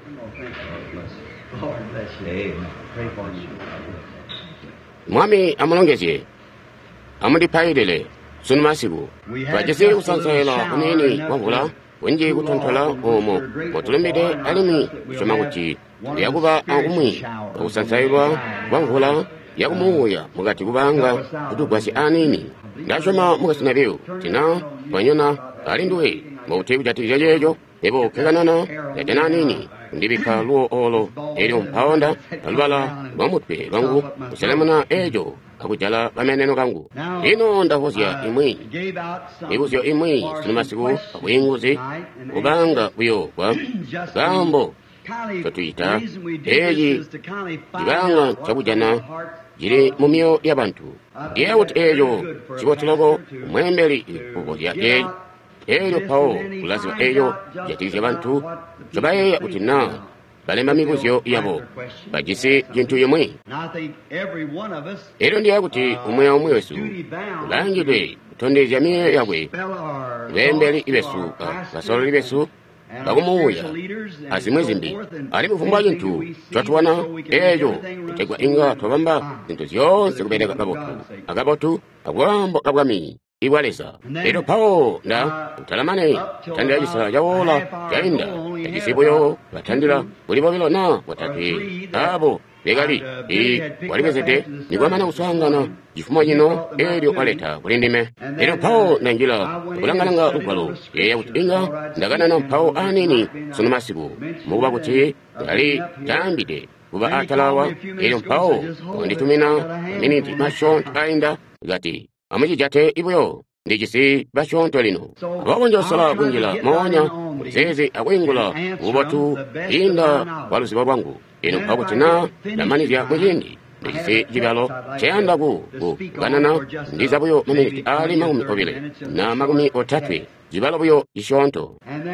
mwami amulongeze amulipayirire sunu masiku twajese kusansayila kuneni wavula wenje kutonthola omo motulembere alimi kusoma kuti yakuba akumwi okusansayilwa wamvula yakumuwuya mukati kubanga kuti ugwasi anini ndasoma mukasinabewu tina twanyona alinduwe mauteku chatirira yeyo ebo kekanana yajananini ndibika luo olo elio mpaonda palubala lwa mutwe lwangu kuselemana ejo akujala pameneno kangu ino ndahosya imwi ibusyo imwi sinu masiku akuyinguzi kubanga kuyokwa gambo katuyita eji ibanga chakujana jiri mumio ya bantu ndiye kuti ejo chiboteloko umwembeli kuhosya eji eyo pawo kulaziwa eyo yatirisya bantu zobayeya kuti na balemba mibuzyo yabo bajise jintu yemwe ero ndiye kuti umwe umwe wesu ulangidwe kutondezya miyo yabwe bembeli ibesu basololi besu bakumuwuya azimwe zimbi ali muvumbwa jintu twatuwana eyo kutegwa inga twabamba zintu zyonse kubereka akabotu abwambo abwami iwalesa ero pawo nda utalamane tandira jisa jawola jainda yajisiboyo batandira ulibo bilona watatwi abo begali walibezete nikwamana kusangana jifuma jino eryo aleta kulindime ero pawo nanjila kulangalanga lukalo yeya kuti inga ndaganana mpawo anini sunu masiku mukuba kuti yali tambide kuba atalawa ero mpawo onditumina miniti mashon ainda gati amujijate ibuyo ndijisi bashonto lino abawonjosala kunjila monya mulizezi akwingula ubatu inda waluziba bwangu ino pakutina damanizya mujindi ndijisi jibalo cheyandaku ganana ndiza buyo maminiti ali makumi obile na makumi otatwe jibalo buyo jishonto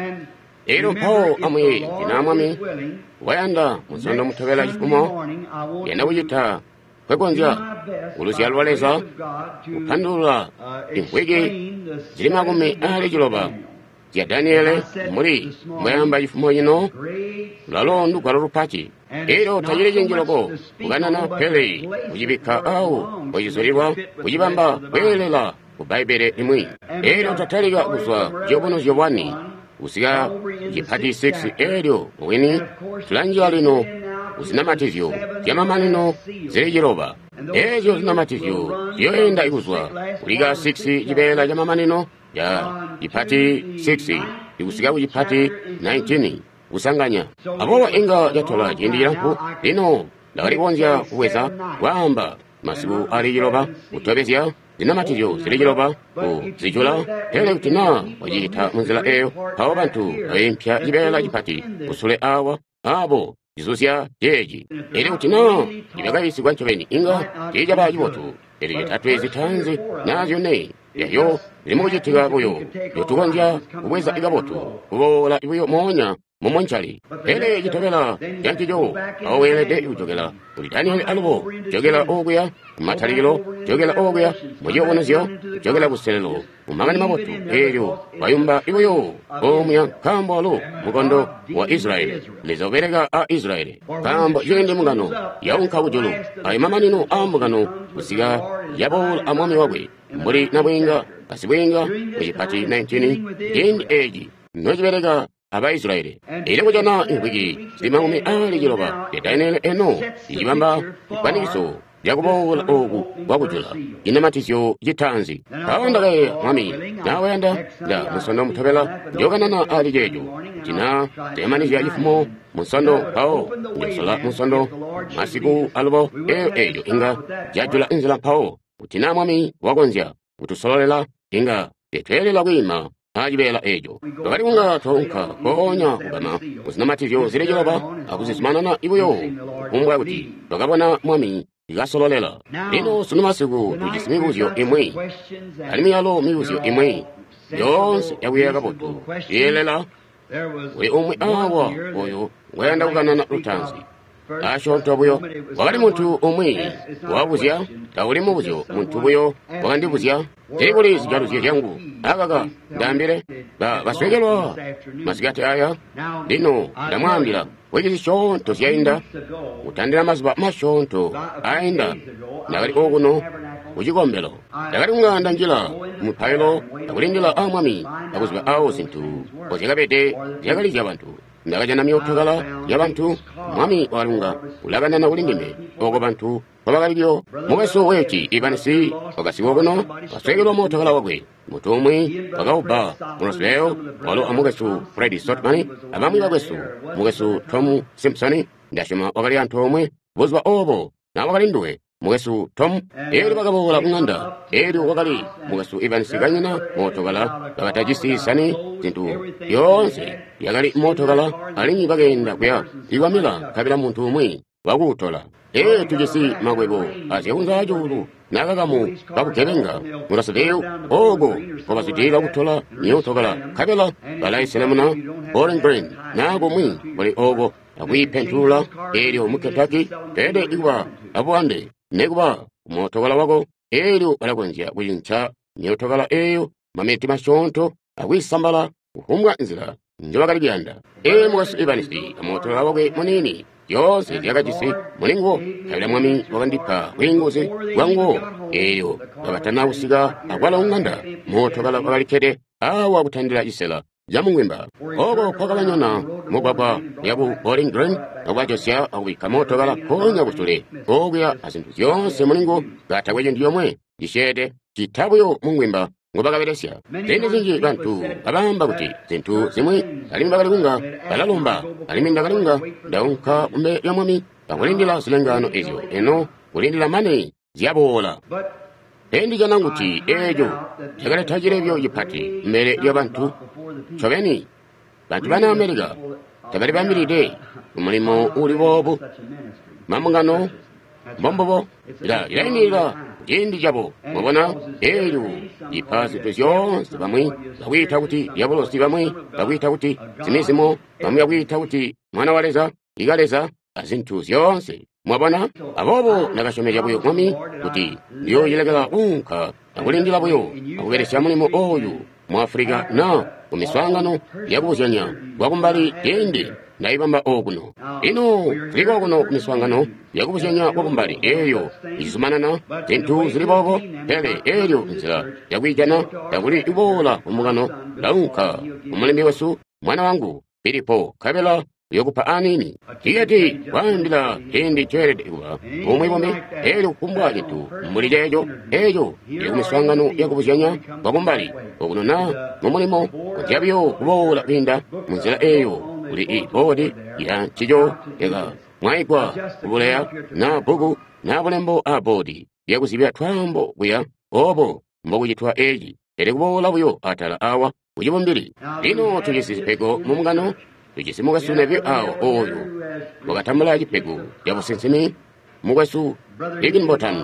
ero mpawo amwe inamwami wayanda musondo mutobela jifumo yenda wujita kwekonzya ulusya lwaleza kupandula impwege zili makumi ali jiloba zya daniele muri mwayamba jifumo yino lwalondu kwalo lupachi ero tajile jenjiloko kuganana pele kujibika au kujisolibwa kujibamba kwelela kubaibele imwi ero tataliga kuswa jobono jobwani usiga jipati 6 eryo muwini tulanjia lino uzinamatizyo yamamanino zejiroba ejo zinamatizyo yoenda ikuzwa uliga 6 jibela jamamanino ya jipati 6 ikusiga ujipati 19 usanganya abowa inga yatola jindi yanku lino lawalikonzya uweza wamba masiku ali jiroba utobezya zinamatizo zilijiloba zijula hele kutina wajita munzila eyo pawo bantu ayimpya jibela jipati usule awa abo jizusya jeji ele kutina jibagayisigwa nchoveni inga jijaba jibotu ele jetatwe zitanzi nazyo ne yayo limukujitika buyo yotukonzya ubweza igabotu ubola ibuyo monya momonchali ele jitobela jankijo awelede ujogela ulitani alubo jogela oguya mataligilo jogela oguya muyobonezyo jogela buselelo umangani mabotu eyo bayumba ibuyo omya kambolo mugondo wa Israeli lizoberega a Israeli kambo yende mugano yaunka ujulu ayimamanino ambugano usiga yabol amwami wagwe muri nabwenga asibwenga ujipati 19 yendi eji nojiberega abaisiraeli era kujana impwigi zimakumi ali jiloba edainele eno ijibamba ipanikiso yakubowola ogu wakujula inamatisyo jitanzi awandagaye mwami nawayanda nda musondo mutobela joganana ali jejo tina temanizya jifumo musondo pawo njosola musondo masiku alubo eyo inga jajula inzila pawo utina mwami wagonzya utusololela inga tetwelela kwima ajibela ejo bakali kunga tonka konya kugama uzinamatizyo zilejeloba akuzisimanana ibuyo kumbwa kuti bakabona mwami igasololela lino sunu masiku tujisimibuzyo imwe alimiyalo mibuzyo imwe yonse yakuyeya botu yelela we umwe awa oyo wayanda kuganana lutanzi ashonto buyo wakati muntu omwe wabuzya tauli mubuzyo muntu buyo wakandibuzya tekuli zijaluziyo jangu akaka ndambire baswekelwa masikati aya lino ndamwambira wekisi shonto syainda utandira mazuba mashonto ainda ndakati okuno kuchikombelo ndakati kung'anda njira muphailo takulindira amwami akuzipa awo zinthu kozikapete ziyakali za bantu ndakachana myothakala ya bantu mwami walunga kulakana kulindime oko bantu papakalibyo mukaso wechi ipanisi wakasiwa kuno paswekelwa mothakala wakwe mutu omwe wakauba munosweyo walo amukesu Fred Stotman abamwi bakwesu mukesu Tom Simpson ndashima wakali anthu omwe boziwa obo na wakalinduwe mukesu Tom eri pakabola kung'anda eri wakali mukesu ipanisi kanyina mothakala pakatajisisani zinthu yonse yakali mothakala alinyi pakenda kuya iwamila kapita munthu omwe wakutola tujesi makweko asiyakunza achulu nakakamu kakukebenga murasadeu ogo kopasitira kutola nyothokala kapela balaiselemuna Bowling Green nako mwi kuli ogo akuipentula elio muketaki pede ikuba apuande nekuba mothokala wako elio balakwenziya kuyincha nyothokala eyo mameti mashonto akuisambala kuhumwa nzira njobakalibyanda mukasu ipanisi mothokala wakwe munini yonse yakachisi mulingo kabila mwami wakandipha wingozi wango eyo wakatana usika akwala ung'anda mothokala wakalikete awa kuthandira isela jamungwimba oko kwakabanyona mugwagwa yaku Bowling Green akwachosya akuika mothokala konya kusule okuya azinthu zonse mulingo gathakweje ndiyomwe dishede chithabuyo mungwimba ngopakaperesya zene zinji bantu abamba kuti zinthu zimwe alimi bakalikunga balalumba alimi ndakalunga ndaunka umbe ya mwami pakulindira zilengano izo eno kulindira mane ziyabola endi jananguti ejo yakalethachilevyo yipati mmere ya bantu choveni bantu bana Amerika tabali bamiride umulimo uli bobo mamungano mbombobo ilayimirira jindi jabo mubona eyo ipasi tuzyonse bamwe bakwita kuti yabolosi bamwe bakwita kuti zimizimo bamwe bakwita kuti mwana waleza igaleza azinthu zyonse mwabona abobo nakashomeja buyo mwami kuti ndiyo yilekela unka akulindira buyo akuberesya mulimo oyu mu Afrika na kumiswangano yakuzanya wakumbali yendi ndaibamba okuno ino zilipo kuno kumiswangano yakuzanya wakumbali eyo izumanana zinthu zilipoko pele eyo nzira yakwijana yakuli ibola kumukano launka umulimi wesu mwana wangu Filipo kabela yokupa anini tiyeti wandila hindi cherede iwa umwibome eyo kumbwa jitu mbuli jejo eyo yakumiswangano yakuzanya wakumbali okuno na mumulimo kujabyo kubola kwinda munzira eyo uli ibodi ya chijo ega mwaikwa kubuleya na bugu na bulembo abodi yakuzibya twambo kuya obo mbokujitwa eji ere kubola buyo atala awa kujibumbiri lino tujisipego mumungano tujisimukasunevyo awo oyo wakatambula jipego yabusensini mugwesu Higginbotham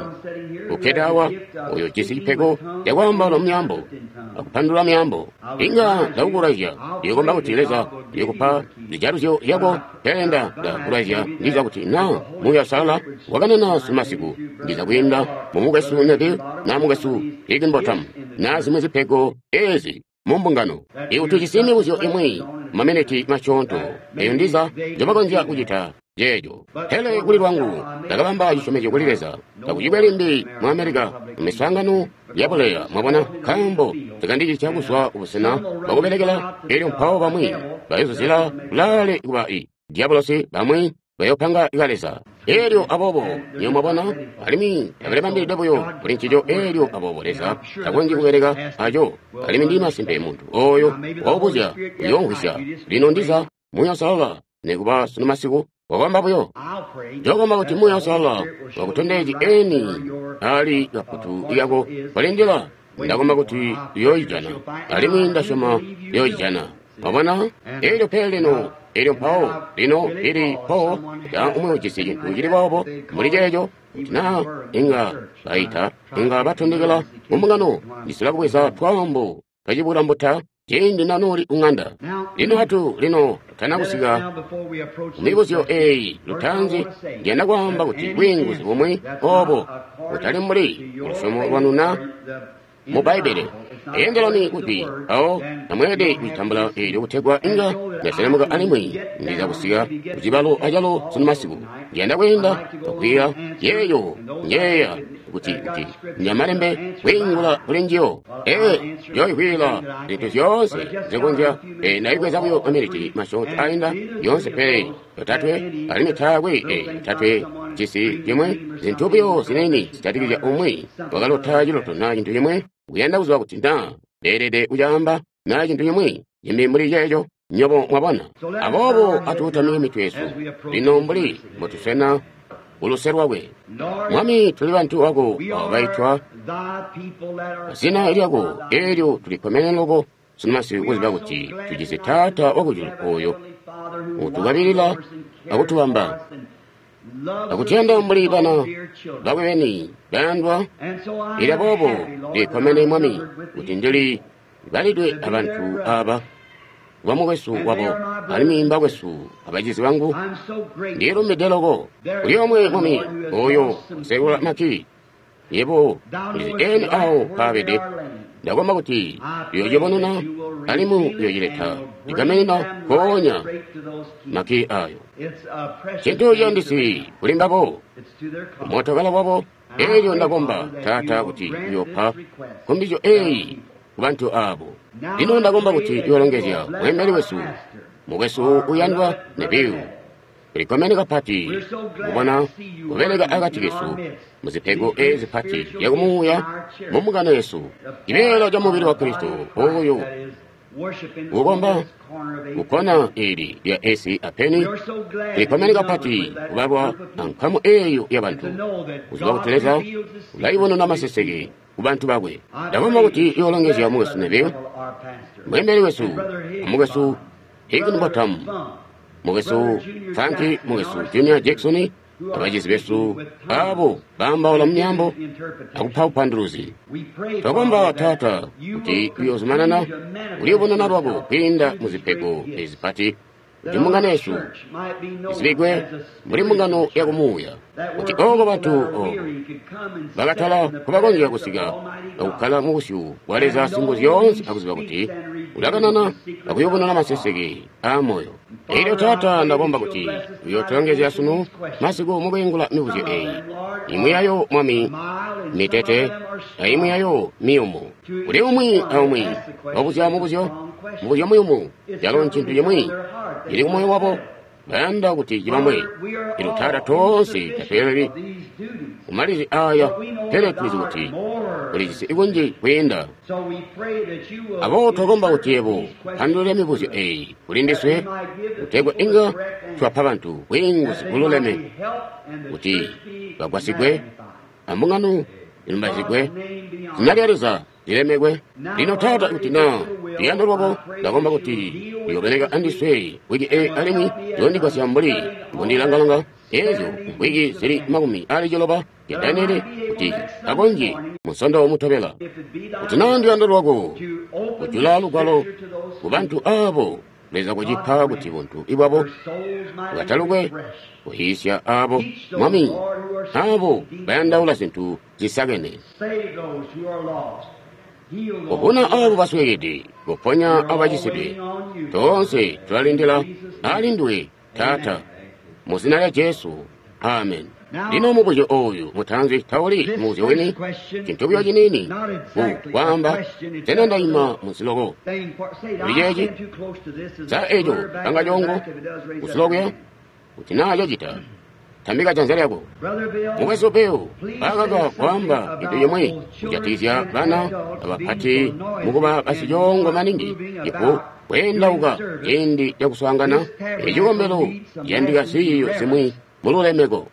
uketawa oyo jisi jipego yakwambala myambo akupandula myambo inga ndakukuraja yokomba kutileza yokupa zijaruzyo yako penda ndakuraja ndiza kuti na muyasala wakanena sumasiku ndiza kuyinda mumugwesu nevi na mugwesu Higginbotham na zimwe zipego ezi mumbungano iwo tujisime uzyo imwe mameneti machonto eyo ndiza jobakonja kujita jejo hele kuli lwangu ndakabamba yishomeje kulileza takujibwelimbi mu Amerika miswangano yaboleya mwabona kambo tikandiji chakuswa ubusena bakubelekela ili mpawo bamwe bayozozela kulale ikubai diabolosi bamwe bayopanga igaleza elyo abobo niyo mwabona alimi abalebambiri deboyo kuli nchijo elyo aboboleza takwenji kubereka ajo alimi ndima simpe muntu oyo waubuzya yonghwisha lino ndiza munyasala nekuba sunumasiku wawamba buyo jogomba kuti muyasala wakutondeji eni ali gaputu iyako balindila ndagomba kuti yoijana alimi ndashoma yoijana wabona elyo pele lino elyo mpawo lino ili po ya umwe ujisi jintu jili wabo muri jejo na inga baita inga batondegela umungano isila kuweza twambo kajibula mbota jendi nanoli ung'anda lino hatu lino tanakusiga mibuzo lutanzi ngenda kwamba kuti bwinguzi bumwe obo utali muli olusomo lwanuna mu baibele engeloni kuti awo namwede witambula lyokutegwa inga naselemuka alimwe ndiza kusiga kuchibalo ajalo sunu masiku ngenda kwenda okwiya yeyo nyeya kuti nyamalembe wingula kulenjiyo yoyikwila zintu zonse zikunja nayikwezabyo ameriti mashoti ainda yonse pe yotatwe alimitagwe tatwe chisi yemwe zintu byo zineni zitatikija umwe wakalotaji lotona chintu yemwe kuyenda kuzwa kuti nda derede ujamba na chintu yemwe yemwe muri yeyo nyobo mwabona abobo atutamye mitwesu lino mbuli mutusena uluserwawe mwami tuli bantu wako baitwa zina ilyako elyo tulikomelelogo sunumasi kuziba kuti tujize tata wakujulu oyo utugabirila akutubamba akutenda mbuli bana bawe beni bandwa ilya bobo likomele mwami kuti ndili balidwe abantu aba wamu wesu wabo alimimba wesu abajizi wangu ndilo medelogo uliomwe mwami oyo segula maki yebo eni aho pabede ndagomba kuti yoyobonuna alimu yoyileta igamenina konya maki ayo chintu yondisi kulimbabo umotogala wabo elyo ndagomba tata kuti yopa kumbijo kubantu abo lino ndagomba kuti yolongezya mwemeli wesu muwesu uyandwa nebiu ulikomeneka pati mubona kubelega agati yesu muzipego ezipati yakumuya mumugana yesu ibelo lya mubiri wa kristo oyo ugomba ukona ili ya esi apeni ulikomeneka pati ubabwa ankamu eyo y'abantu uziba kuteleza ulayibona n'amasesege kubantu bagwe ndagomba kuti yolongezya muwesu nebiu mwembeli wesu muwesu higini botamu muwesu Franki muwesu Junior Jackson abajizi besu abo bambaula mnyambo akupa upanduruzi twagomba tata kuti uyozumanana uliyobonana lwabo kwinda muzipego ezipati kuti mungano yesu izibigwe muri mungano yakumuya kuti ogo bantu bagatala kubagonjera kusiga akukala musyu waleza singo zyonse akuziba kuti ulaganana akuyobonana masesege amoyo ilyo tata ndagomba kuti uyotongezya sunu masiku mubwingula mibuzi imwe yayo mwami mitete imwe yayo miyomo uli umwi aumwi wabuzya mubuzyo muyumu yalo nchintu yemwe ili kumoyo wabo banda kuti jibamwe ilutara tonse tatweleli umalizi aya tele tulizi kuti ulijisi ikunji kwenda abo togomba kuti ebo pandule mibuzi ulindiswe utegwa inga twapa bantu wenguzi ululeme kuti bagwasigwe ambunganu ilumbazigwe zinalyaliza zilemegwe lino tata kuti na tiyando lwabo ndagomba kuti yobelega andiswe wiki alimwi yondigwasya mbuli ngondilangalanga ezo wiki zili makumi ali joloba yadanele kuti agonji musondo omutobela kuti na ndiyando lwako kujula lugwalo kubantu abo leza kujipa kuti buntu ibwabo ugatalugwe kuhisya abo mwami abo bayandaula zintu zisagene okuna abo baswegede kuponya abajisibwe tonse tulalindila alindwe tata muzina lya Yesu amen lino mubujo oyo mutanzi tawuli muzi weni kintu byo jinini kwamba tena ndayima musilogo ulijeji za ejo angajongo usilogo utinayo jita tambika chanzali yako muweso peo agaga kwamba itu yemwe ujatizya bana abapati mukuba basijongo maningi ipo kwenda uga yendi yakuswangana ejogombelo yendiga siyo simwi mululemego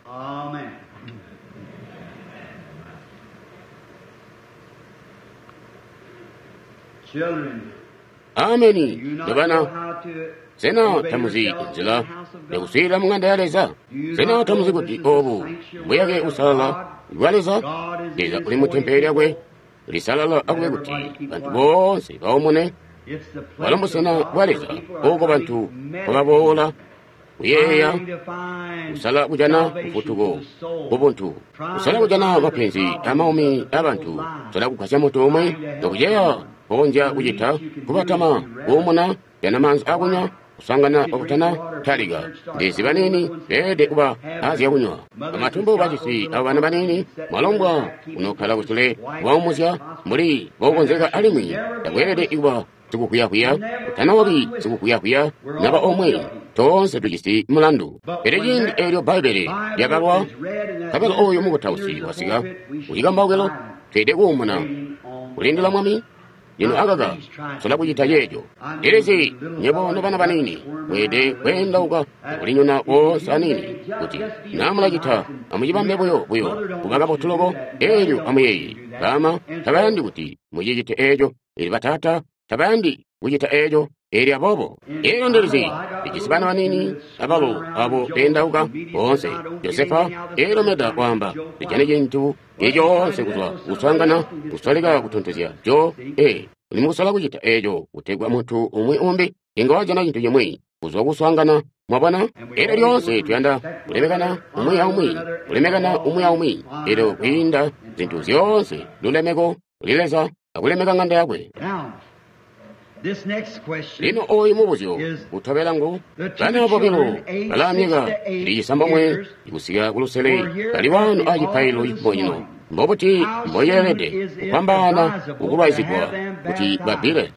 ameni yabana sena tamuzi inzila yakusira munganda yaleza sena tamuzi kuti obu mbuyage usala iwaleza leza kuli mutemperi yakwe lisalala akwe kuti bantu bonse baomone walombosana waleza oko bantu bababoola kuyeya kusala kujana kufutuko kubuntu kusala kujana mapenzi amaumi abantu kusala kukasya moto omwe nokujeya konja kujita kubatama kuumuna yanamanzi akunya kusangana okutana taliga ndezi banini bede kuba azi yakunywa amatumbo bajisi abana banini malombwa unokhala kusule waumuzya muri bokonzeka alimwi yabwede ikuba tikukuyakuya utanawobi tikukuyakuya naba omwe tonse tujisi mulandu erejindi eryo baibele yagalwa kabela oyo mubutausi wasiga uyigamba ogelo twede kuumuna kulindila mwami yino agaga sola kuyita yejo erezi nyebono bana banini mwede kwenda uka kulinyona osanini kuti namulagita amujibambe buyo kubaga botulobo eryo amuyeyi kama tabandi kuti mujijite ejo eri batata tabandi kujita ejo eri abobo eryo nderezi ikisibana banini abalo abo benda uka bonse Yosefa ero meda kwamba ijane jintu ejo sekuzwa usangana usalika kutontezya jo ulimusala kujita ejo utegwa muntu umwe umbi ingawaja na jintu yemwe kuzwa kusangana mwabana ero lyonse tuyanda kulemekana umwe ya umwe ero kwinda zintu zyonse lulemeko ulileza akulemeka nganda yakwe. Lino oyi mubuzyo utobela ngo bana bobelo balamyega liyisamba mwe ikusiga kulusele kaliwanu ajipailo ikubonyino mbobuti mboyelede kupambana ukubaizikwa kuti babile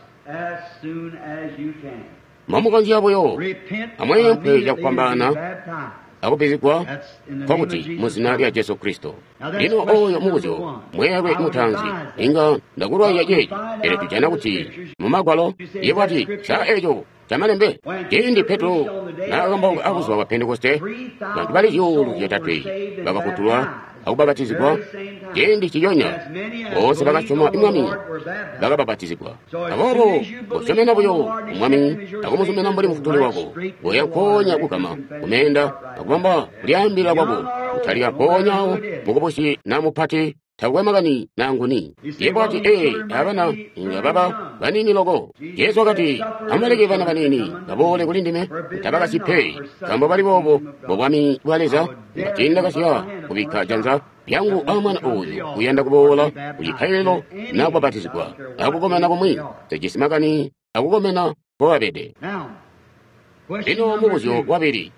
mamukanzi yaboyo amwempe ya kupambana akupizikwa kwakuti muzina lya Yesu Kristo. Lino oyo mubuzyo mwewe mutanzi inga ndagulwa yajeji ere tujana kuti mumagwalo yebwati sa ejo chamalembe jindi Petro nagamba akuzwa wa Pentekoste bantu bali yulu yetatwe bakakutulwa akubabatizibwa jindi chiyonya bose bakachoma imwami bakababatizibwa abobo osomena buyo umwami akumuzomena mbuli mufutuli wako goyakonya kukama kumenda akubamba kulyambira kwako utaliya konyawo mukubushi namupati tagwemagani nanguni yebwati abana nga baba banini logo Yesu wakati amalege bana banini kabole kulindime tabakasipe kambo bali bobo bobwami bwaleza batinda kasya kubika janza byangu amana oyo kuyenda kubola kulikailo nakubabatizibwa akugomena kumwi tejisimagani akugomena kwabede. Lino mubuzyo wabiri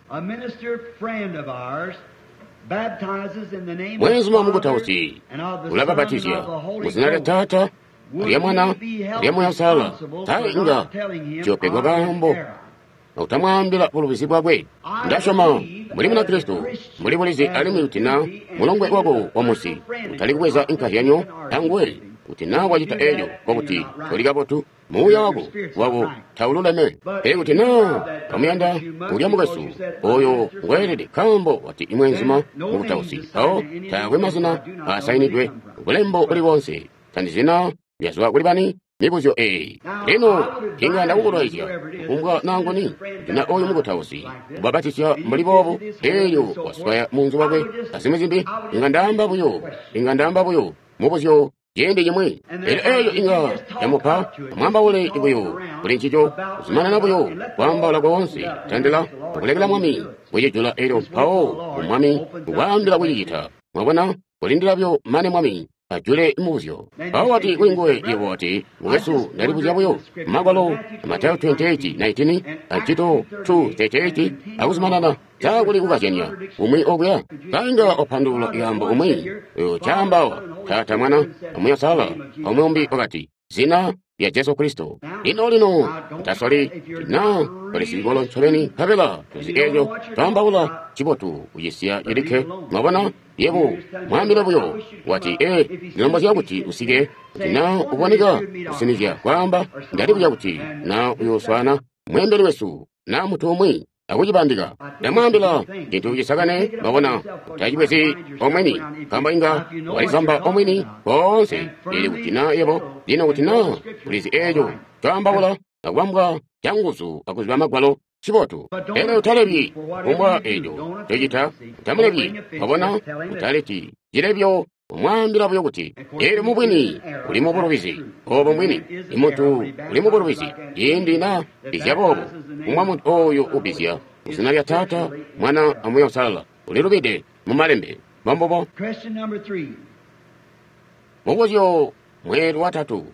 mwenzi mwa Mungu tausi ulababatizya muzina lya Tata lya Mwana lya Moyo Sala tainga chopegwa gambo utamwambila ulubizi bwagwe ndashoma muli muna Kristo muli bulizi alimi utina mulongwe wako wamusi utali kuweza inkazi yanyo tangwe utina wajita ejo kwakuti oligabotu muya wako taululeme utina kamuyanda kulya mugasu oyo ngwelede kambo wati imwenzima mubutausi ao tagwe mazina asainidwe ubulembo uli wonse tandizina byazwa kuli bani mibuzyo lino inganda kukulwaisya kumbwa nangoni utina oyo mubutausi ubabatisya muli bobo eyo waswaya munzu wakwe asimizimbi ingandamba buyo mubuzyo yendi yemwe eyo inga yamupa mwamba ule ibuyo kuli nchicho uzimana nabuyo kwamba ula kwonse tandela ukulegela mwami wejejula ero pao umwami uwambila kuyita mwabona kulindilabyo mane mwami ajule muzyo pao wati wingwe yewo wati Yesu nalibuzya buyo magwalo Mateo 28:19 achito 2:38 akuzimanana chakuli kukachenya umwi ogya kainga opandula yambo umwi chambawa Tata Mwana Moyo Sala omumbi wakati zina ya Yesu Kristo lino tasoli na palisigolo ncholeni kabela tuzi ejo tambawula chibotu uyisiya yirike mwabona yebu mwambila buyo wati nilomba yakuti usige na ubonika usinizya kwamba ndali buya kuti na uyoswana mwembeli wesu na mutu omwi akujibandika namwambila kintu ujisagane mwabona tajibwezi omweni kamba inga walizamba omweni bonse ili kutina yebo lino kutina pulizi ejo tambawula agwambwa changusu akuziba magwalo chibotu utalebi umbwa ejo tejita utamulebi mwabona utaleti jirebyo kumwambira buyo kuti eri mubwini uli mubulubizi obo mwini imuntu uli mubulubizi yindina izyabobo kumwa muntu oyo ubizya uzina lya Tata Mwana amuya usalala ulilubide mumalembe bambobo. mubuzyo mweru watatu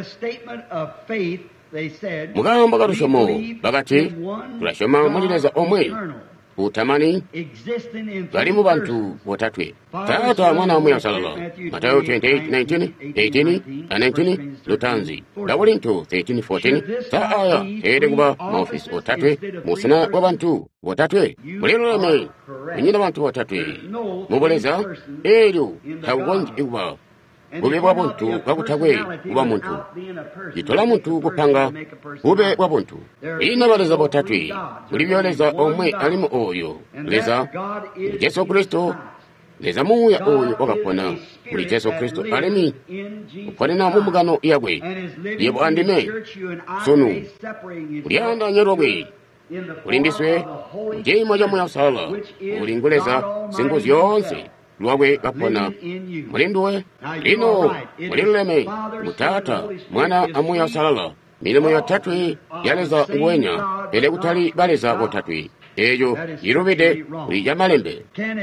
mugamba galushomo bagati tulashoma mulileza omwe utamani gali mu bantu botatwe Tata Mwana amuya usalala Matayo 28:19 18 and 19 Lutanzi Dawolinto 13:14 saaya ede kuba maofisi botatwe musina wa bantu botatwe muliloleme kunyina bantu botatwe mubuleza eryo tagonji ikuba bube bwa buntu bwakutagwe kuba muntu itola muntu kupanga bube bwa buntu ina baleza botatwe buli byoleza omwe alimu oyo leza Yesu Kristo leza muya oyo ogapona buli Yesu Kristo alimi ukonena mu mugano yagwe yebo andime sunu ulianda nyerobwe ulindiswe jema jamu ya sala ulinguleza singu yonse lwagwe gapona mulinduwe lino mulileme Mutata Mwana amuya salala milimo ya tatwi yaleza ngwenya ele kutali baleza botatwi eyo irubide uli malembe.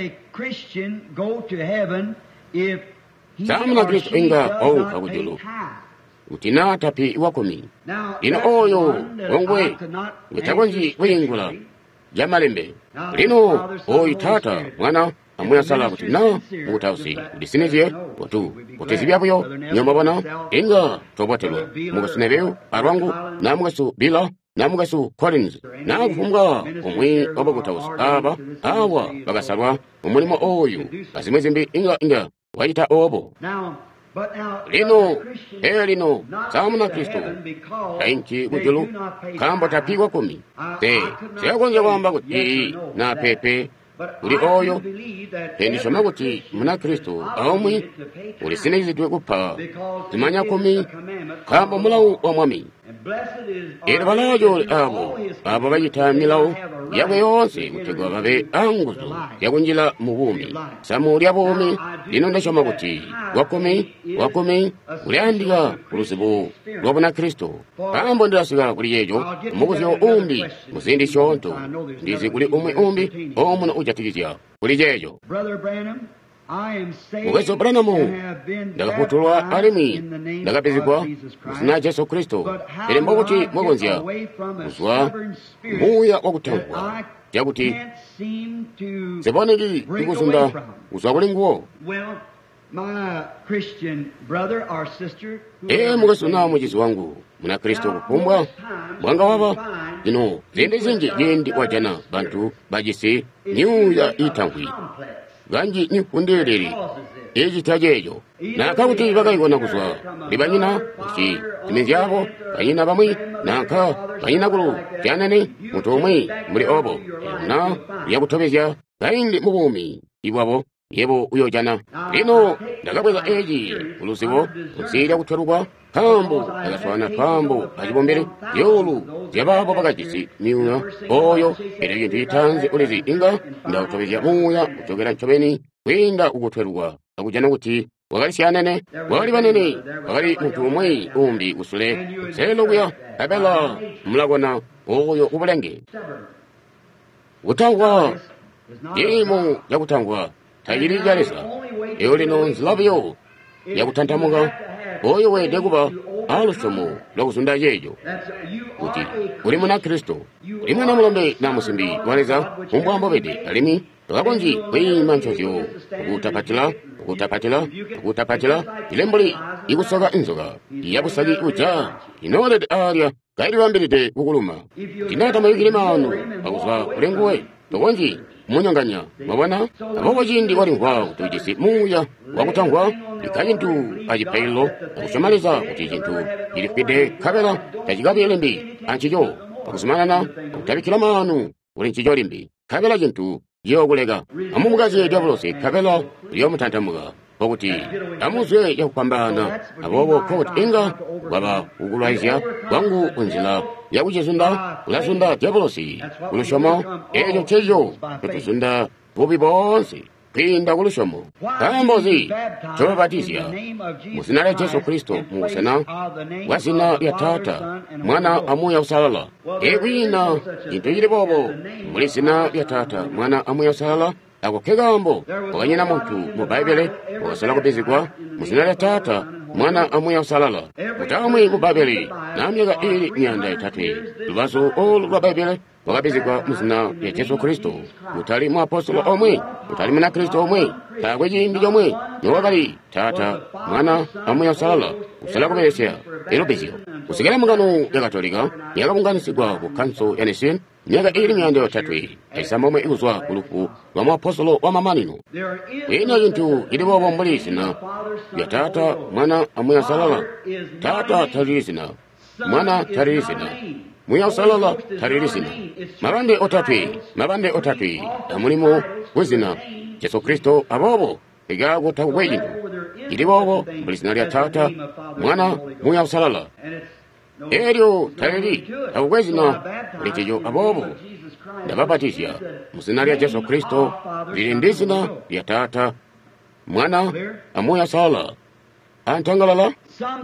Samuna Kristo inga ou kabujulu utina tapi wakomi ino oyo ongwe utagonji wingula jamalembe lino oyi Tata Mwana amuya sala kuti na utausi disinevye potu potezibyabuyo nyamabana inga tobotelwa mugasinebyo arwangu na mugasu bila na mugasu Collins na kufunga omwe obagutausi aba awa bagasalwa omulimo oyo azimwezi mbi inga wayita obo lino Samuna Kristo ainchi kujulu kamba tapigwa kumi seyagonja kwamba kuti na pepe uli oyo endishoma kuti muna Kristo aomwi uli sinezidwe kupa zimanya kumi kamba mulawu wa mwami eri balajo abo bayita milawu yabwe yonse kutegwa babe anguzo yakunjila mu bumi samulya bumi lino ndashoma kuti wakumi uliandika ulusibu lwabona Kristo kambo ndilasigala kuli yejo mubuzyo umbi musindi shonto ndizi kuli umbi omuno ujatikizya kuli jejo mugeso Branamu ndakaputulwa alimi ndakapezekwa musina Yesu Kristo ere mbokuti mwagonzya uzwa muya wakutangwa jakuti seboneki ikuzunda uzwa kuli nguo mugeso na mwijizi wangu muna Kristo kukumbwa mwanga waba ino zende zinji jendi wajana bantu bajisi niuya itangwi ganji ni kundeleri ejitajejo na kabuti bagayigona kuzwa libanyina ki timenjabo bayina bamwi nanka bayina gulu yanane mutomwe muri obo na yakutobezya gaindi mubumi ibwabo yebo uyojana lino ndagabweza eji ulusibo usira kutwerugwa kambo agaswana kambo ajibombere yolu jababo bagajisi miuna oyo ere bintu itanze ulezi inga ndakutobezya muya utogera nchobeni kwenda ugutwerugwa akujana kuti wagali syanene wagali banene wagali muntu umwe umbi usule seloguya abela mulagona oyo ubulenge utangwa yimo yakutangwa tayiri jalesa eole no nzilabyo yakutantamuga oyo wede kuba alusomo lwakusunda yejo kuti uli muna Kristo uli mwana mulombe na musimbi waleza umbwambo bede alimi twagonji kwima nchozyo ukutapatila ilembuli ikusoga inzoga yakusagi uja inolede alya kairi wambirite kukuluma tinata mayukile manu akuswa ulenguwe twagonji munyanganya mabwana aboko jindi wali ngwa kutujisi muya wakutangwa ikayintu ajipailo akushamaliza kuti jintu ilipide kabela tajigabi limbi anchijo akusumanana kutabikila manu uli nchijo limbi kabela jintu yogulega amumugazi diabolose kabela yomutantamuga okuti amuzwe yakupambana abobo kot inga baba ugulwaizya wangu unzila yakujezunda ulazunda diabolosi ulushoma ejo chejo tutuzunda bubi bonse kwinda kulushomo kambozi chobabatizya muzina lya Yesu Kristo musana wa zina lya Tata Mwana amuya usalala ekwina into yili bobo muli zina lya Tata Mwana amuya usalala ako kegambo okanyina muntu mu Baibele okasala kubizikwa muzina lya Tata Mwana amuya usalala utamwi mu Baibele namyaka ili myanda itatu lubaso olu lwa Baibele wakabizikwa muzina lya Yesu Kristo mutali mu apostolo omwe mutali muna Kristo omwe kakwe jimbi jomwe niwakali Tata Mwana amuya usalala usala kubelesya elo bizio usigala mungano ya Katolika yakamunganisigwa ku kanso ya Nicene myaka ili myanda itatu aisamba omwe ikuzwa kulufu lwa mu apostolo wa mamanino ina yintu ili bobo mbuli zina ya Tata Mwana amuya usalala Tata talili zina Mwana talili zina muya usalala talili zina mabande otatu amulimo wezina Yesu Kristo abobo igago taweyindu ili bobo mbuli zina lya Tata Mwana muya usalala eryo talili awezina likijo abobo ndababatizya muzina lya Yesu Kristo lili ndi zina lya Tata Mwana amuya usalala antangalala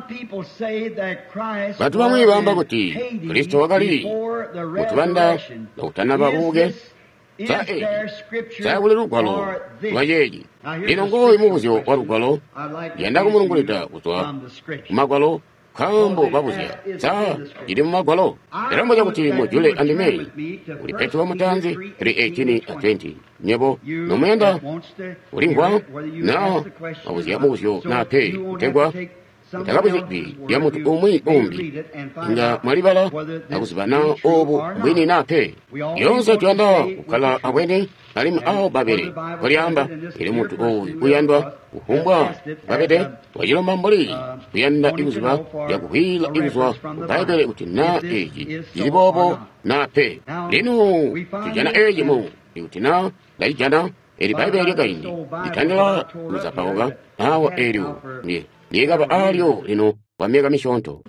batu bamwe bamba kuti Kristo wakali mutubanda utanaba buge sa buli lugwalo lwa yeji lino ngoyi mubuzyo wa lugwalo yenda kumulungulita kuzwa kumagwalo kambo babuzya sa ili mumagwalo era mmoja kuti mujule andimei uli Petro mutanzi 3:18-20 nyebo nomwenda uli ngwa na babuzya mubuzyo na pe utegwa takabuzibi ya mutu umwi umbi nga malibala akuzibana obu mbwini nape yonse tuyanda ukala abwene alimu aho babere kolyamba ili mutu uyandwa uhumbwa babede wajilo mamboli uyanda ikuziba ya kuhila ikuzwa baibele uti na eji jilibobo nape linu tujana eji mu iutina laijana eli baibele gaindi itandela uzapaoga awa eliu niyegaba alyo lino wamyega mishonto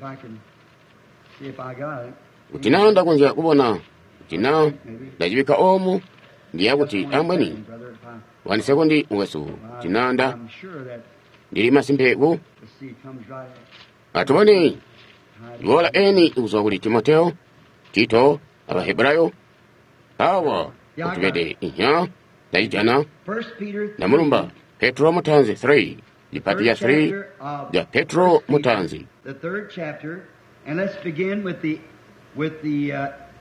utinanda kunja kubona utina ndajibika omu ndiyakuti ambweni wani sekundi mwesu utinanda ndilima simpegu atubone iwola eni uzwa Timoteo Tito Abahebrayo awa utubede inya ndajijana na mulumba Petro mutanzi 3 Lipati ya 3 ya Petro mutanzi. The third chapter, and let's begin with the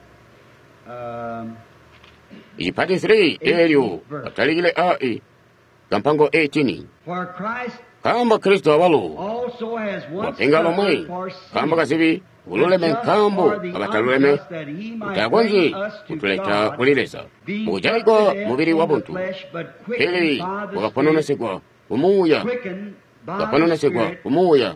Lipati 3 elio ataligile ai kampango 18. For Christ kamba Kristo awalo also has once wapengalo mwe kamba kasibi ululeme kambo abataluleme utagonzi utuleta kulileza mujaigwa mubiri wabuntu heli wakapononesigwa umuya wakapononesigwa umuya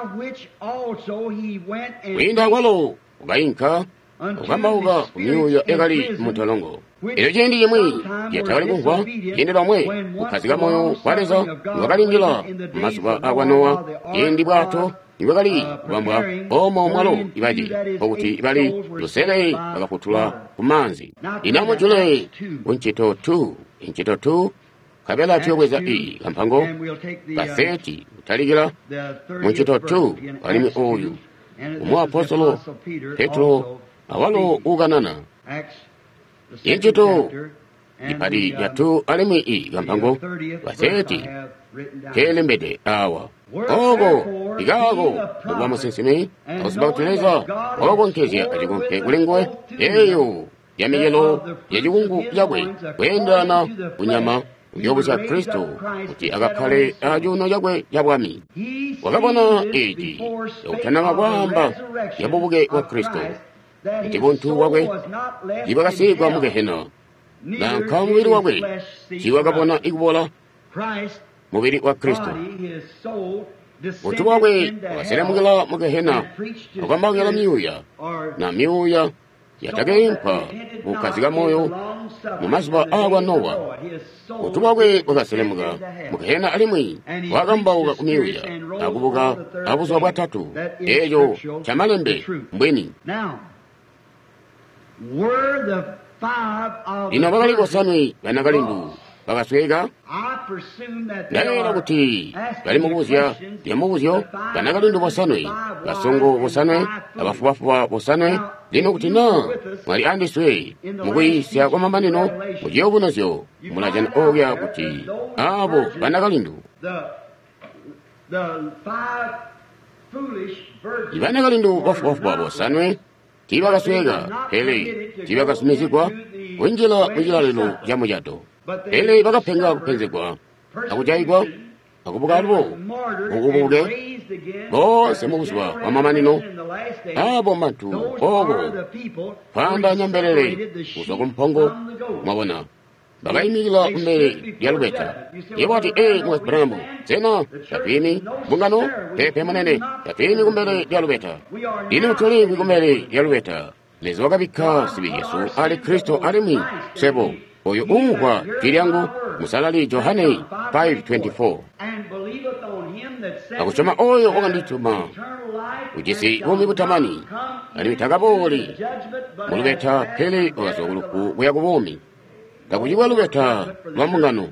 winda walo ugainka ugambauga umyuya egali mutolongo ilo jendi yemwe yatawali kuhwa yendela mwe ukaziga moyo waleza ngabalingila masuba awanoa yendi bwato ibagali bamba omo mwalo ibaji okuti ibali lusele agakutula kumanzi inamo jule unchito 2 kabela tuyobweza i kampango kaseti utaligila unchito 2 alimi oyu umu apostolo Petro awalo uganana inchito ipadi yatu alimi i kampango kaseti kelembede awa ogo igago ubama sensimi osbauteleza ogo nkezia ajigonke kulengwe eyo yamiyelo yajigungu yagwe wendana unyama uyobuza Kristo uti agakale ajuno yagwe yabwami wakabona eji yautana gwamba yabubuge wa Kristo uti buntu wagwe jibagasigwa mugehena na nkamubiri wagwe jiwagabona igubola mubiri wa Kristo utubagwe waseremugila mugehena ogambagila myuya na myuya yatagempa mukaziga moyo mumasiba agwa Nowa utubagwe wagaseremuga mugehena alimwi wagambauga kumyuya agubuga abuzwa bwatatu eyo chamalembe mbweni ina bagali wasanwi banagalindu bakasweka ndayera kuti bali mukuzya ndiyamukuzyo kanakalindo bosanwe basongo bosanwe abafubafuba bosanwe lino kuti na mwali andiswe mukuyisya kwa mamanino mujiyo bunozyo mulajana ogya kuti abo banakalindo ibanakalindo bafubafuba bosanwe tibakasweka hele tibakasumizikwa wenjila lelo jamujato hele bakaphenga kuphenzekwa akujayikwa akubukalibo ukubuke bose mukuswa wamamanino abo mantu ogo panda nyambelele kuswa kumphongo mwabona bakayimikila kumbele lyalubeta yewati mwesbramu tsena tapini bungano pepe manene tapini kumbele lyalubeta lino tulivi kumbele lyalubeta lezo wakabika sibi Yesu ali Kristo alimi sebo oyo umuhwa kilyangu musalali Johane 5:24 akusoma oyo wakandituma ujisi umi butamani alimitagaboli mulubeta pele wakasoguluku buyakubumi takujibwa lubeta lwamungano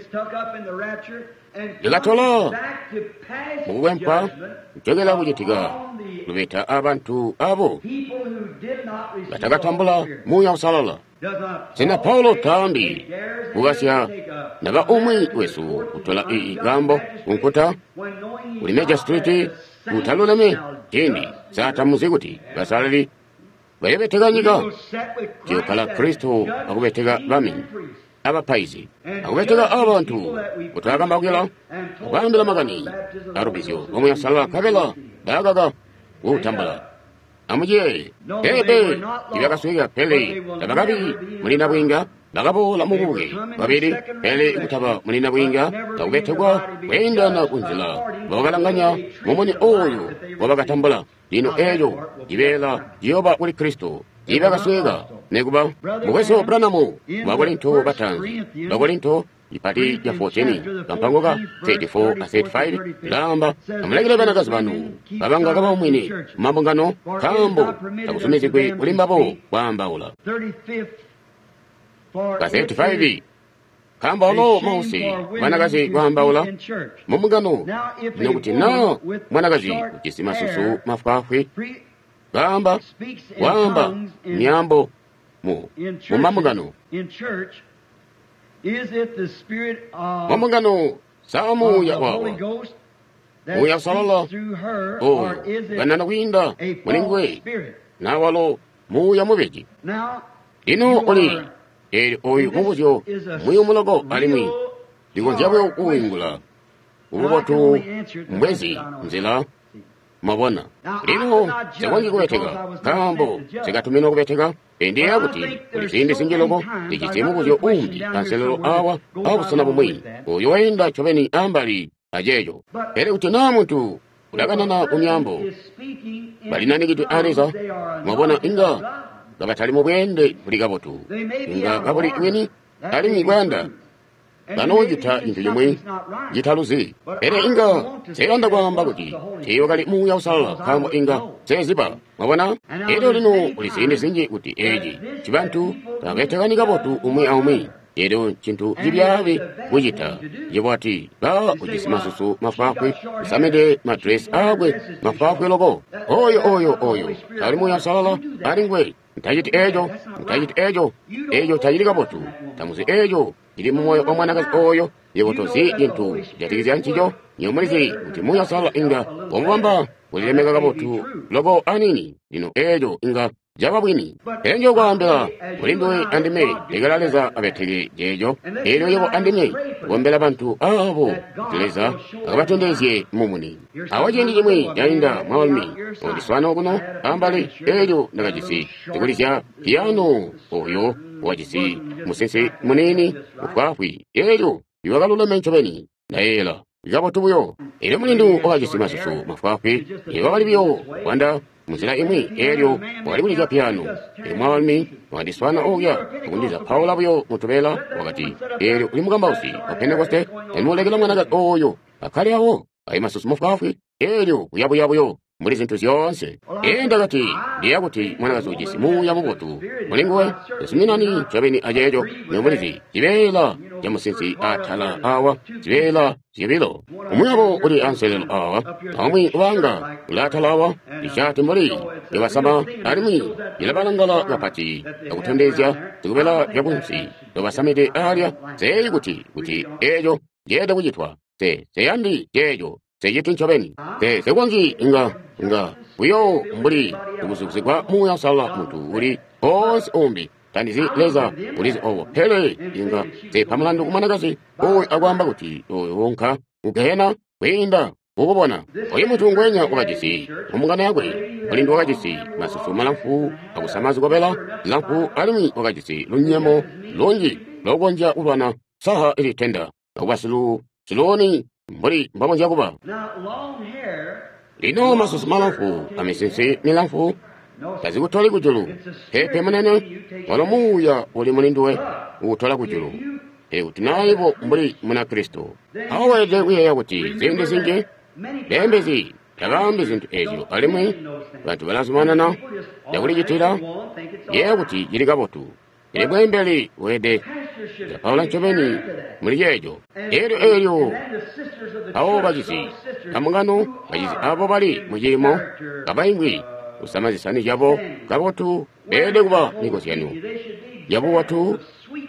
likatola mukugwempa mtegela kujitiga lubeta abantu abo batagatambula muya usalala sena Paulo tambi kugasya naga umwi wesu utola igambo unkuta ulimeja street utalulame jindi sata muziguti basalali bayebeteganyika kyokala Kristo akubetega bami abapaizi akubetega abantu utagambagila okuyambila magani arubisyo omuyasala kabela dagaga utambala amuje ebe ibakaswiga pele tabagabi mulina bwinga bagabola mubuge babiri pele ukutaba mulina bwinga takubetegwa wendana kunzila bagalanganya mumoni oyo wabagatambula lino eyo jibela jiyoba kuli Kristo ibakaswiga nekuba mukweso Branamu bagolinto batanzi bagolinto ipati ya 14 kampangoka 34-35 lamba amulegele banagazi banu babanga kaba umwini mambongano kambo takusumizikwe ulimbabo kwambaula ka 35 kamba olo mausi banagazi kwambaula mambongano nokuti na mwanagazi ukisima susu mafafwe kamba wamba nyambo mu mambongano mambongano samu ya wawa uya salala o ganana winda mulingwe nawalo muya mubeji ino oli oyu mubuzyo muyo mulogo alimi ligonjabwe okuwingula ububotu mwezi nzila mabona lino sewangi kubetega kambo segatumino kubetega ende yakuti kulisindi singilogo likisimu buzyo umbi kanselero awa abusana bumwi oyo wenda chobeni ambali ajeyo ere utina muntu ulaganana kumyambo balinani gitu areza mabona inga gabatali mubwende buligabotu inga gabuli wini ali migwanda bano jita intulimwe jitaluzi ere inga seyanda kwamba kuti teyogali muya usala kamo inga seziba mabona ero lino ulisinde sinji kuti eji chibantu kabeteganika botu umwe aumwe ero chintu jibyawe bujita jibwati ba ujisimasusu mafakwe samede madress agwe mafakwe logo oyo ali muya usala alingwe ntajiti ejo tajirika botu tamuzi ejo ili mmoyo omwanagazi oyo yewotozi jintu jatigizya nchijo nyomalizi kuti muya sala inga omwamba ulilemeka botu logo anini lino ejo inga jaba bwini enjo gwambela mulimbiwe andime legalaliza abetege jejo ero yebo andime gombela bantu abo teleza akabatondezye mumuni awajendi jimwe yainda mawalmi ondiswana okuno ambale ejo nagajisi tekulizya piano oyo wajisi musese munini ukwakwi ejo iwagalula menchobeni naela igabotubuyo ero mulindu owajisi masusu mafwakwi iwagalibyo wanda muzila imwe eryo walibuliza piano emwalmi wandiswana ogya okundiza paula buyo mutubela wakati eryo uli mugambausi wapentekoste emulegela mwanagazi oyo akali awo aimasusu mafwakwi eryo kuyabuyabuyo muri zintu zyonse endagati ndiyakuti mwanagazi ujisi muya mubotu mulinguwe esuminani chabeni ajejo nemulizi ibela jamusinsi athala awa zivela zivilo umuyavo uli anselelo awa amwi wanga ulathala awa ishati mbali yavasama alimwi ilabalangala gapati akuthendezya zikuvela vyabunsi yovasamide alya zeyi kuti ejo jeda kuyitwa zeyandi jejo zeyiti nchoveni zekwangi nga uyo mbuli ukusikwa muya sala mutu uli onse ombi tandizi leza ulizi owo pele inga zephamulandu kumanakazi oyo akwamba kuti oyo wonka ugehena kwinda ukubona oyo mutu ngwenya wakajisi umungana yakwe ulindu wakajisi masusuma lamfu akusamazi kopela lamfu alimi wakajisi lunyemo lonji lokonja ulwana saha ili tenda akubasilu siloni mbuli mbabonja kuba lino masusuma lamfu amisinsi ni lamfu kazikutole kujulu pepe munene walomuya uli mulinduwe utola kujulu utinayibo mbuli muna Kristo awede uyeya kuti zinde zingi bembezi tagambi zintu ejo alimwi bantu balasumanana yakulijitira yeya kuti jirikabotu ili bwembeli wede yapawula nchoveni muli yejo eryo awo bajisi kamungano bajisi abo bali mujimo kabaingwi usamazisani jabo kabotu bede kuba nikosi yanu jabo watu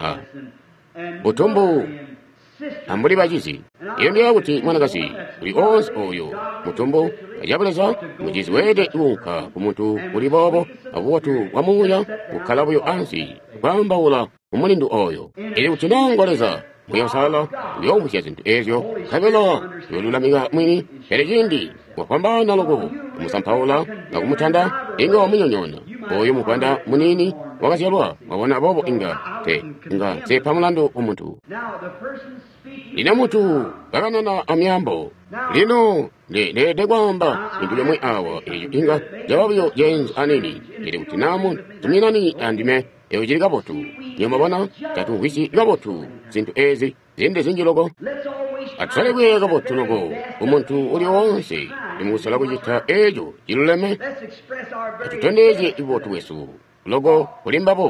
utumbu ambuli bajisi iyo ndiyo kuti mwanakasi uli onse oyo mutumbu ajabuleza mujizi wede iwunka kumuntu uli bobo abo watu wamuya ukalabuyo ansi kwambawula umulindu oyo ili utinongoleza muyasala uyombusya zintu ezyo kabela yolulamiga mwini perejindi wapambana logo umusampaula na kumutanda inga wamunyonyona oyo mukwanda munini wakasyalwa wabona bobo inga zephamulandu umuntu lina mutu kakanana amyambo lino dekwamba intu yamwe awa eyo inga jawabuyo jenzi anini ili utinamu tuminani andime eyo jiri kabotu nyamabona tatu wisi kabotu zintu ezi zinde zinjilogo atusalekwe kabotu logo umuntu uli wonse imusala kujita ejo jiluleme atutondeze ibotu wesu logo ulimbabo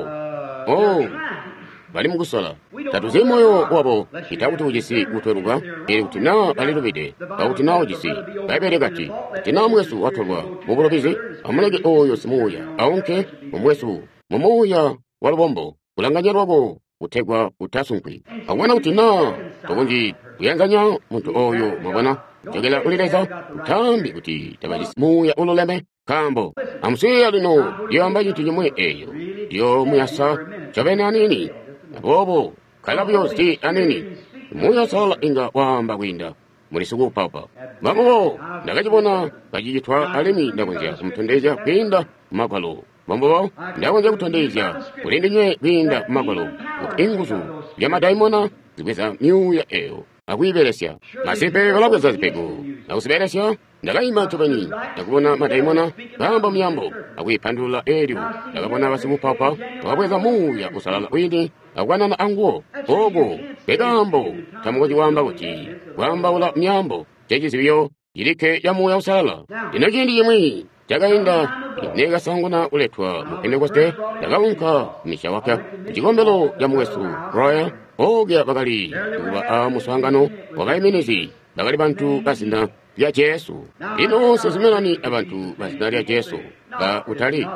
bali mugusala tatu zemoyo wabo itakuti ujisi utweruga ili utina balilubide bautina ujisi baibere gati utina mwesu watolwa mubulobizi amulege oyo simuya aunke mumwesu mumuya walubombo ulanganyarwago utegwa utasunkwi awana utina tokunji uyanganya muntu oyo mabona jogela ulileza utambi kuti tabajisi muya ululeme kambo amusiya lino yamba yiti yomwe eyo yo muyasa chavene anini bobo kalabyo sti anini muyasala inga wamba kwinda mulisugu papa bambo ndakachibona kajijitwa alimi ndakunja kumtondeza kwinda makwalo bambo ndakunja kutondeza kulindinye kwinda makwalo inguzu yamadaimona zibweza myuya eyo akwiberesya masipe kalabweza zipego nakusiberesya ndakayima chopeni ndakubona madaimona bamba myambo akwipandula eryo ndakabona basimu papa wakabweza muya kusalala kwindi akwanana anguo ogo begambo tamukoji wamba kuti wamba ula myambo chechisibiyo yilike yamuya usalala inakindi yimwi chakainda nega sanguna uletwa mupentekoste ndakawunka misha waka kuchikombelo yamuwesu royal ogya bakali kuba amusangano wakayimenezi bakali bantu basinda ya Jesu ino sezimenani abantu basinda ya Jesu ba utali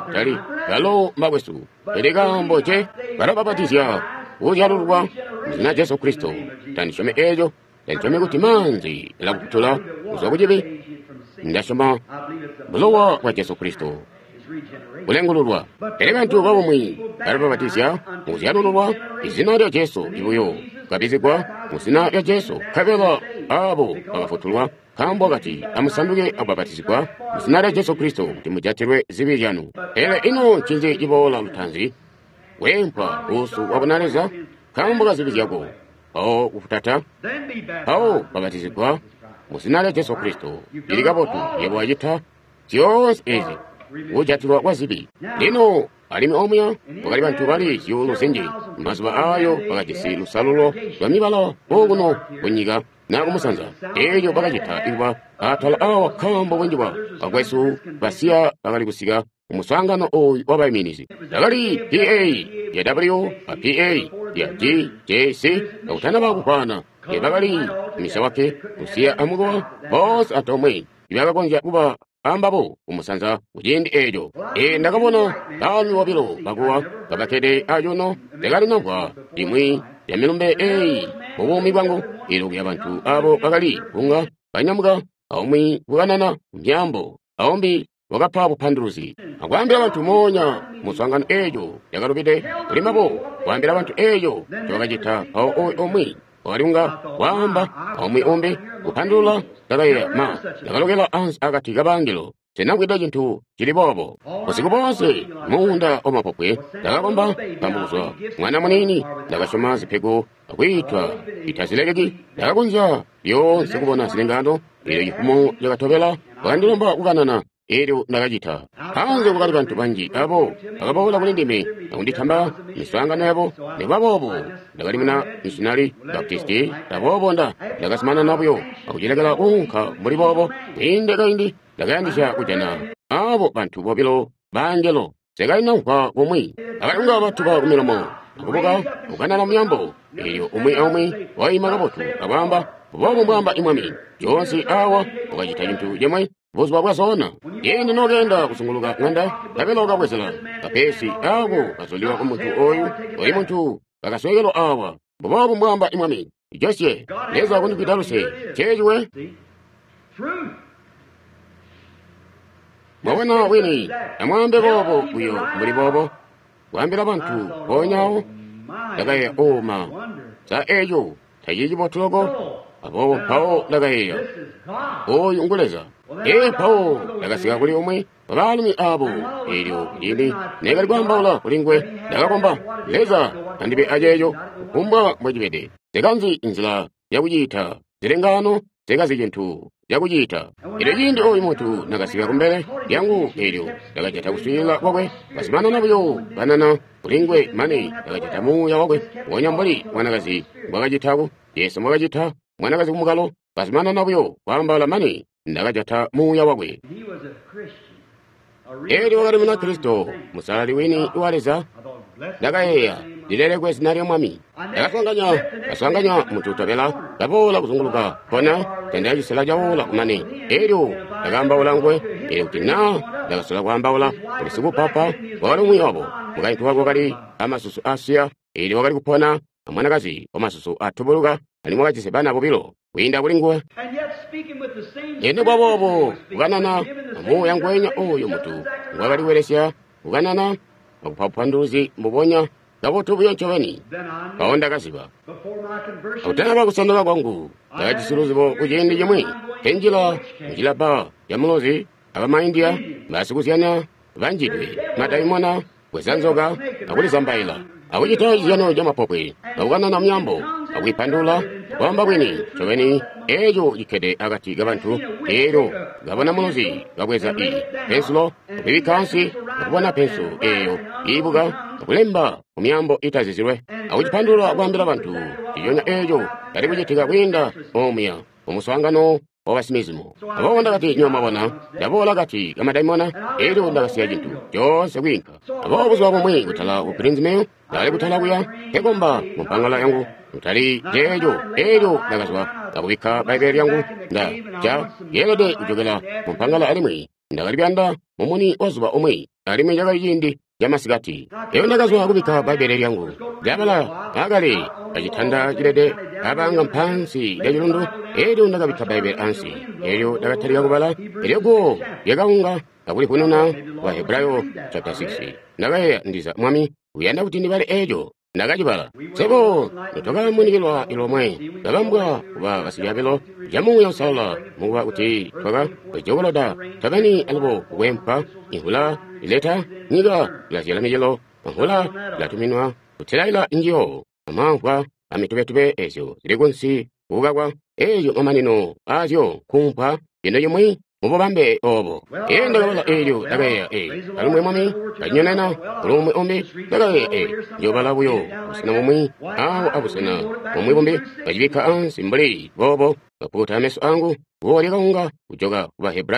galo mabwesu edegambo che barababatizya ujalurwa mzina Jesu Kristo tanishome ejo tanishome kuti manzi la kutula uzokujibi ndashoma bulowa wa Jesu Kristo ulengulurwa elebantu babumwi barababatizya ujalurwa izina lya Jesu ibuyo kabizikwa muzina lya Jesu kabela abo bagafutulwa kambo gati amusanduke ababatizikwa muzina lya Jesu Kristo timujatirwe zibijanu ele ino chinze ibola lutanzi wempa usu wabunaleza kambo gazibijako ao ufutata ao babatizikwa muzina lya Jesu Kristo ilikabotu yebwajita kyonse ezi ujatirwa wazibi lino alimi omya wakali bantu bali yulu senji mazuba ayo bakajisi lusalulo lwamibala oguno wenyiga nakumusanza eyo bakajita iba atala awa kambo wenjiba bagwesu basiya bakali kusiga umusangano oyu wabayimirizi dakali PA ya W a PA ya G JC akutana bakukwana bakali misa wake kusiya amugo bose atomwe ibakakonja kuba ambabo umusanza ujindi ejo ndakabona tami wabilo bakuwa kabakede ajono dekali nokwa imwi ya milumbe mubumi bwangu ilugu y'abantu abo bakali kunga banyamuga aomwi kuganana mbyambo aombi wakapha bupanduruzi akwambira abantu monya musangano ejo yakalupite kulimabo kwambira abantu ejo chokachita omwi walinga wamba aomwi ombi kupandula takaya ma nakalokela ansi akati kabangilo senakwita chinthu chilipopo usiku ponse munda omapopwe ndakakomba pambuzwa mwana munini ndakasoma zipheko akwitwa ithazilekeki ndakakunja yonse kubona zilingano ilo chifumo chakathopela wakandilomba kukanana ero ndakachita hanze kukali panthu panji apo akapaola kuli ndime akundithamba misangano yapo nepapopo ndakalimina missionary baptisti tapopo ndakasimana napoyo akuchilekera kunkha mulipopo indekaindi ndakayandisha kujana apo panthu popilo banjelo sekalinamkwa komwi akalunga pathu pa kumilomo akupoka kukanana muyambo iyo omwi waima kapothu akwamba popo mwamba imwami chonse awa ukachita chinthu chemwe vuzi wabwasona yende nogenda kusunguluka ng'anda kapelo kakwezela kapesi ako kasoliwa kwa munthu oyu oyi munthu kakaswekelo awa popo mwamba imwami josye leza kundikitaluse chechiwe mwawena wini amwambe popo uyo muli popo kuambira panthu ponyawo dakaya oma sa ejo tayichi potuloko apo pawo dakayeya oyu nguleza pawo dakasika kuli omwe pabalumi abo elyo lindi nekali kwambaula kulingwe dakakomba leza andibe ajeyo kumbwa mwachipete sekanzi inzira yakuchita zilengano sekazi chinthu yakuchita ilo chindi oyu munthu nakasika kumbele yangu elyo dakachita kuswila kwakwe kasimana napoyo banana kulingwe mani dakachita muya wakwe wonyamboli mwanakazi mwakachithaku yesu mwakachitha mwanakazi kumukalo kasimana napoyo kwambala mani ndakachata muya wakwe elyo wakati muna kristo musalali wini iwaleza ndakayeya lilelekwe sinalya mwami ndakaswanganya mututapela kapola kuzunguluka kona tendayachisela chawola kumani elyo ndakamba ngwe ili kuti ndakasula kwambaula kulisiku papa wakali umwiwabo mukayinthu wako kali amasusu asiya ili wakali kupona amwanakazi wamasusu athubuluka ali mwakachisebana popilo kuyinda kulingwe ene bwabobo kukanana amuya ngwenya oyo mutu ngwakali welesya kukanana akuphapanduzi muponya kapotubu yonchoveni kaonda kasipa akutena pakusanduka kwangu ndakachisuluzipo kuchiyindi chimwe kenjila njilapa ya mulozi apamaindia ngasikusiyana vanjidwe mataimona kwezanzoka akulizambaila akuchita chiyano cha mapopwe akukanana mnyambo akuipandula kwamba bwini choveni ejo chikhete akati kapanthu ero kapona mulozi kakweza pensulo kupiwikansi akupona pensu eyo ibuka akulemba kumyambo itazizirwe akuchipandula kuambira panthu chiyonya ejo kali kuchitika kuyinda omya umuswangano obasimizimo apo ndakati nyoma bona ndapola kati kamadaimona ero ndakasiya chinthu chonse kwinka apo buzi wako mwe kuthala uprinzimeyo dali kuthala kuya ekomba mumpangala yangu utali jejo ero ndakaswa akubika baibeli yangu cha yelede kuchokera mumpangala alimwe ndakalipyanda mumuni wazuba omwe alimwe chakayindi yamasikati eyo ndakaswa akubika baibeli yangu lyapala akale achithanda chilede apanga mphansi ya chilundu ero ndakapitha baibeli ansi eyo ndakathalika kupala ereko yakaunga akuli kunena wa Hebrayo chapter 6 ndakayeya ndiza mwami uyanda kuti ndipale ejo ndakachipala seko nitoka munikilwa ilomwe ndakambwa kuba vasiyapelo jamuya usala mukuba kuti twaka kwejokoloda takani alipo kuwempa ihula ileta nyika ilasiyala mijelo mahula ilatuminwa kuthilaila injiyo amankwa amitupetupe ezyo zilikunsi kukakwa eyo mamanino azyo kumpha yendo yomwe mupopambe obo ndakapala eyo ndakayeya alimwe mwami kanyonena ulumwe ombe ndakayeya njobala buyo usina momwe awo abusina momwe bombe kachibika ansi mbali bobo kaputa ameso angu kuoleka unga kuchoka kuba Hebrayo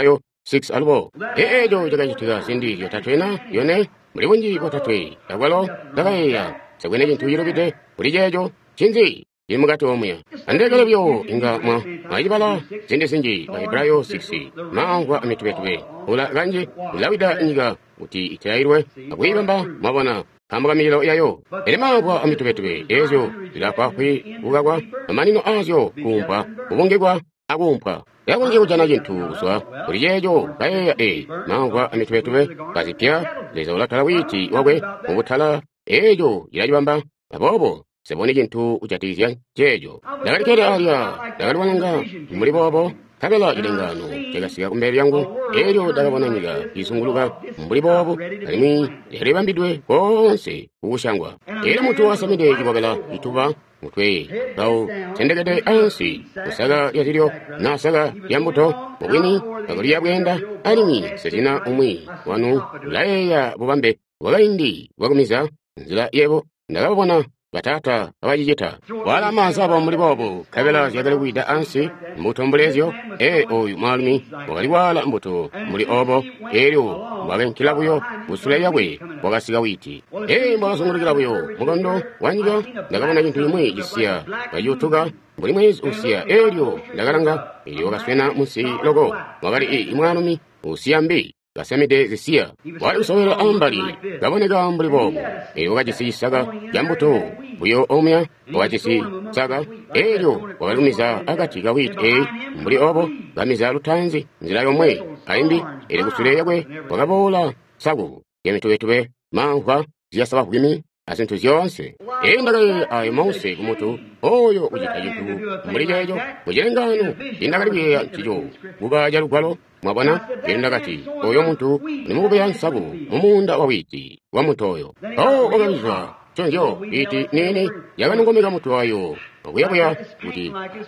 6 alipo ejo chakachitika sindi yotatwena yone muli bwanji kotatwe akwalo ndakayeya sakwene chinthu chilopite kuti checho chinzi chili mukati omwe andekelebyo inga mwachipala sindisinji pa Hebrayo 6 mawu amitupetube ula kanji ulawida nyika kuti itayirwe akuyipamba mwabona kambakamiyo yayo ere mawu amitupetube ezo ilapakwi ukakwa amanino azo kumpa ubungikwa akumpa yakunje kujana chinthu kuswa kuti checho kayeya mawu amitupetube kazipya leza ulatala witi wakwe mukuthala ejo ilachipamba apopo sebone chinthu uchatizya checho ndakalikere alya ndakaliwananga muli popo kakela chilengano chakasika kumbere yangu elyo ndakabona nyika isunguluka mbuli popo kalimi lipambidwe konse kukushangwa ere munthu asamide chipopela itupa mutwe kawu sendekete ansi kusaka yazilyo nasaka yambuto mubwini kakaliya bwenda alimi setina umwi wanu ulayeya bupambe wakaindi wakumiza nzira yebo ndakabona batata abajijeta wala amansabo muli bobo kabela yakale kuida ansi mbutombolezyo oyu malumi wakali wala mbuto muli obo elyo wabenkila buyo busula yabwe wakasiga witi mbakasungulukila buyo mukondo wanyiga ndakabona chinthu imwe jisiya kajutuka mbuli mwezi usiya elyo ndakalanga ili wakaswena musi loko wakali imwanumi usiya mbi kasemide zisiya wali usowela ambali kaboneka mbuli bobo wakajisisaka jambuto buyo omya wakajisisaka elyo wakalumiza akati kawiti mbuli obo kamiza lutanzi nzira yomwe ayimbi ili kusule yakwe wakabola saku yemitubetube manhwa ziyasaba kugimi asinthu zyonse ndakaye ayo mause kumutu oyo uchita chinthu mbuli checho muchilengano indakalipiyeya chicho kukaja lugwalo mwabona ndakati oyo munthu nimukupeya nsaku mumunda wawiti wa munthu oyo wakabizwa chonjo iti nini yakanongomeka munthu wayo wakuyakuya kuti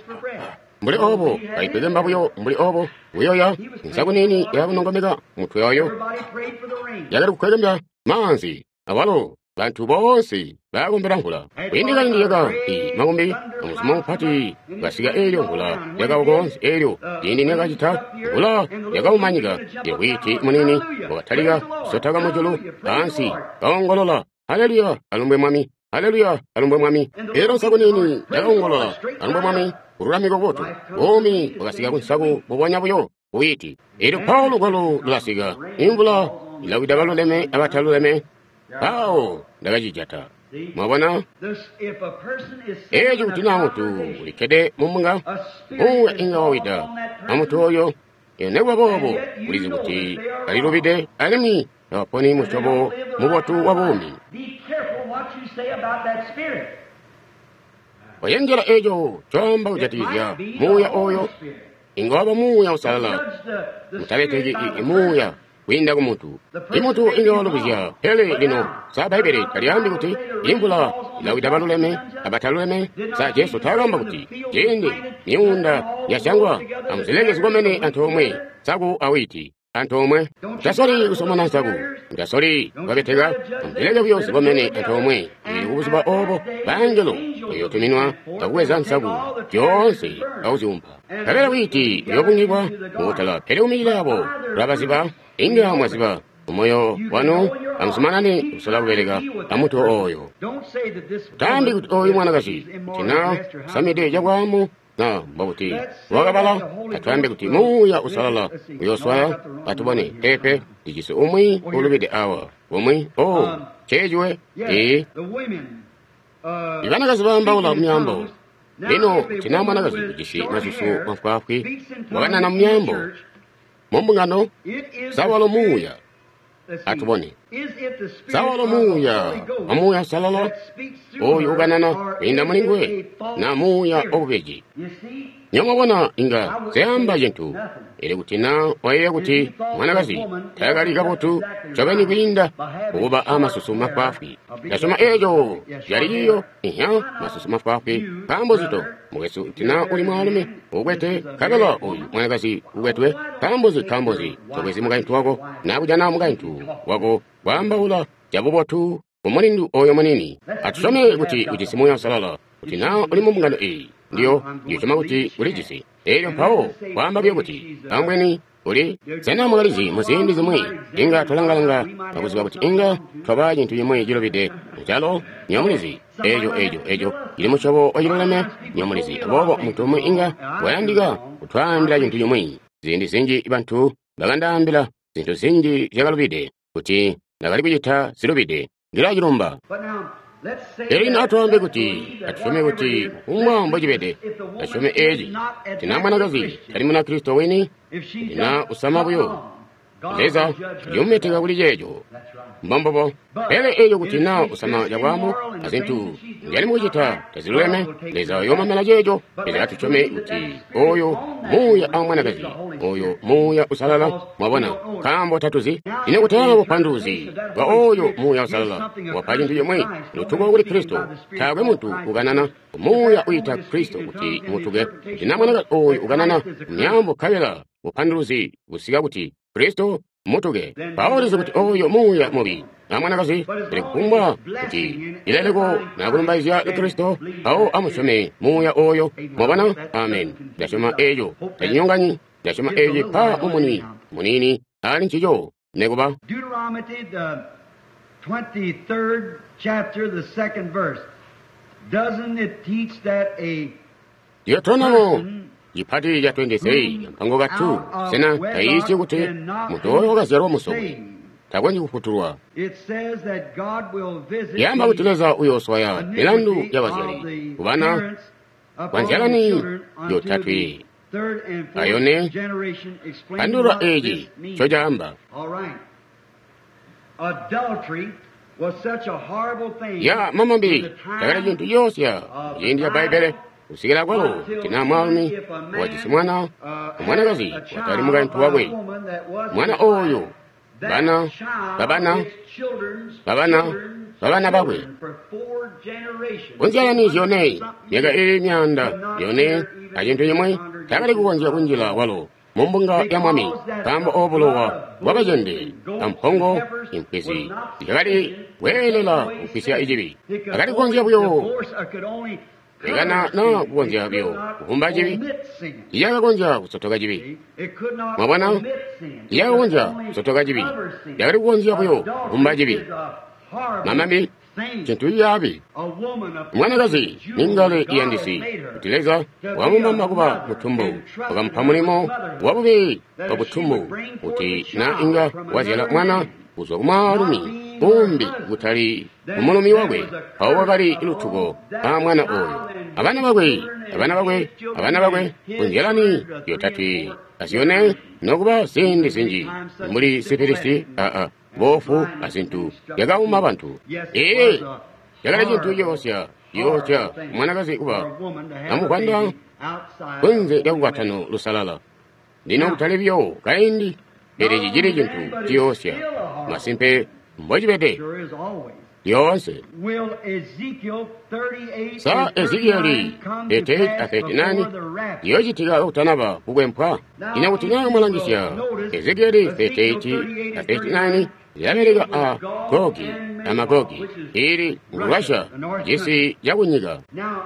mbuli obo kayipeke mbabuyo mbuli obo uyoya nsaku nini yakanongomeka munthu wayo yakati kukhekembya manzi awalo bantu bonse bakumbira nkula kwindika indiyaka makumbi amuzimu phati basiga elyo nkula yakaukonse elyo indi nekachita nkula yakaumanyika yakwiti munini wakathalika sotaka mujulu pansi kaongolola haleluya alumbwe mwami haleluya alumbwe mwami ero nsaku nini yakaongolola alumbwe mwami kululamika kotu omi wakasiga kunsaku bubwanyabuyo kuwiti ero paulo kwalo lulasiga imvula ilawida baluleme abataluleme awo ndakachijata mwabona ejo kuti namutu ulikede mumunga uwe inga wawida amutu oyo enegwa bobo ulizi kuti alilubide alimi awaponi muchobo mubotu wabumi wayenjera ejo chomba uchatizya muya oyo ingawaba muya usalala mutalete muya winda kumutu imutu ingawalubizya hele lino sabaibere kaliyambi kuti imvula ilawida baluleme abataluleme sa jesu tagambba kuti jende miunda yashangwa amuzilegezi komene anthu omwe saku awiti anthu omwe mtasoli kusomana nsaku mtasoli kwaketeka amuzilege byosi komene anthu omwe ili kubuziba obo banjelo yotuminwa takuweza nsaku kyonse auziumba kabela witi yobungibwa mutala pele umile abo lwabaziba inga mwaziba umoyo wanu amusumanani usola kubereka amutu oyo tambi kuti oyo mwanakazi tina samide jagwamu na babuti wakabala atwambe kuti muya usalala uyoswaya atubone tepe dijise umwi ulubide awa umwi chejwe ivanakazi vambawula mnyambo lino tina mwanakazi kujishi masusu mafukafwi wakanana mnyambo mombungano sawalo muya atubone sawalo muya amuya salala oyo ukanana inda mulingwe na muya obubeji nyamabona inga zeyamba jintu ili kutina waye kuti mwanakazi tayakalika botu chokani kuinda kuba amasusu mafafwi yasoma ejo yaliyo masusu mafafwi kambo zito mugesu tina uli mwalume ugwete kagala oyu mwanakazi ugwetwe kambozi chokezi mugaintu wako nakujana mugaintu wako wambawula jabubotu umunindu oyo munini atusome kuti ujisimu ya salala kuti na uli mumbungano ndiyo choma kuti ulijisi elyo pawo wambabye kuti kambweni uli senamwalizi muzindi zimwe inga tolangalanga pakuziwa kuti inga toba chinthu chimwe chilopite mchalo nyamulizi ejo ili muchobo ochiloleme nyamulizi abobo munthu omwe inga wayandika kuthwambira chinthu chomwe zindi zinji banthu bakandambira zinthu zinji chakalupite kuti nakali kuchitha zilupite ndila chilumba eri atwambe kuti atushome kuti umwambo chipete ashome eji tina mwanakazi ali muna Kristo weni tina usamabuyo leza yumetika kuli jejo mbambobo ele ejo kuti na usama jagwamu azinthu yali muchita taziluleme leza yomamela jejo leza atushome kuti oyo muya amwanakazi oyo muya usalala mwabona kambo tatuzi ine kutawo panduzi wa oyo muya usalala wapaji ndiyo mwe nutuko kuli Kristo tagwe muntu uganana muya uita Kristo kuti mutuge tina mwanakazi oyo uganana mnyambo kawela upanduzi usiga kuti Kristo mutuge pawuliza kuti oyo muya mubi amwanakazi ilikukumba kuti ileleko nakulumbaizya Kristo awo amushome muya oyo mwabona amen dashoma ejo tajinyonganyi dashoma eji pa umuni munini ali nchijo negoba Deuteronomy, the 23rd chapter, the 2nd verse. Doesn't it teach that a Deuteronomy ipati ya 26 mpango gatu sena taisi kuti mutoyo gazero musowe tagwanyi kufuturwa it says that God will visit yamba kuteleza uyo swaya milandu ya waziri kubana kwanjalani yo tatwi ayone andura eji chojamba adultery was such a horrible thing ya mamambi tagala jintu yosya yindi ya baibele usigila kwalo tina mwalumi wajisi mwana kazi watari mga ntu wagwe mwana oyo babana bagwe kunjala yone yega myanda yone ajintu yemwe tagali kukonjia kunjila walo mumbunga ya mwami kambo obulowa wabajende ampongo impisi yagali welela upisi ya ijibi agali kukonjia buyo egana na kukonjia buyo kuhumba jibi iyaga konjia kusotoka jibi mabwana iyaga konjia kusotoka jibi yagali kukonjia buyo kuhumba jibi mamami chintu yabi mwanakazi ningale iyandisi kutileza wamumama kuba mutumbu wakampamulimo wabubi wabutumbu uti na inga wazela mwana uzokumalumi umbi gutali umulumi wagwe awo wakali ilutugo mwana oyo abana bagwe kunjelani yotatwi asiyone nokuba sindi sinji muli sipirisi bofu asintu yagauma abantu yagala chintu yosya mwanakazi kuba namukwanda kunze yakukwatano lusalala ndino kutalebyo kaindi ereji jiri chintu chiyosya masimpe mbojibete yonse sa Ezekieli 38:39 yochitiga okutanaba kugwempwa ine kutina mwalangisya Ezekieli 38:39 yabereka amagogi iri ngulwasha jesi yakunyiga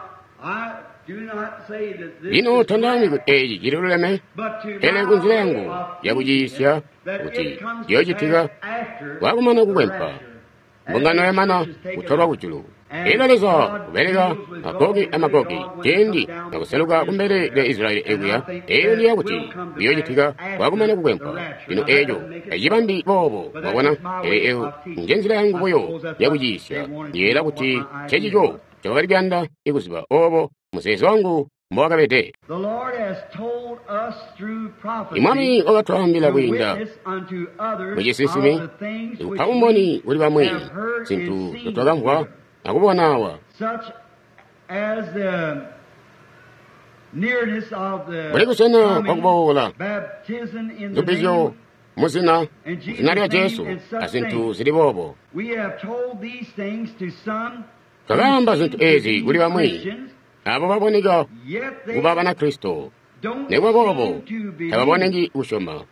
lino tandani kuti eji jiluleme ele kunzira yangu yakujiyisya kuti yochitiga wakumana kugwempwa mbungano yamana kutolwa kuchulu ilaleza kubereka amagogi kendi nakuseluka kumbere lya Israeli ekuya eyo ndiya kuti yochitiga wakumana kugwempwa lino ejo ejibambi bobo wabona eyo njenzira yangu boyo yakujiyisya yera kuti chechicho chakalibyanda ikuziba obo musezi wangu mwakabete imwami okatwambila kuyinda mujisisimi ikupamumoni uli bamwe sintu totwakamvwa akubonawa buli kusena okubowola zupizyo muzina lya Jesu asintu zili bobo twagamba zintu ezi uli bamwe abo baboneka kubaba na Kristo negwa bobo tababonengi ushoma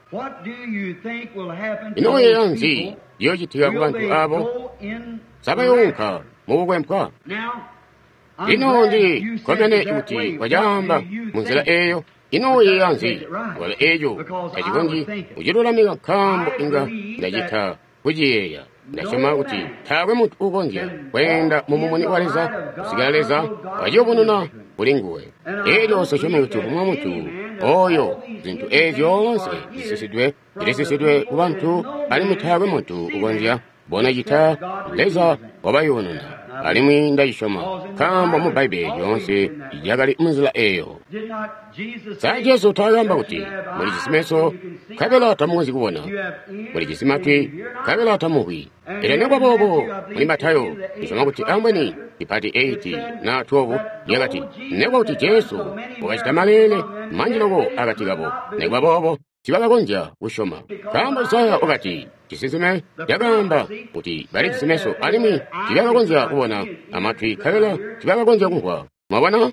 ino yeyanzi yochitiga ku bantu abo sabayonka mubugwempwa ino ndi komene kuti wajamba munzira eyo ino yeyanzi wala ejo achikondi uchilolamika khambo inga ndachitha kuchiyeya ndachoma kuti thakwe munthu ukonja kwenda momwe waleza kusikaleza wachiyoponona kulinguwe ejo sochome kuti kumwa munthu oyo zinthu ezonse zisisidwe ku banthu ali muthakwe munthu ukonja bona chitha leza wabayonona alimwi ndachishoma khambo mu Baibuli yonse yakali munzila eyo sa Yesu tayamba kuti muli chisimeso kapela tamuzi kuona muli chisimati kapela tamuhwi ila negwa bobo muli Matayo ishoma kuti ambweni ipati 8 na 12 yakati negwa kuti Yesu wakachita malele manjiloko akatikabo negwa bobo chivakakonja kushoma kamba Isaya wakati chisisime yakamba kuti bali chisimeso alimwi chivakakonja kuona amatwi kapela chivakakonja kuhwa mwabona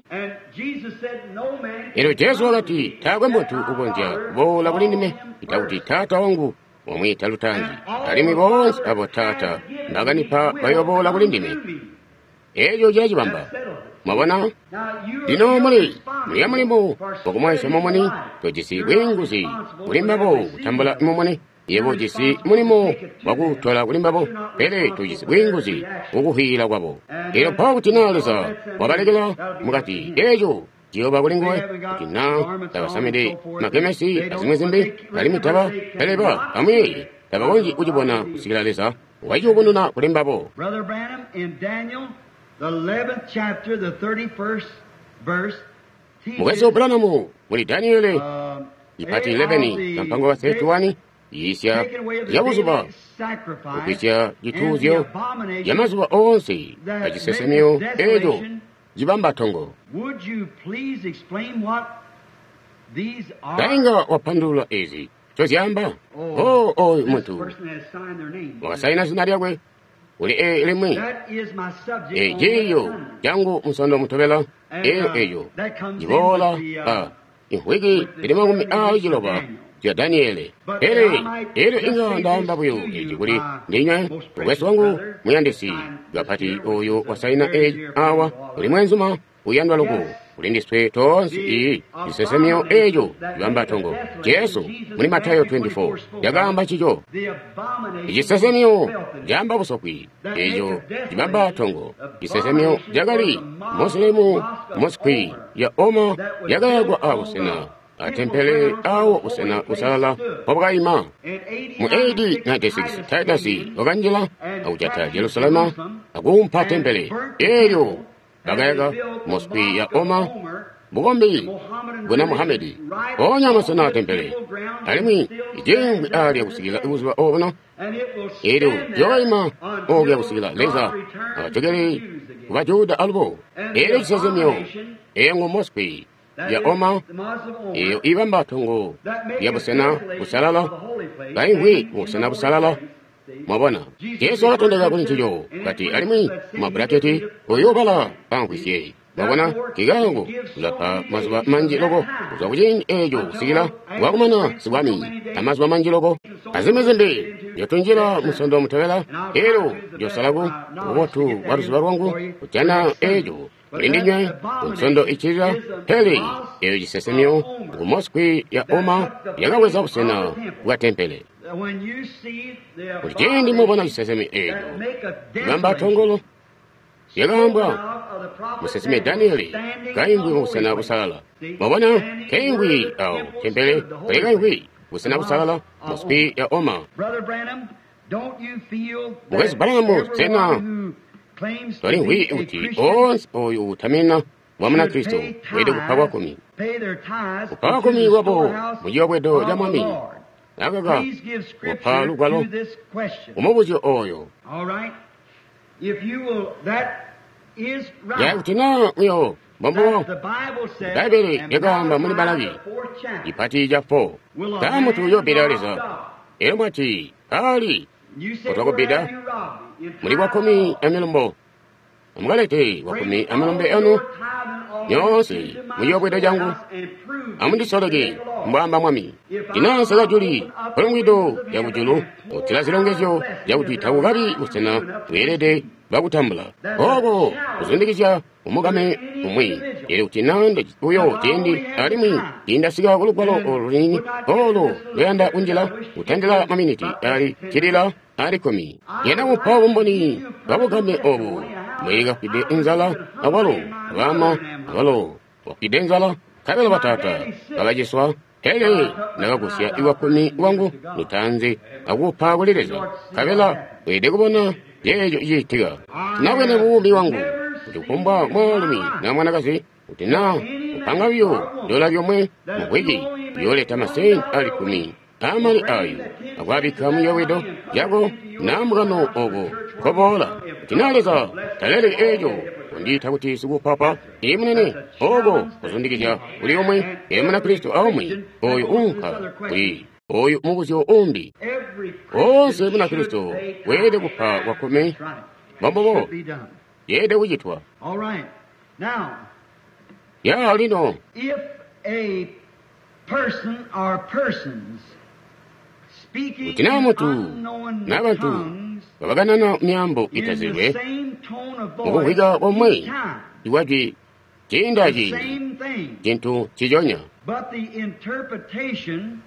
ero Yesu wakati thakwe munthu ukonja bola kulindime itakuti Tata wangu wamwita lutanji alimwi bonse abo Tata ndaganipa bayobola kulindime ejo jachibamba mwabona lino muli mulimo okumwaisa momoni tojisi bwenguzi kulimbabo kutambula momoni yebo jisi mulimo wakutwala kulimbabo pele tojisi bwenguzi ukuhila kwabo ero pauti naleza wabalekela mukati ejo Jehova kulingwe kina tabasamede makemesi azimwezimbe alimitaba peleba amwe tabakonji uchibona kusikilaleza wajibonona kulimbabo. Brother Branham in Daniel the 11th chapter, the 31st verse. Mwezo Branham muri Daniel ipati 11 kampango wa 31 yisya yabuzuba ukicha jituzyo yamazuba onse ajisesemyo ejo jibamba tongo. Would you please explain what these are? Dainga wapandula ezi chozyamba muntu wakasaina zina lyakwe uli elimwe jeyo jangu musondo mutobela eyo jibola ihwiki ilimangumi jiloba ja Daniele ero inga ndamba buyo ejikuli ndinywe uweso wangu muyandisi gapati oyo wasaina awa uli mwenzuma uyandwa luku ulindiswe tonsi isesemyo ejo yamba tongo Yesu muli Matayo 24 yagamba chicho isesemyo jamba busokwi ejo yamba tongo isesemyo jagali Muslimu moskwi ya oma yagalagwa abusena atempele awo usena usala obagaima mu AD 96 taitasi oganjila aujata Jerusalema agumpa tempele eyo bagayaga moskwi ya oma bugombi guna Muhammedi onyama sana tempele alimi jengwi ali akusigila ibuzuba obona edo yogaima oge akusigila leza abategeri kubajuda albo edo chisazemyo engo moskwi ya oma iyo ibamba tongo ya busena busalala gaingwi busena busalala mwabona Yesu atondeka kuni chijo kati alimi mabraketi oyobala angwisye mwabona kigango lapa mazuba manji logo uzakujingi ejo sigila wakumana siwami amazuba manji logo azimezembe yotunjira musondo mutawela ero josalagu uwotu waruzuba rwangu uchana ejo ulindinywe umusondo ichira heli eyo jisesemyo umumoskwi ya oma yagaweza busena wa tempele Ujindi mubona jiseseme ejo gamba tongolo yagamba museseme Danieli kaingwi musena busalala mubona kaingwi au tempele kaingwi musena busalala moskwi ya oma Mwezi Branham sena Tori hui uti ons oyu utamina wamana Kristo wede kupagwa kumi kupagwa kumi wabo mujiwa wedo jamami nagaga wapalu gwalo umobuzyo oyo ya utina uyo mambo Baibuli yagamba muni balagi ipati jafo tamu tuyo bidaliza elmati ali otoko bida muri wakumi emilombo amugalete wakumi emilombe enu nyonsi muyobweda jangu amundisolege mbamba mwami inansaga juli olumwido yabujulu otila zilongezo yabutuita bugabi busena werede bagutambula ogo kuzindikisha umugame umwi ere utinanda uyo tendi alimi inda siga kulupalo olunini olo luyanda unjila utandila maminiti ali chirila ali komi yena upawo mboni babugame obu mwiga pide inzala awalo awalo wakide inzala kabela batata bagajiswa hele nagakusia iwa kumi wangu nutanze agupagulireza kabela wede kubona yeyo yitiga nawe ne bubi wangu utukumba mwalimi na mwanakazi utina upanga vyo dola vyomwe mkwegi yole tamasei ali kumi amali ayu agwabikamu yowedo yago namugano ogo kobola utinaleza talele ejo ndita kuti sikupapa imunene ogo kuzundikija uli omwe emuna kristo aomwe oyo unka uli oyo mugusyo umbi onse emuna kristo wede kupa wakome bambobo yede ujitwa ya lino if a person or persons speaking utina in mutu unknown n'abantu tongues babaganana myambo in the itazirwe same tone of voice okuhiga omwe each time, iwaji the kindaji same thing, kintu kijonya but the interpretation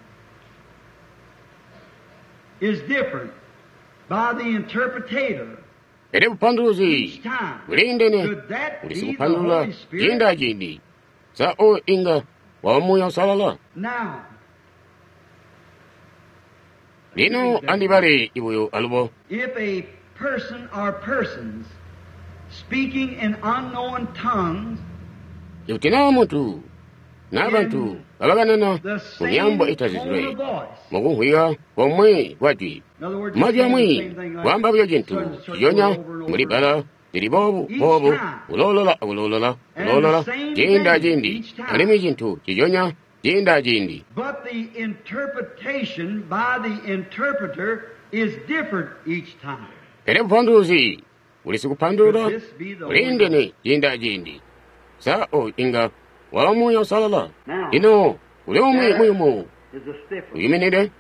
is different by the interpretator ere bupanduzi each time. bulindene Could that be ulisi the kupandula Holy Spirit? kindajindi sa o inga wamuya salala Now, lino andibale ibuyo alubo if a person or persons speaking in unknown tongues, utina mutu n'abantu babaganana the mu same myambo tone itazizwe of voice. mukuhwiga omwe gwajwi In other words, maji saying the amwi same thing like wamba byo jintu so kijonya over and over. muri bala diri bobu Each bobu time. ulolola And the same jinda thing jindi each time. alimi jintu kijonya jinda jindi But the interpretation by the interpreter is different each time. ere bupanduzi ulisi kupandura Could this be the Holy ulindene jinda jindi sa o inga wamuya salala Now, ino ule omwe muyumu is a stiff one. uyimenere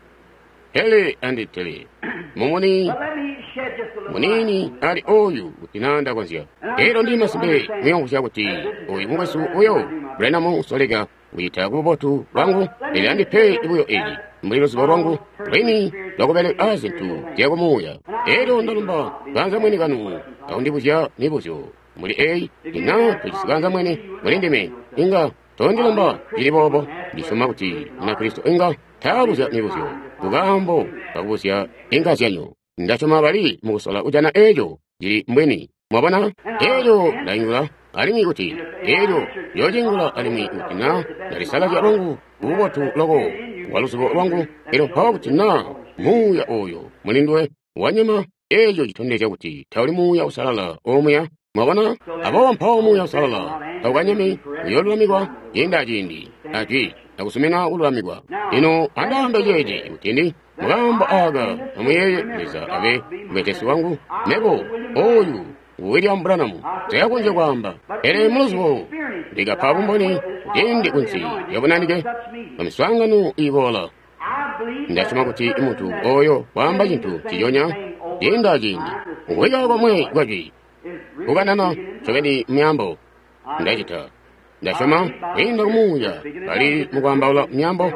hele anditele mumuni But let me shed just a little munini light. ali oyu utinanda kwanzia ero ndi masibe muyongo chakuti oyu mwesu uyo brenamu solega uyita kubotu wangu ili andipe ibuyo eji mbulilo sibo lwangu lweni lwakubele azintu tiyakomuya ero ndalumba ganza mwene kanu kaundibuzya nibuzyo muli eyi ina tukisiganza mwene mulindime inga tondilomba ili bobo ndisoma kuti na kristo inga tabuzya nibuzyo bugambo babuzya inga zyanyo ndachoma bali mukusola ujana ejo jili mbweni mwabona ejo ndayingula alimi kuti ejo yojingula alimi utina nalisala lya lwangu ubotu logo walusibo lwangu ero pawa kutina muya oyo mulindwe wanyama ejo jitondeja kuti tawuli muya usalala omuya mwabona abo mpawo muya usalala tawukanyami uyolulamigwa jinda jindi ati nakusumina ululamigwa ino andambe jeje utindi mugambo aga amuyeye leza abe mwetesi wangu nebo oyu William Branham teyakunze kwamba ere muluzibo ndiga pabumboni jindi kunsi yabonanike omiswangano ibola ndasoma kuti imuntu oyo wamba jintu kijonya jinda jindi uwiga kwamwe gwaji kuganana chogeni myambo ndachita ndasoma inda kumuya ali mukwambaula myambo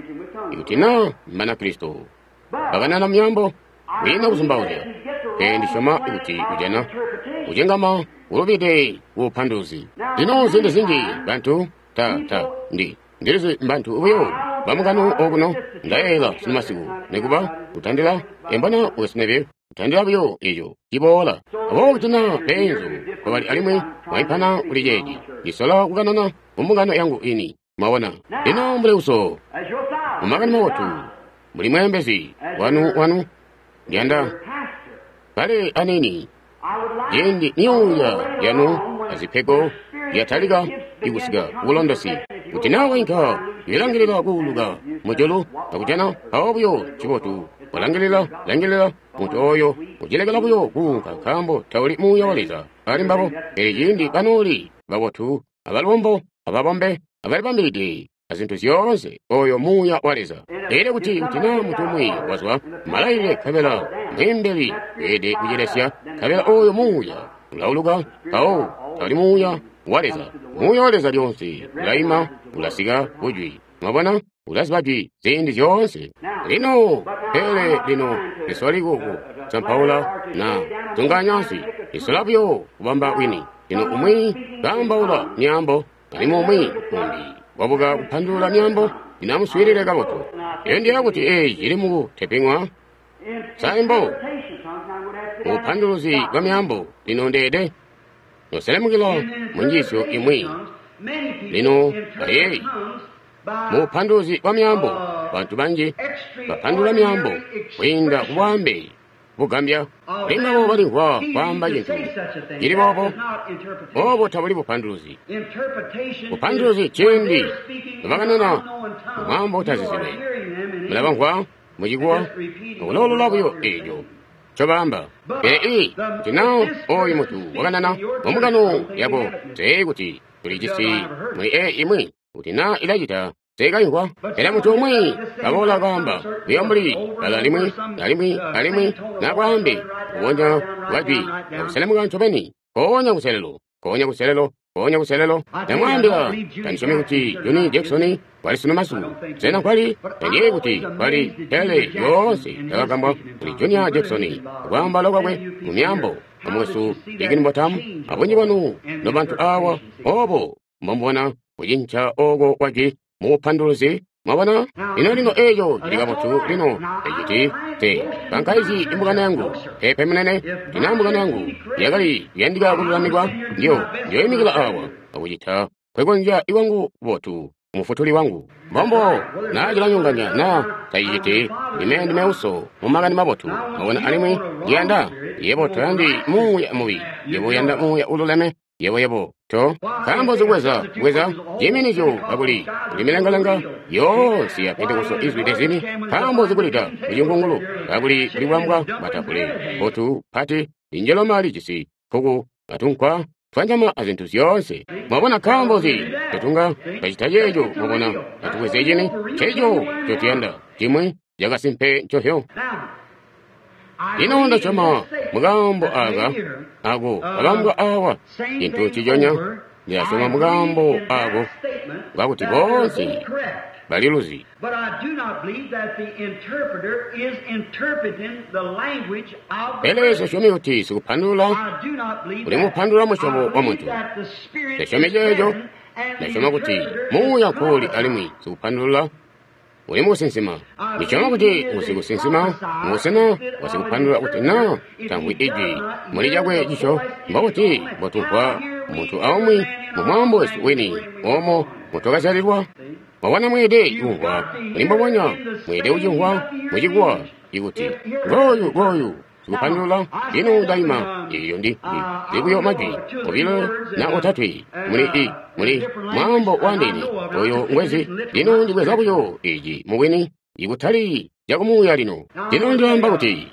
ikutina mana kristo baganana myambo wina kuzimbauja ndisoma ikuti ujana ujengama ulobide upanduzi ino zinde zinji bantu ndirizi mbantu ubuyo bamugano oguno ndaela sinamasiku nekuba utandila embana uwesinebe utandila buyo ejo kibola abo kutina penzo kwabali alimwe waipana ulijeji isola kuganana umugano yangu ini mawona ino mbuleuso umagani mawotu muli mwembezi wanu ndianda pale aneni jendi niuya yanu azipego yataliga igusiga ulondosi utinawa inka yilangilila kuluga mujolo akujana awobuyo chibotu walangilila mutu oyo ujilegela buyo kunka kambo tawuli muya waliza ali mbabo ejindi kanoli babotu abalombo ababombe abali bambidi azintu zyonse oyo muya waliza ere kuti utina mutumwi wazwa malaile kabela mwembeli ede kujelesya kabela oyo muya ulauluga awo tawuli muya waleza muyoleza lyonse ulaima ulasiga ujwi mwabona ulasiba jwi zindi zonse lino hele lino lisolikuku sampaula na tunganyansi lisolapyo kubamba wini lino umwi kambaula nyambo alimo umwi umbi wabuga kupandula nyambo linamuswirire kaboto yendi yakuti ilimu tepingwa saimbo upanduluzi kwa myambo lino ndede noselemukilo munjisyo imwi lino ayeyi mupanduzi wa myambo bantu banji bapandula myambo kwinda kubwambe bugambya lino balihwa kwamba jintu jili bobo bobo tabuli bupanduzi bupanduzi chindi baganana mwambo tazizile mulabangwa mujigwa ulolo labuyo ejo chobamba tinao oyi mutu waganana omugano yabo teguti tulijisi mwi imwi utina ilajita tegayingwa era mutu omwi kabola gamba byombuli alimwi nabwambe uwonja wajwi obuselemu gantobeni konya kuselelo namwambira tanisome kuti Joni Jackson kwali sunomasu sena kwali tandiye kuti kwali hele yonse tagagamba kuli Joni Jackson kwamba lokakwe mumyambo amwesu igini mbotamu abonyi banu nobantu awa obo mbona kujincha ogo wajwi mupanduzi mwabona lino eyo ligabotu lino ejiti te kankaizi imbugana yangu pemenene inambugana yangu yagali yandiga kululamigwa ndio imigila awa akujita kwegonja iwangu botu mufutuli wangu bombo najila nyunganya na taijiti nimeuso mumagani mabotu mabona alimwi yanda yeboto yandi muya mubi yebo yanda muya ululeme yebo to kambo zugweza jiminijo abuli limelengalanga yo siya pentekosto izwidezini kambo zugulita ujungungulu abuli liwambwa batakule botu pati injelo mali jisi kugu atunkwa twanjama azintu zyonse mwabona kambozi tutunga kachitajejo mwabona atuwezejeni chejo chotiyanda chimwe jagasimpe chohyo inonda chama mugambo aga ago abambwa awa into chijonya yasoma mugambo ago gakuti bonsi baliluzi but I do not believe that the interpreter is interpreting the language of the elezo shomi uti sikupandula I do not believe uli mupandula mushobo wa muntu teshomejejo nashoma kuti muya kuli alimwi sikupandula uli musinsima nichoma kuti musikusinsima musena wasikupandula kuti na tangwi iji mulijagwe jisho mbakuti botunkwa muntu awamwi mumwambo weni omo mutokazalirwa mabwana mwede yungwa mulimbobonya mwede ujungwa mujigwa ikuti goyu sikupandula lino daima iyo ndi likuyo majwi obilo na otatwi muli mwambo wandini oyo ngwezi lino ndigwezabuyo iji muweni ikutali jakumuya lino lino ndiwamba kuti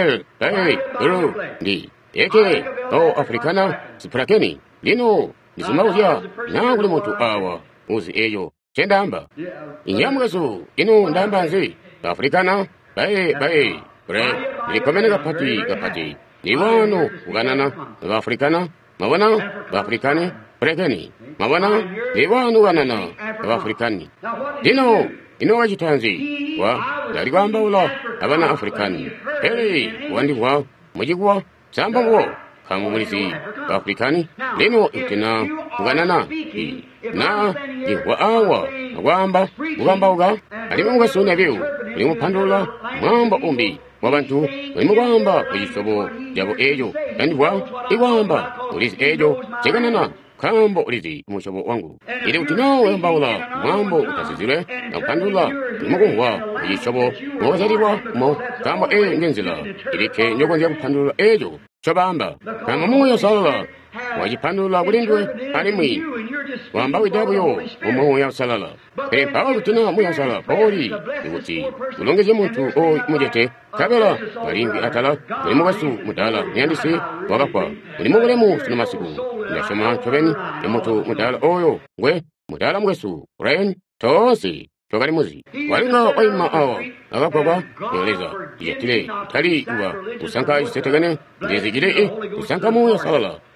ndi eke o afrikana sipurakeni lino ndisumauja na kuli muntu awa uzi eyo chendamba inyamwezo ino ndambanzi afrikana bae likomene kapati liwano kuganana afrikana mabona afrikani prekeni mabona liwano ganana afrikani ino wajitanzi wa yaligamba ula abana afrikani wandiwa mujigwa sambangwo kamumulisi afrikani lino itina kuganana na jingwa awa agwamba uga alimo mugasuna byo ulimo pandula mwamba umbi wabantu ulimo gwamba kujisobo jabo ejo andwa igwamba ulisi ejo cheganana kambo ulizi mushobo wangu ile utinawe mbawula mwambo utasizire na pandula ulimo gwa kujisobo mwazaliwa mo kambo ngenzila ilike nyogonja kupandula ejo chobamba kama muyo salala wajipandula kulindwe alimwi wamba widabuyo umuya salala pawa kutina muya salala poli ikuti ulongeze muntu o mujete kabela balimbi atala mulimugasu mudala nyandisi wagakwa mulimugulemu sinomasiku ndashoma chobeni emutu mudala oyo ngwe mudala mwesu ren tosi tokalimuzi walinga waima awa agakwagwa yoleza yetile tali uwa usanka isetegane ndezigile usanka muya salala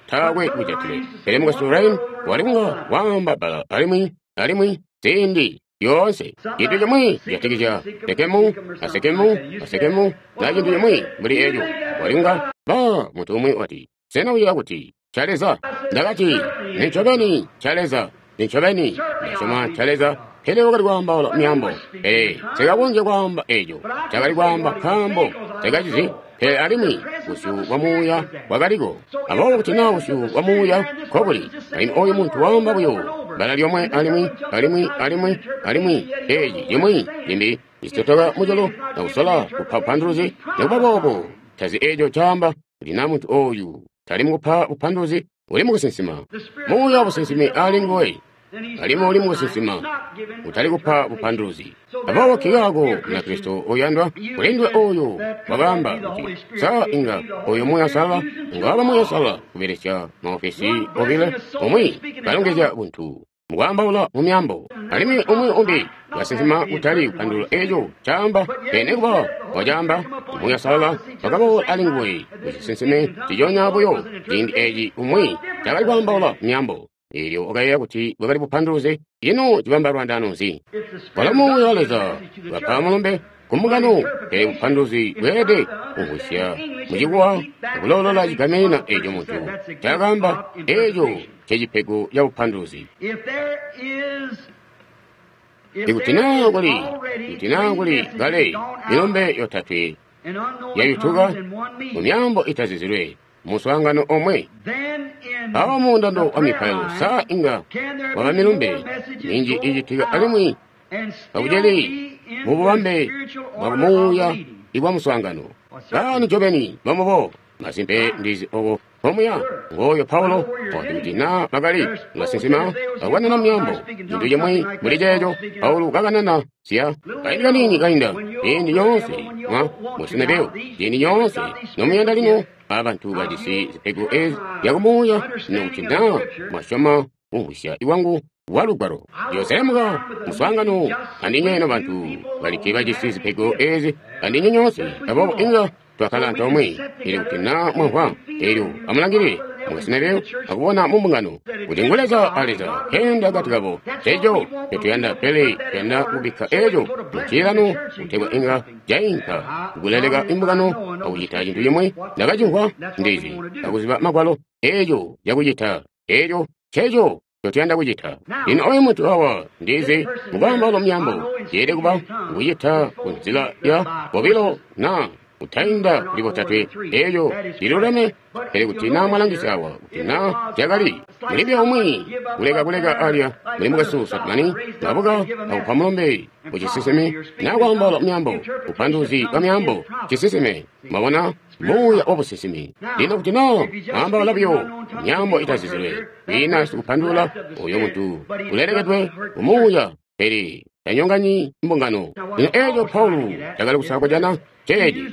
tawe kujatule pelemuka surain walimunga wamba bala alimwi tendi yonse itu jamui yatikija tekemu asekemu najindu jamui beri ejo walinga ba mutumui wati sena uya kuti chaleza ndagati ninchobeni chaleza ninchobeni nasoma chaleza hele wakati kwamba ola myambo sega bunje kwamba ejo chakali kwamba kambo segajizi he alimwi usu wamuya wakaligo abo kutina usu wamuya kobuli ayin oyo muntu wamba buyo bala lyomwe alimwi eji yomwe yimbi istotoga mujolo na usala kupandruzi yakubabobo tazi ejo chamba lina muntu oyu tali mukupa upanduzi uli mukusinsima muya obusinsimi alingoe alimu uli mukusinsima utali kupa upanduzi abawo kiyago na Kristo oyandwa ulindwe oyo bagamba kuti saa inga oyo muya sala ngaba muya sala kuberesha maofisi obile omwi balongeja buntu mugamba ula mumyambo alimi omwi ombi yasinsima utali upandula ejo chamba enekuba wajamba muya sala bagabo alingwe usinsime tijonya buyo jindi eji umwi chakali kwamba ula myambo iyo ogaya kuti bakali bupanduze yino chibamba rwanda nzi balamu yaleza bakamulombe kumugano bupanduzi wede uhushya mujigwa kulolola jikamena ejo muntu chagamba ejo chejipego ya bupanduzi ikutinanguli gale milombe yotatwe yayutuga mumyambo itazizirwe muswangano omwe awo mundando amipayo saa inga waba milombe minji ijitiga alimwi abujeli mububambe mwamuya igwa muswangano gani jobeni bamubo masimpe ndizi ogo omuya ngoyo Paulo odutina magali nasinsima awana na myambo ndu yemwe mulijejo Paulo gaganana siya kainga nini kainda ndi yonse musinebeo ndi yonse nomuyanda lino abantu badisi zipego yagomoya n'ukina mashama umusya iwangu walugaro yosemuga muswangano andinye n'abantu balike badisi zipego andinye nyose abo inga twakalanta omwe iri ukina mwa eyo amulangire musinebeo akubona mumungano kudinguleza aliza henda gatigabo sejo etuyanda pele yanda ubika ejo mukirano utegwa inga jainka gulelega imbugano awuyita jintu yemwe nagajingwa ndizi akuziba magwalo ejo yakujita ejo chejo yotuyanda kujita ino oyo mutu awa ndizi mugamba olo myambo yede kuba uyita kunzila ya bobilo na utainda libotatwe eyo liloleme ele kutina mwalangisawa kutina jagali mulibya omwi kulega alya mulimuga satmani nabuga akupamulombe kuchisiseme nagwambala myambo upanduzi wa myambo chisiseme mabona muya obusisimi lino kutina amba labyo myambo itazizire ina kupandula oyo muntu kuleregetwe umuya eri yanyonganyi mbungano ino ejo Paulo tagala kusako jana cheji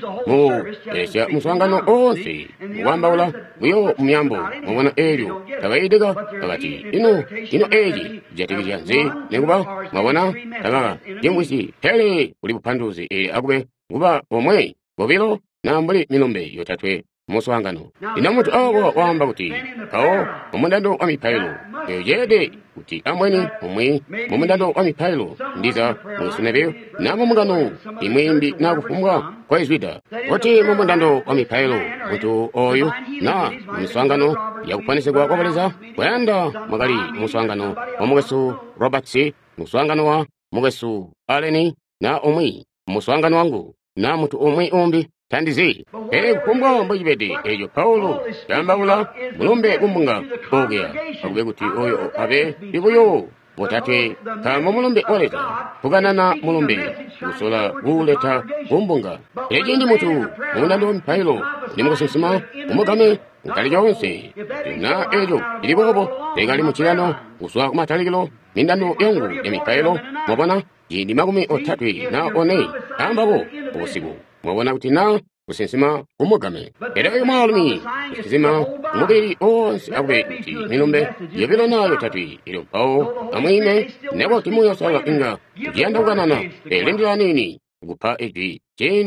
esya muswangano onse muwambaula uyo myambo mubona eryo tabaidega tabati ino eji jatigija nze nekuba mabona tabaga jemwisi hele uli bupanduzi agube guba omwe bobilo nambuli milombe yotatwe muswangano ina mutu awo wamba kuti kawo omundando amipailo yede kuti amweni omwe mumundando amipailo ndiza musinebeo namo mungano imwimbi nakufumbwa kwa izwida oti mumundando amipailo mutu oyu na muswangano yakupanisegwa kwabaleza kwenda magali muswangano omugesu Roberts muswangano wa mugesu Aleni na omwe muswangano wangu na mutu omwe ombi tandizi kumbwa mbojibede ejo Paulo yambawula mulombe gumbunga ogea agwe kuti oyo abe ibuyo botatwe kama mulombe oleta kuganana mulombe gusola guleta gumbunga ejindi mutu mundando mpayilo nimukosesima umugame nkali jonse na ejo ilibobo tegali mukirano guswa kumatalikilo mindano yangu emipayilo mwabona jindi magumi otatwe na one ambabo bosibu mwabona kuti na kusensima umugame era uyu mwalumi ukizima umubiri onse agwe kuti milombe yobilo nayo tatwi ilo pawo amwime nebo timuyo sala inga kujiyanda kuganana elindira nini gupa eji jendi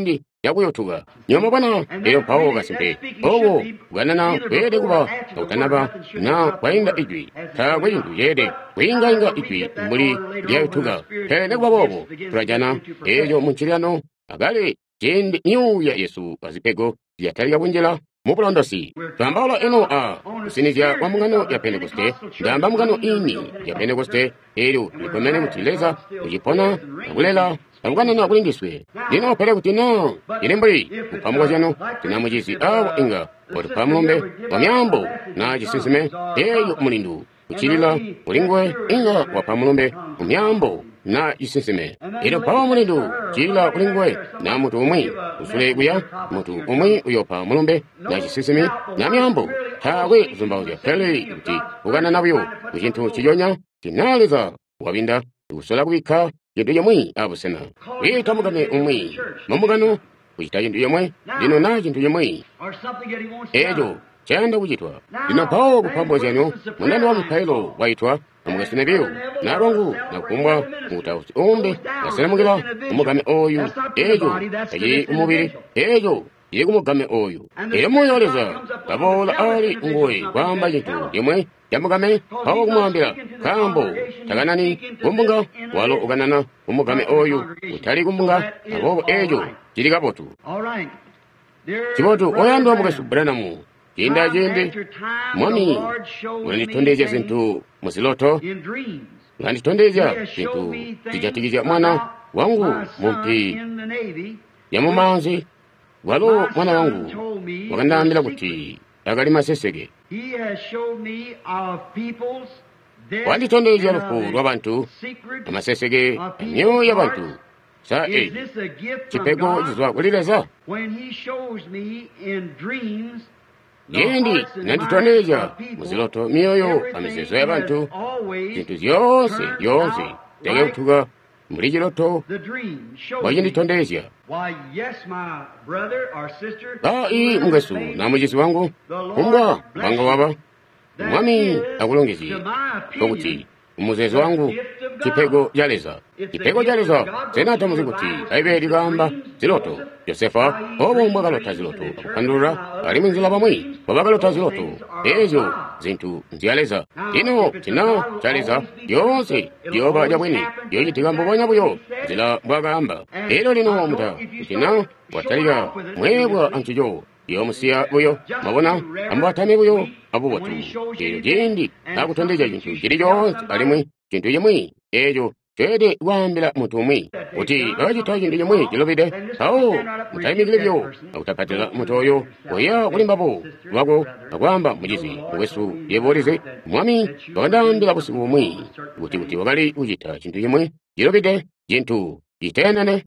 yakuyothuka nyoma bwana eyo pawo kasimpe owo kuganana kwede kuba kautanaba na kwainda ijwi ta kwindu yede kwingainga ijwi mbuli lyayothuka pene kuba bobo tulajana eyo munchiliano agale jendi niu ya Yesu azipego yatalika kunjela mupulondosi twambala eno kusinizya kwa mungano ya Pentekoste ngamba mungano ini ya Pentekoste ero likomene mutileza kujipona nakulela nakukana na kulindiswe lino pele kutina ilembuli kupamukazano tina mujisi awo inga oti pamulombe pamyambo na jisinsime eyo mulindu kuchilila ulingwe inga wa pamulombe kumyambo na jisinsime ilo pawa mulindu chilila ulingwe na mutu umwi usule kuya mutu umwi uyo pamulombe na jisinsime na myambo tawe uzumbauja pele uti kugana nabyo kuchintu chijonya tinaliza wabinda usola kubika yindu yomwe abusena wita mugame umwi mamugano kuchita yindu yomwe lino na yindu yomwe ejo chanda kuchitwa lino pawo kupambozyanyo munani wa Mikaelo waitwa amugasina byo narongu nakumbwa mutausi ombe yaselamugila umugame oyu ejo ayi umubiri ejo yego umugame oyu eyo moyoleza babola ali ngoye kwamba yindu yomwe yamugame pawo kumwambira kambo taganani kumbunga walo uganana umugame oyu utali kumbunga abo ejo chilika botu chibotu oyando amugasu Branham jinda jindi mwami unanitondeja zintu musiloto unanitondeja zintu tijatikija mwana wangu mumpi yamumanzi walo mwana wangu wakandambila kuti agali masesege wanditondeja lufu lw'abantu amasesege amyoyo y'abantu sa chipego jizwa kulileza yendi nanditondeja muziloto myoyo amiseso y'abantu zintu yonse tege kutuga muri jiloto wayinditondeja mungasu na mujisi wangu kumbwa wanga waba mwami akulongezi kokuti umuzezo wangu chipego jaleza senata muzikuti aibe ligamba ziloto Josefa obo mwagalota ziloto akukandura ali mwinzila bamwi babagalota ziloto ezo zintu nzyaleza ino tina chaleza yonse yoba jabwini yoyitigambo bonya buyo zila bwagamba ero lino muta tina wataliga mwebwa anchijo yomusiya buyo mabona ambatame buyo abo watu eyo jendi akutondeja jintu jiri yonse alimwi jintu yemwi ejo chede wambila mutu umwi uti bajita jintu yemwi jilobide awo mutaimigile byo utapatila mutu oyo oya kulimbabo lwago agwamba mujizi uwesu yebolize mwami bagandambila busi umwi uti wagali ujita jintu yemwi jilobide jintu jitenane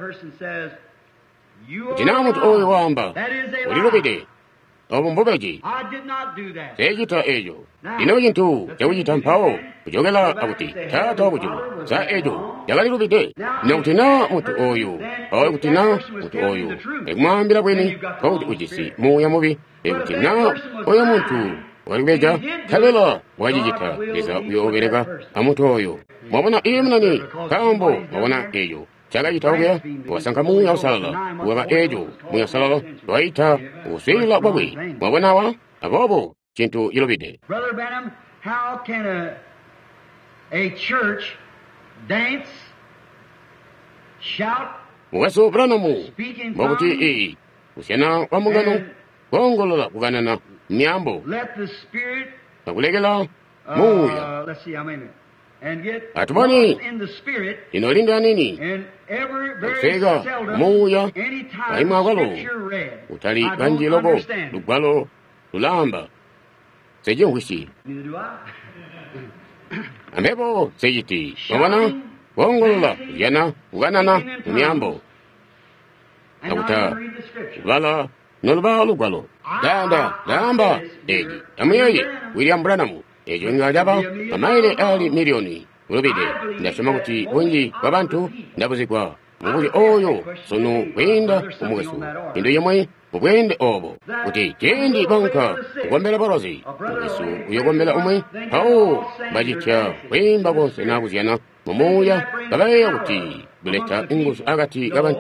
utina mutu oyo wamba ulilobide obumbubeji sejita ejo ino jintu jawujita mpawo kujogela akuti tata obuju sa ejo jagalilubide nautina mutu oyo kutina mutu oyo egumwambila bweni kauti ujisi muya mubi ekutina oyo muntu walibeja kalela wajijita leza uyobereka amutu oyo mwabona imnani kambo mwabona ejo chagayitawuya wasanka muya usalala waba ejo muya usalala waita usila babwe mwabonawa abobo chintu ilobide. Brother Branham, how can a church dance, shout, Mweso Branham mabuti usiana wa mungano kongolola kuganana myambo let the spirit nakulegela muya let's see how many and get Atubani in the spirit inolinda nini and ever very Sega seldom muya anytime aimagalo scripture read utali I don't banjilogo understand it. lugalo lulamba seje hushi Neither do I. amebo sejiti mabana kongolola yana kuganana myambo And now Nakuta you read the scripture. lugala nolba lugalo damba eji amuyoye William Branham ejo ngajaba amaile ali milioni ulobide ndasoma kuti wengi wabantu ndabuzikwa mubuli oyo sono wenda umugesu indo yemwe mubwende obo kuti jendi banka kugombela borozi umugesu uyogombela umwe hao bajitya wemba bonse nakuzyana mumuya babaye kuti buleta ingusu agati gabantu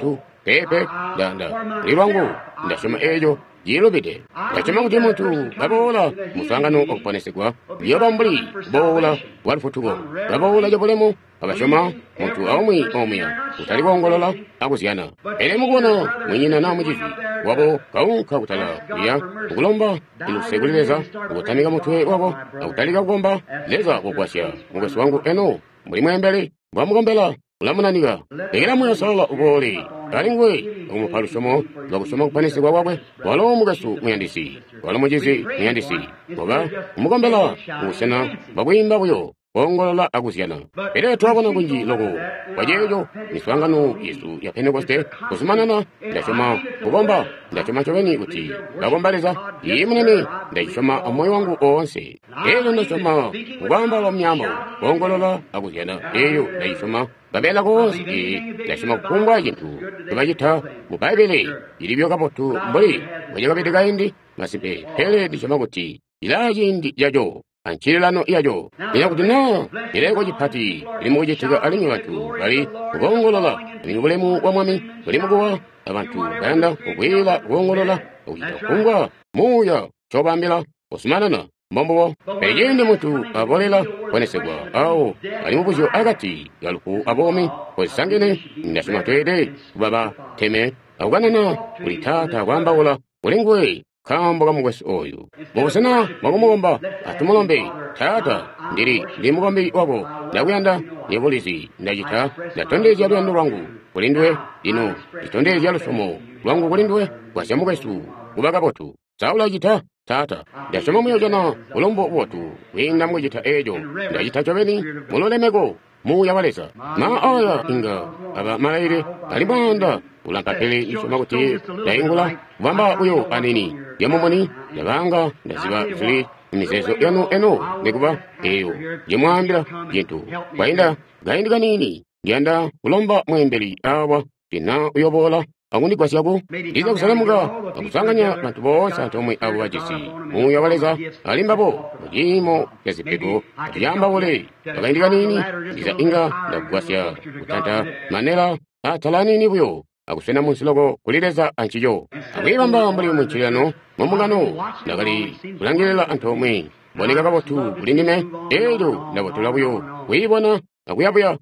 pepe lilwangu ndasoma ejo yilobede ndasoma kuti munthu babola musangano okuponesedwa yoba mbuli bola walifutuko babola jabulemu abashoma munthu omwe utali kuongolola akuziyana ere mukuona mwenyina na muchizi wabo kaunka kutala iya ukulomba ilusegulileza ukutamika mutwe wabo akutalika kugomba leza kukwasya mugwesi wangu eno muli mwembele mwamugombela ulamunanika ekera muyasala ubole kalingwe umupalushomo lwakushoma kupanesedwa wabwe walo omugasu muyandisi walo muchizi muyandisi oba umugombela usena babwimba buyo ongolola akuziyana ere twabona bunji loko wajejo niswangano Yesu ya Pentekoste kusumanana ndashoma kugomba ndashoma choveni kuti ndagombaleza yimunene ndashoma omoyo wangu onse eyo ndashoma kugamba wa mnyambo ongolola akuziyana eyo ndashoma babela konse ndashoma kukumbwa chintu tubajita mu Baibele ilibyo kapotu mbuli wajekapitika indi masipe hele ndashoma kuti ilaji indi yajo anchilano iyajo ina kuti no ileko chipati limukuchitika alinyi wanthu bali kukongolola alinyi bulemu wa mwami bulimukuwa abantu bayanda kukwila kukongolola ukuchita kukungwa muya chopambira kusumanana mbombo pejende munthu abolela kuonesedwa awo ali mupuzyo akati yaluku abomi kozisangene ndasoma twede kubaba teme akukanana kulitata kwambawula kulingwe kambo kamugwesi oyu mukusena mwakumugomba atumulombe tata ndiri ndi mugombi wako ndakuyanda nibulizi ndachita ndatondezya luyendo lwangu kulindwe ino nditondezya lusomo lwangu kulindwe kwasya mugwesu kubaka potu saula chita tata ndasoma muyojana ulombo wotu winda mujita ejo ndachita choveni mulolemeko muyawaleza ma aya inga aba malaire alibanda ulankapele isoma kuti ndaingula vamba uyo anini yamomoni ndavanga ndaziva zili mizezo yanu eno nekuva eyo jemwambira jintu kwainda gaindika nini ndianda ulomba mwembeli awa tina uyobola akundikwasyaku ndiza kusalamuka akusanganya bantu bonse atomwe abo bajisi muyawaleza alimbapo mujimo yazipeko atuyamba wole akaindika nini ndiza inga ndakukwasya kutanta manela atala nini buyo akusena munsiloko kulileza anchijo akwibamba mbali munchilano momungano ndakali kulangirira anthu omwe boneka kapotu kulindime ejo ndabotula buyo kuibona akuyabuya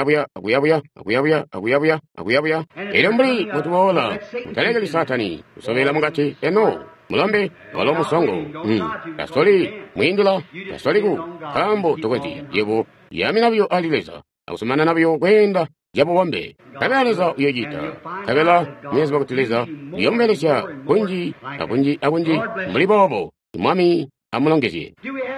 akuyabuya ero mbuli mutuwola mutalekeli satani kusobera mungati eno mulombe walo musongo kasoli mwindula kasoliku kambo tokweti yebo yami nabyo alileza akusomana nabyo kwenda japo wombe kabeleza uyojita kabela mwezi bakutileza yombelesya kunji akunji mulibobo imwami amulongezie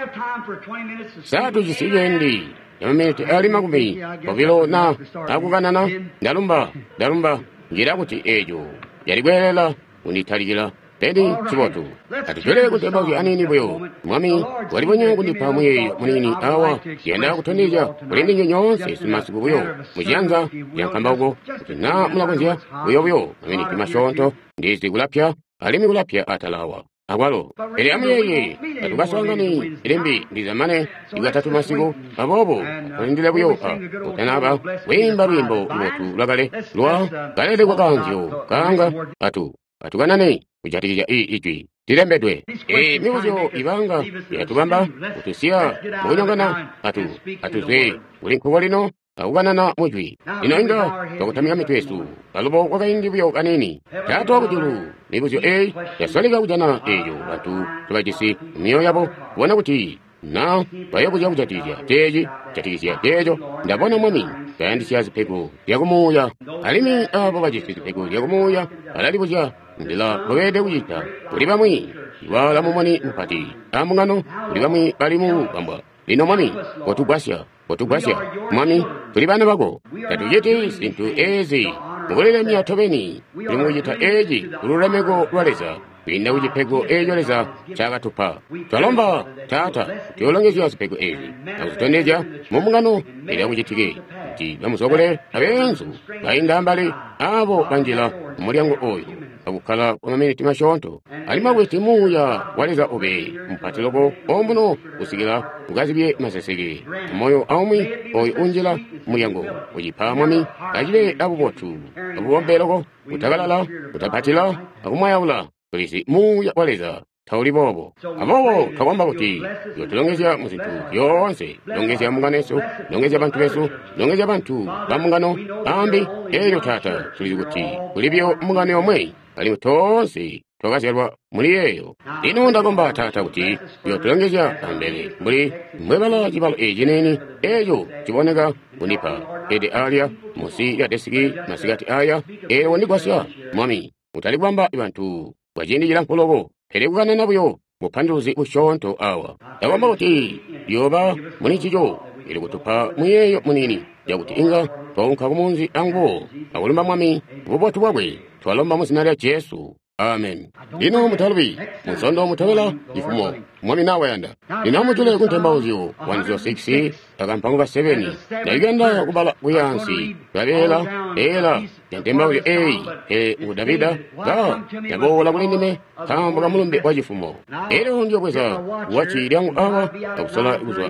satu jisijendi yamaminiti ali makumi povilo na akukanana ndalumba njira kuti ejo yaligwelela unitalikila pedi chibotu atitwele kutembauki anini buyo mwami walibonye kundipa muyeyo munini awa yenda kutondija kulindi nyonyonse simasiku buyo muchiyanza yankambauko kuti na mulakonzya buyo amene kimashonto ndizi kulapya alimi kulapya atalawa agwalo ere amuyeye atukasangani ilembi ndizamane igatatu masiku abobo kulindile buyo kutanaba wimba lwimbo lotu lwakale lwa kalete kwa kanzyo kanga atukanane kujatikija ichwi tilembedwe miuzo ibanga yatubamba kutusiya mukunyongana atuzwe ulinkhuko lino akukanana mujwi ino inga twakutamika mitwesu kalubo kwakaindi buyo kanini tatu akujulu mibuzo yasoleka kujana eyo bantu tubajisi miyo yabo kubona kuti na payo kuja kujatija teji jatikisya tejo ndabona mwami kayandisya zipeko yakumuya alimi abo bajisi zipeko yakumuya alali kuja ndila bwede kujita kuli bamwi iwala mumoni mpati amungano kuli bamwi balimu bamba lino mwami otugwasya mwami tuli bana bako tatujeti sintu ezi mukolere myatobeni limujita eji ululemeko lwaleza pinda kujipego ejo leza chakatupa twalomba tata tyolongezya zipego ezi akuzitondeja mumungano ila kujitike ti bamusokole abenzu bayinda mbali abo banjila mulyango oyo akukhala kwamaminiti mashonto alima bweti muya waleza obe mpatiloko ombuno kusikila mukazibye maseseke moyo aumwi oyo unjila muyango uyipa mwami ajibe abubotu abubombeloko utakalala utapatila akumwayawula polisi muya waleza tauli bobo abobo takwamba kuti yotulongezya muzintu yonse longezya munganeso longezya bantu besu longezya bantu bamungano ambi eyo tata tulizi kuti kulibyo mungano omwe ali tonse twakazyalwa muli eyo ino ndagomba tata kuti yotulongezya ambele mbuli mwebala chibalo ejineni eyo chiboneka unipa ede alya musi ya desiki masigati aya eyo ndikwasya mwami mutalibwamba ibantu bwajindijila mpoloko Herekukana nabuyo mupanduzi ushonto awa yawamba kuti yoba muni chijo ili kutupa muyeyo munini yakuti inga twaunka kumunzi anguo akulimba mwami bubotu bwabwe twalomba muzina lya Yesu amen ino mutalubi musondo mutawela ifumo mwami nawe yanda inamutule kuntemba uzio 106 takampangu ka 7 na yugenda kubala kuyansi babela ela tentemba uzio udavida ga yagola kulindime kamba mulumbe wajifumo ero ndio kweza wachiryangu awa takusala uzwa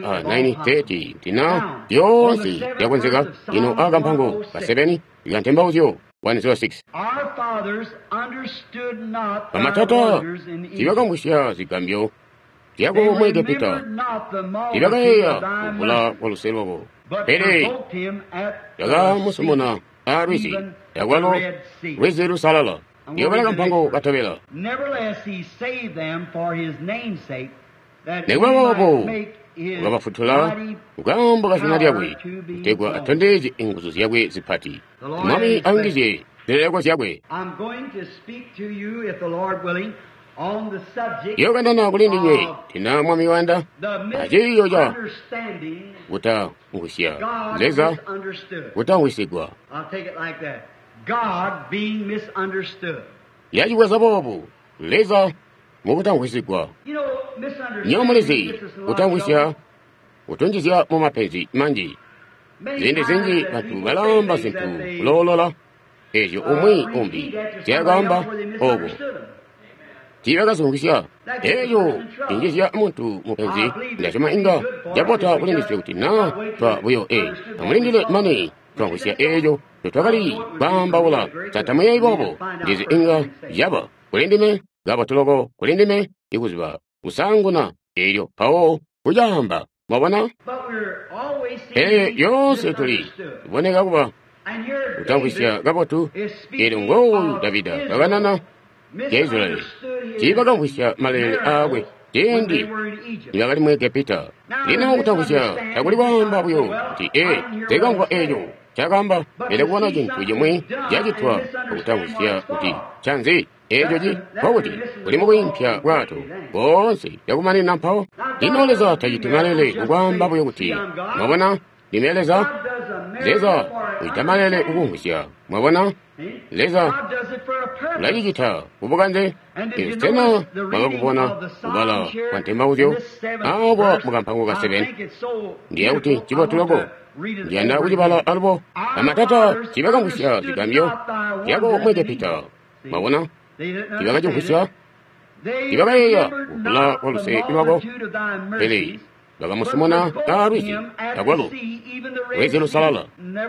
9:30 tina yonsi yakwenzeka ino akampangu ka 7 yugantemba uzio 106 Our fathers understood not thy Pamatata wonders in Egypt. zivakamushya zikambyo They vyako mwegepita remembered not the multitude ivakayeya of thy kukula mercies, kwaluselwako but pere provoked him at yaga the musumuna arwisi even yagwalo the Red Sea. wezeru salala yobalaka mpango katavela Nevertheless, he saved them for his name's sake, that he negwavavo might make his ukavafutula mighty ukamba kasina lyabwe power to be utegwa known. atondeje inguzu zyabwe zipati The Lord mwami has angije lelekwa zyabwe I'm going to speak to you, if the Lord willing, on the subject yogandana kulindinye tina mwami wanda the ajiyoja misunderstanding uta ngusya God leza misunderstood. uta ngwisigwa I'll take it like that. God being misunderstood. yajiweza bobu leza mukutangwisigwa You know, misunderstanding nyomulezi gets us in a lot of utangwisya trouble. utunjizya mu mapenzi manji Many zindi times zinji that batu people balamba say things zintu that they, lolola ejo umwi umbi repeat that to somebody tyagamba else where they ogo misunderstood them. tiyakazungusya eyo injizya muntu mupenzi ndachoma inga japota kulindisya kuti na twa buyo amulindile mani twangusya ejo tutwakali bambawula tatamuya ibobo ndizi inga yaba kulindime gabatuloko kulindime ikuziba kusanguna eyo pawo kujamba mwabona But we're always seeing yonse tuli misunderstood. iboneka kuba And here utangwisya David gabotu is speaking ero ngowu of davida Israel. kaganana ya israeli Misunderstood his chibakangwisya malele agwe miracles when they jendi were in Egypt. yakali mwekepita lina kutangwisya takulibamba buyo ti tekangwa ejo chakamba ele kuona chintu chimwe jachitwa okutangwisya kuti chanzi ejoji pakuti kulimo kuimpya bwato bonse yakumani namphawo linoleza tachitimalele kukwamba buyo kuti mwabona limeleza God does a miracle leza for kuitamalele ukungwisya mwabona leza God does it for a purpose. lajijita kubukanze tena mwakakubona kubala kwantemba uzyo abwa mukampango ka 7 ndiye kuti chibatuloko ndiyanda kuchibala alupo amatata chibakangwisya zikambyo yako mwekepita mwabona chibakachingwisya chibakayeya kukula kwaluse iwako pele bakamusumona arwisi agwalo wezelu salala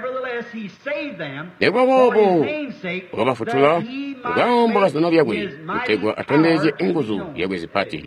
negwabobo ukabafutula ukamba kasana lyabwe utegwa atondeje inguzu yabwe zipati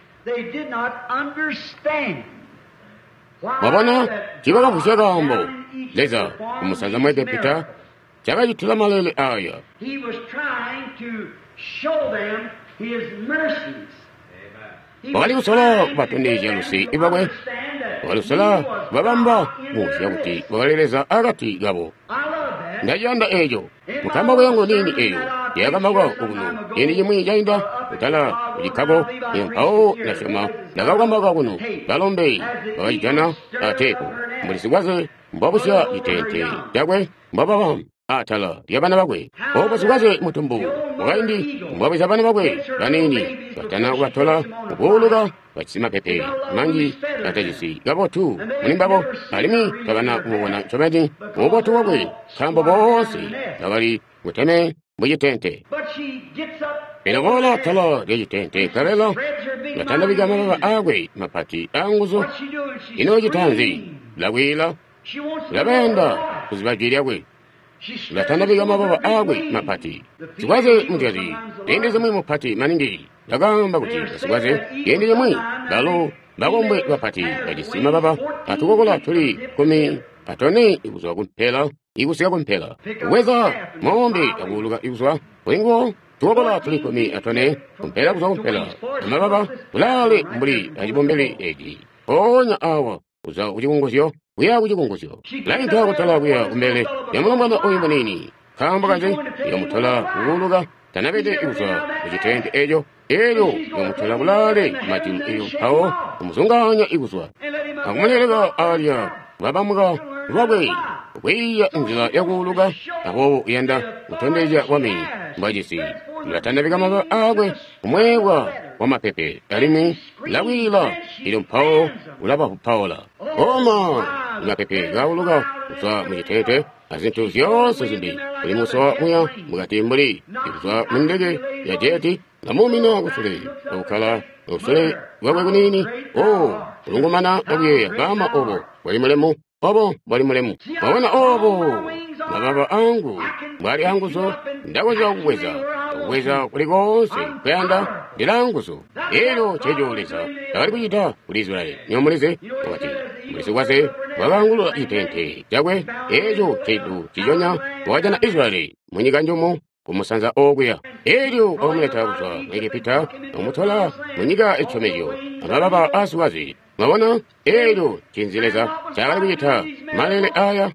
mwabona chibakavusya kambo leza kumusanza mwekepita chakachitula malele aya He was trying to show them his mercies. wakali kusala batondeje lusi ibabwe walusala babamba musya kuti wakaleleza akati gabo ndajanda ejo mukamba bweyango nini eyo yakamagwa kuno eni jimwe jainda utala ujikago empawo nasema nakakambaka kuno balombe bakajitana ateko mbulisigwaze mbabusya itente yakwe mbababam atala yabana bakwe obusigwaze mutumbu wakaindi mbabusya bana bakwe banini batana kwatola ubuluka bakisima pepe manji atajisi gabotu mulimbabo alimi kabana kumubona chomedi mubotu wakwe kambo bonse nakali muteme mujitente But she gets up Pinagola talo jitente karelo spreads her big latanda mountain bigamala of agwe mapati anguzo What's she doing? She's inoji tanzi screaming. lawila She wants to labenda know why. kuzibajiri agwe She spreads latanda her bigamala big agwe wings. mapati The feet sikwaze of the eagle, mutyazi sometimes the tende large. zimwe mupati maningi yagamba kuti sikwaze yende yemwe lalo bagombe bapati bajisima baba atukokola tuli kumi atone ikuzwa kumpela ikusika kumpela weza mombe akuluka ikuzwa wengo tukokola tuli kumi atone kumpela kuzwa kumpela amababa ulale mbuli ajibombeli eji onya awa uza kuchikungusyo kuya kuchikungusyo lani twakutala kuya kumbele yamulambana oyimba nini kamba kazi yamutala kuluka tanabete ikuzwa kuchitende ejo ejo yamutala kulale mati iyo pawo umuzunganya ikuzwa akumeleleka alya wabamuka lwabwe kwiya inzira yakuluka apo yenda utondeja wami mbajisi mulatanabikamaga agwe umwewa wamapepe alimi lawila ili mpawo ulaba kupawola oma mapepe gawuluka uswa mujitete azintu zyonse zimbi uli musowa muya mugati mbuli ikuzwa mundege ya jeti namumina kusule okukala osule wabwe kunini ulungumana obyeya gama obo wali mulemu obo bali mulemu wawona obo mababa angu bwali anguzo ndakoza okuweza kulikonse kuyanda ndilanguzo ero chejoleza akali kuyita kuli Israeli nyomuleze wati mulisi kwase wakangulula itente jakwe ejo chedu chijonya wajana Israeli munyika njomo kumusanza okweya eryo omuleta kuzwa ekipita omutwala munyika echomejo amababa asuwazi mabona eryo chinzileza chakali kuyita malele aya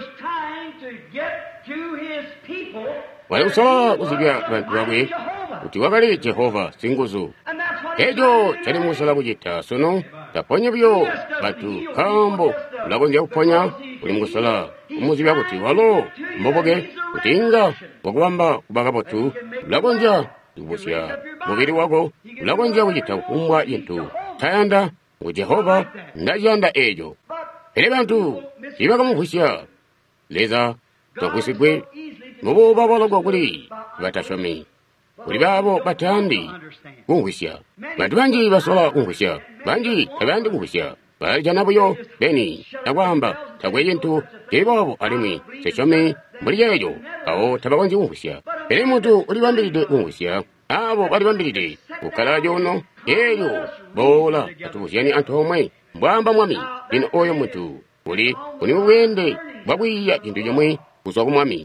wali kusala kuzibya bantu bakwe kuti wakali Jehova singuzu ejo chali musala kuyita sono taponya byo bantu kambo ulakonja kuponya uli mkusala umuzibya kuti walo mboboge kutinga wakuwamba kubaka botu ulakonja kubusya mubiri wako ulakonja kuyita kumbwa yintu tayanda ngo Jehova ndajanda ejo ele bantu ibaka mukusya leza tokwisigwe mubo babalogwa kuli batashomi kuli babo batandi kungwisya bantu banji basola kungwisya banji abandi kungwisya balijana buyo beni agwamba tagweyintu ibabo alimi sechomi muri yejo awo tabagonji kungwisya ele muntu uli bambiride kungwisya abo bali bambiride ukalajo no eyo bola atubusyani antomwe mbwamba mwami ino oyo muntu uli kuni wende babwiya kintu yomwe kuzwa kumwami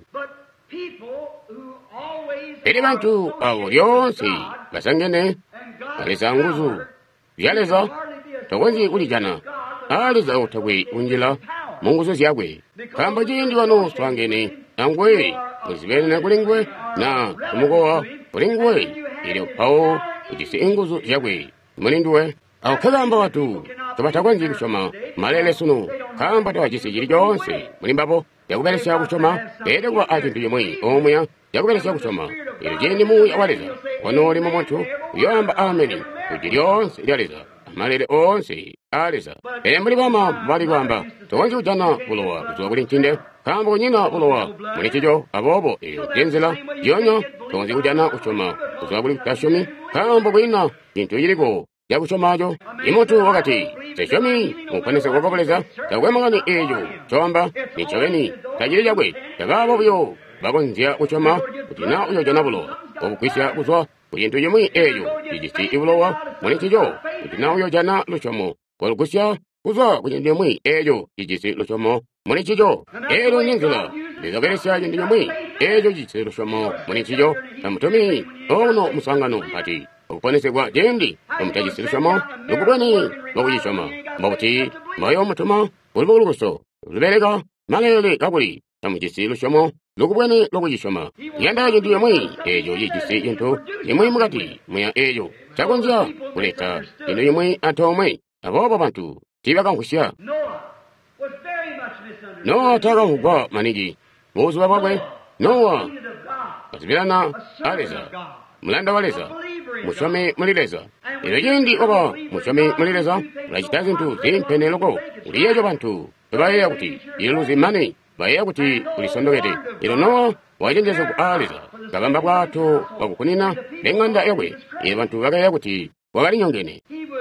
ele bantu awo lyonse basangene aleza nguzu vyaleza tokonzi kulijana aliza otagwe unjila munguzo zyagwe kamba jindi wano swangene angwe muzibene na kulingwe na kumugowa kulingwe ili pawo kujisi inguzu zyagwe mulinduwe awo kagamba watu tobatakwanzi kushoma malele sunu kamba tawajisi jili jonse mulimbabo yakubelesya kushoma ede kwa akintu yomwe omweya yakubelesya kushoma ili jeni muyi awaleza wano oli mumuntu yoamba ameni kujili onse lyaleza malele onse aleza ele muli bama bali kwamba towanzi kujana bulowa kuzuwa kuli nchinde kamba kunyina bulowa muli chijo abobo iyo jenzela yonyo towanzi kujana kushoma kuzuwa kuli tashomi kamba kuina kintu yiliko yakushomajo imutu wakati seshomi mupanise kukoboleza takwemangani ejo chomba nichoweni tajiri jagwe tagabo buyo bagonzya kuchoma kutina uyo jana bulowa obukwisya kuzwa kuyintu yomwe eyo ijisi ibulowa muli chijo kutina uyo jana luchomo kolukusya kuzwa kuyintu yomwe eyo ijisi luchomo muli chijo ero nyinzila lizogelesya yintu yomwe eyo ijisi luchomo muli chijo tamutumi ono musangano ati okuponesebwa jendi omutagisirishamo nokubweni nokuyishoma mbabuti mbayo omutuma uliba olubuso lubereka malele gabuli tamugisirishamo nokubweni nokuyishoma yanda jintu yemwe ejo yigisi yintu yemwe mugati muya ejo chagonja kuleta ino yemwe atomwe abobo bantu tibakankusya Noa tagahugwa manigi bozuba babwe Noa azibirana aleza mulanda waleza mushome mulileza ilo jindi oba mushome mulileza lachitazi ntu zimpeneloko uliyejo bantu bebayeya kuti ilu zimani baye kuti ulisondokete ilono wajenjezo ku aliza kabamba kwathu wakukunina leng'anda yakwe iye bantu bakaya kuti wakali nyongene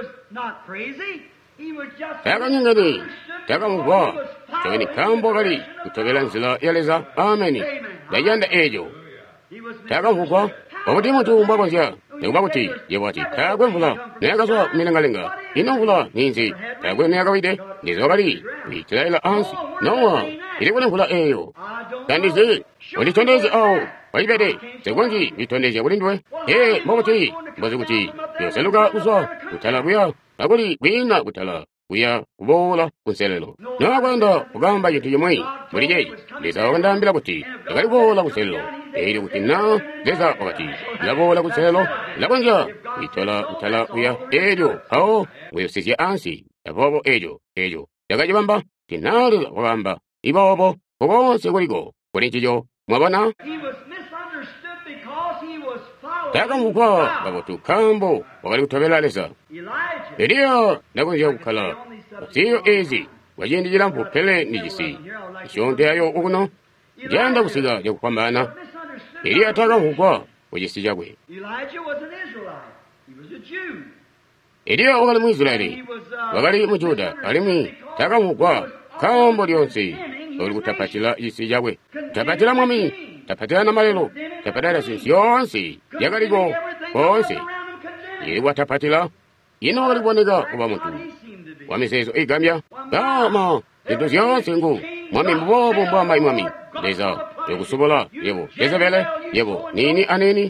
takanyongene takamugwa chokeni kambo kali kutokela nzila yaleza ameni dajanda ejo takamugwa wakuti mutu mbwakonzya nekuba kuti yewati takwe mvula neyakaswa minengalenga ino mvula ninzi takwe neyakawide nizokali wichilaila ansi nowa ilikune mvula eyo tandizi wanditondezi awo waibede sekwenji vitondezi yakulindwe mwakuti mbazi kuti yoseluka kuswa kutala kuya akuli kwina kutala kuya kubola kunselelo nakwenda kugamba chintu chomwe mulijeji leza wakandambira kuti yakalibola kunselelo ili kuti na leza wakati labola kunselelo lakwanja witola kutala kuya ejo awo weyosesya ansi yapopo ejo yakacibamba tinali wakamba ibopo kukonse kuliko kulinchijo mwabona takamukwa pakuti kambo wakali kutobela leza eliya nakunzya kukhala siyo ezi wajindijira mpupele nijisi ishonteyayo ukuno janda kusiga jakupambana eliya takamukwa wajisi jakwe eliya wakali muisraeli wakali mujuda alimwi takamukwa kambo lyonse oli kutapatila jisi jakwe tapatila mwami tapatila na malelo tapatila sinsi yonse yakaliko konse ili watapatila ino wakaliboneka kuba mutu wamisezo igambya kama zintu zyonse ngu mwami mbobo mbwamai mwami leza yokusobola yebo Jezebele yebo nini aneni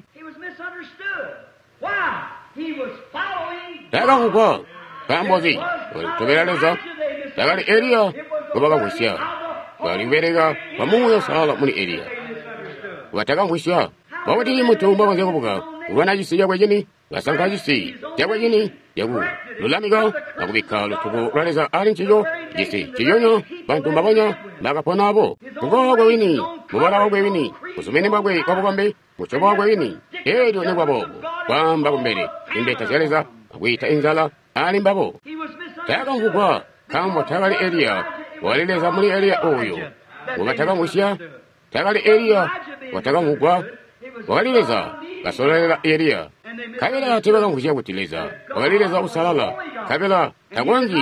takamukwa kambozi tobela leza takali Eliya kubaka mwisya walibereka pamuyo sala muni Eliya wataka mwisya wakuti mutu mbwakonze kubuka ubona jisi yakwejini gasanka jisi yakwejini yaku lulamika nakubika lutuku lwaleza ali nchiyo jisi chiyonyo bantu mbabonya bakaponabo kukokwe wini mubala wakwe wini kusumene mbakwe kwabukombe muchobo wakwe wini ejo ne kwabobo kwamba kumbele imbeta zyaleza akwita inzala ali mbabo takamukwa kambo takali Eliya walileza muli Eliya oyo mubataka mwisya takali Eliya watakamukwa wakalileza kasololela Eliya kabela tebaka mwisya kutileza wakalileza usalala kabela takwanji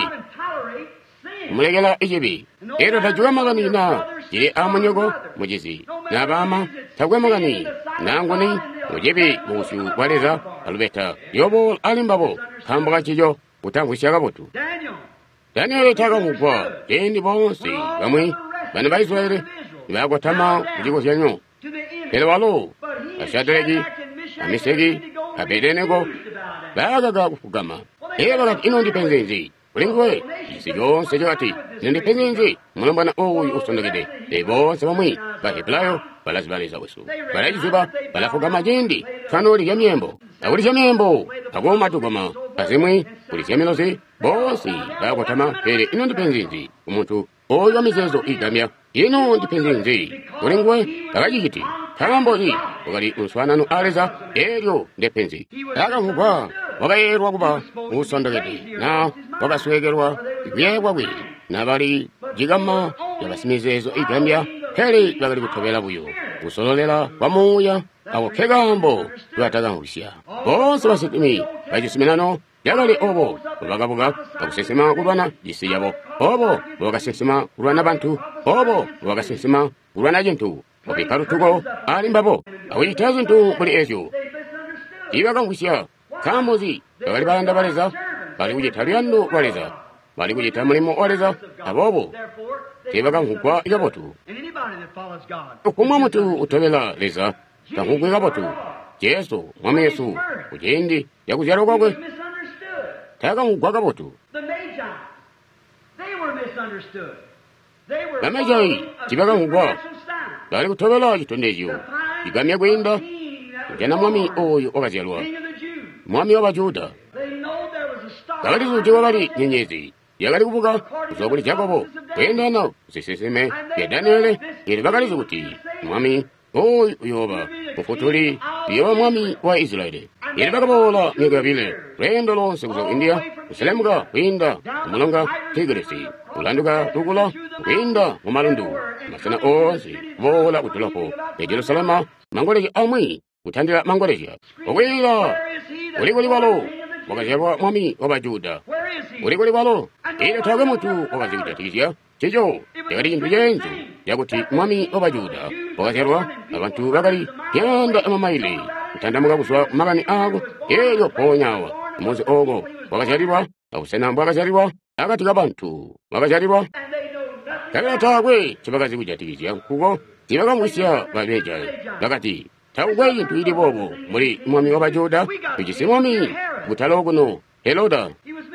mulegela ijibi ero tajuwa maganina jiri amunyogo mujizi nabama takwe magani nangoni mujibi musu waleza alubeta yobo alimbabo kamboka chijo utangwisyaga botu Daniel takamukwa jendi bonsi bamwe bana ba Israeli bakotama kujiko cyanyo ele walo Shadraki Miseki Abednego bagaga kufugama eba ino ndipenzenzi ulingwe isijo sejati ndipenzenzi mulambana oyu usondogede ebo sabamwe baheplayo balazibaniza wesu balajizuba balafugama jendi fanoli ya miembo awuli jamembo agoma tugoma azimwe kulisyemelozi bosi bakotama pere ino ndipenzenzi umuntu oyo mizezo igamya ino ndipenzenzi ulingwe akajikiti kambozi wakali unswananu aleza eryo ndepenzi takamukwa wakayerwa kuba usondogede na wakaswegerwa ibyebwabwe nabali jigama yabasimizezo igamya heri bakali kutobela buyo usololela wamuya awo kegambo lwatagamwisya bonse basitimi bajisiminano yagali obo bagabuga bakusesema kulwana jisi yabo obo bagasesema kulwana bantu obo bagasesema kulwana jintu wapikarutugo alimbabo awitazo ntu kuli ezyo ibagangwisya kambozi bagali balanda baleza bali kujitaliano baleza bali kujita mulimo waleza abobo tebagankukwa igabotu okumwa mutu utobela leza kankukwa igabotu Yesu mwami Yesu kujendi yakuzyalo kwakwe takankukwa gabotu bamejai tibagankukwa bali kutobela chitondezyo igamya kwenda kujana mwami oyo wakazyalwa mwami w'abajuda kabali zutewa bali nyenyezi yagali kubuga kuzokuli Jakobo kwendana ziseseme ya Daniele yeli bakalizo kuti mwami oyo yoba mufutuli yoba mwami wa Israeli yeli bakabola migabile rendo lonse kuzo India kuselemuka kwinda umulonga Tigresi ulanduka tukula kwinda umalundu masana onse vola kutulapo e Jerusalema mangoleja amwi kuthandira mangoleja okwera ulikoli walo wakazerwa mwami wabajudha ulikoli walo ile tage mutu wakazikuta tikizya chicho tekati chintu chenzo yakuti mwami wabajudha wakazerwa abantu bakali yanda amamaile kutandamuka kuswa makani ako eyo ponyawa umuzi ogo wakazerwa akusenambo akazerwa akatika bantu wakazerwa takila takwe chipakazikuta tikizya kuko tipakamwisya babeja bakati taugwe chintu ili bobo muri mwami wabajudha kuchisi mwami kutalo kuno Heroda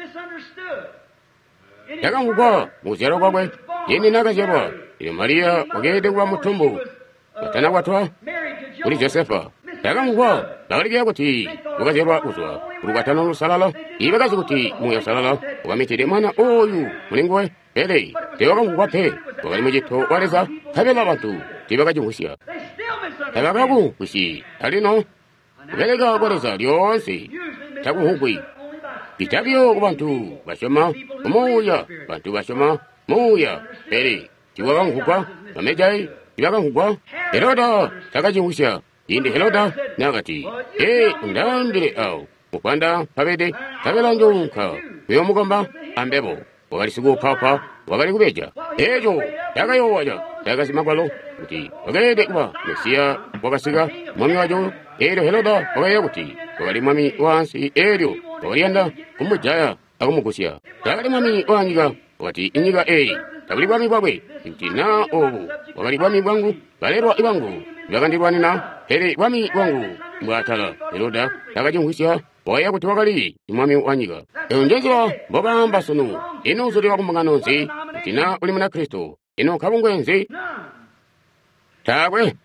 yakangukwa muzero kwakwe yeni nakazerwa ili Maria wakede kwa mutumbu watana kwatwa kuli Josefa yakangukwa lakalikia kuti wakazerwa kuzwa kulukatano lusalala ibakazi kuti muya salala wamitide mwana oyu mulingwe ele tewakangukwa pe wakali mujito waleza tabela bantu tibakajimusya tabakaku kusi alino kubelega waleza lyonse takuhugwi Itabio kubantu bashoma muya bantu bashoma muya pere tiwakangukwa amejai tiwakangukwa Heroda takajihusya indi Heroda nakati ndandire au mupanda pabede tabela njonka uyo mugomba ambebo wakalisiku papa wakali kubeja ejo takayowaja takasimagwalo kuti wakede kuba Mesiya wakasiga mwami wajo eryo Heroda wakaya kuti wakali mwami wansi eryo wakalianda kumujaya akumukusya takali mwami wanyiga wakati inyiga takuli bwami bwabwe kuti na obu wakali bwami bwangu balerwa ibangu bakandirwanina ere bwami bwangu mbwatala Heroda takajihusya wakaya kuti wakali mwami wanyiga njezwa mbogamba sunu ino uzuri wakumangano nzi kuti na uli muna Kristo ino kabungwe nzi takwe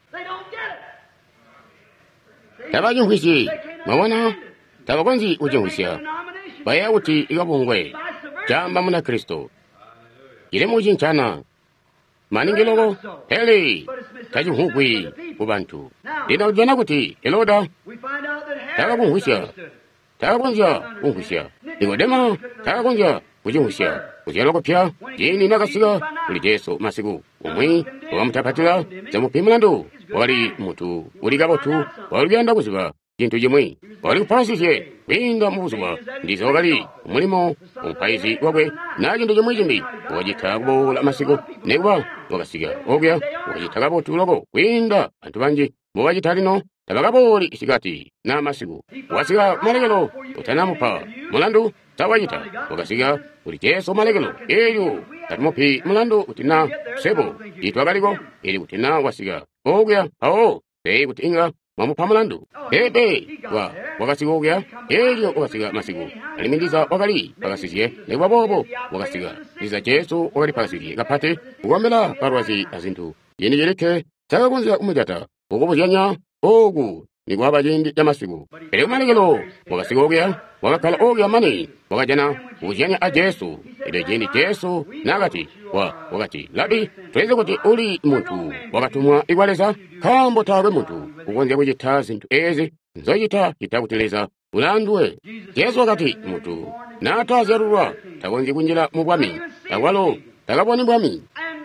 takajihusyi mawona takakwenzi ujihusya baya kuti ikabungwe jamba muna Kristo ile mujinchana maningiloko hele tajihugwi kubantu lina ujana kuti Heroda takakunghusya takakwenza kunghusya ingodema takakonja kujihusya kuzyaloko pya jini nakasiga kuli Yesu masiku umwi wakamutapatira zamupimulando wali mutu ulikabotu walugenda kuziba chintu chimwe wali kupasisye kwinga mubuzuba ndizo wakali umulimo umpaizi wakwe na chintu chimwe chimbi wajitha kubola masiku nekuba wakasiga okya wajitha kabotuloko kwinda anthu banji mowajitha lino tabakaboli isikati na masiku wasiga malekelo utanamupa mulandu tawajita wakasiga kuli Yesu malekelo eyo katimupi mulandu utina sebo itwakaliko ili utina wasiga okya awo kuti inga mamupa mulandu pepe wakasiga okya eyo wakasiga masiku alimindiza wakali pakasisye nekuba bobo wakasiga iza Yesu wakali pakasisye kapate kukombela parwasi azinthu yeni yereke takakunzira kumujata ukubuzyanya ogu ni kwa bajindi ya masiku ele malekelo wakasiga okya wakakhala okya mani wakajana kuzyanya a Yesu ile jindi Yesu nakati wakati labi tweze kuti uli muntu wakatumwa ikwaleza kambo tawe muntu kukonzya kujitha zinthu ezi nzochita chitakuteleza ulandwe Yesu wakati muntu natazerulwa takonzi kunjira mu bwami takwalo takaponi bwami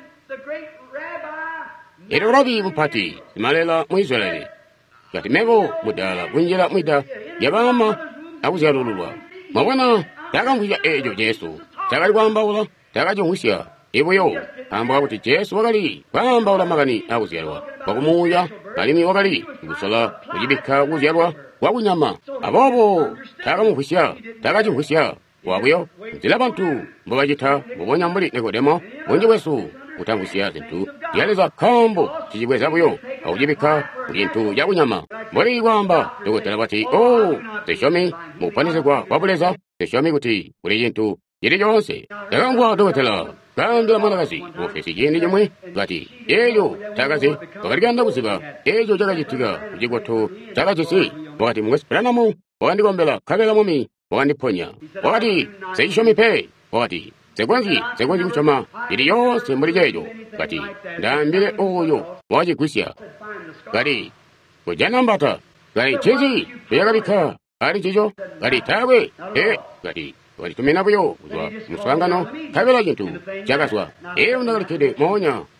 ero rabi mpati simalela mu Israeli kati mego mudala kunjira mwita yabama akuzyalulwa mabwana takamvya ejo Yesu takali kwambaula takajihusya ibuyo amba kuti Yesu wakali kwambaula makani akuzyalwa pakumuya kalimi wakali kusala kujibika kuzyalwa wakunyama abobo takamuhusya takajihusya wabuyo nzila bantu mbobajitha mubonya mbuli Nikodemo wenje wesu utangusya zinthu yaleza kambo chichibweza buyo akujibika kulintu yakunyama mbuli kwamba dokotela bati teshomi mupanizikwa wabuleza teshomi kuti kuli yintu yili yonse takangwa dokotela kandila mwanakazi ofesi jindi jimwe bati ejo takazi wakaliganda kuziba ejo chakachitika kuchigotho chakachisi wakati mwesiperanamu wakandikombela khabela mumi wakandiponya wakati seishomi pe wakati sekwenzi kuchoma ili yonse mbuli jejo kati ndambile oyo wakachigwisya kati kujana mbata kati chizi kuyakabika kati chicho kati tawe kati walitumina buyo kuzwa muswangano kabela chintu chakaswa unakalikede monya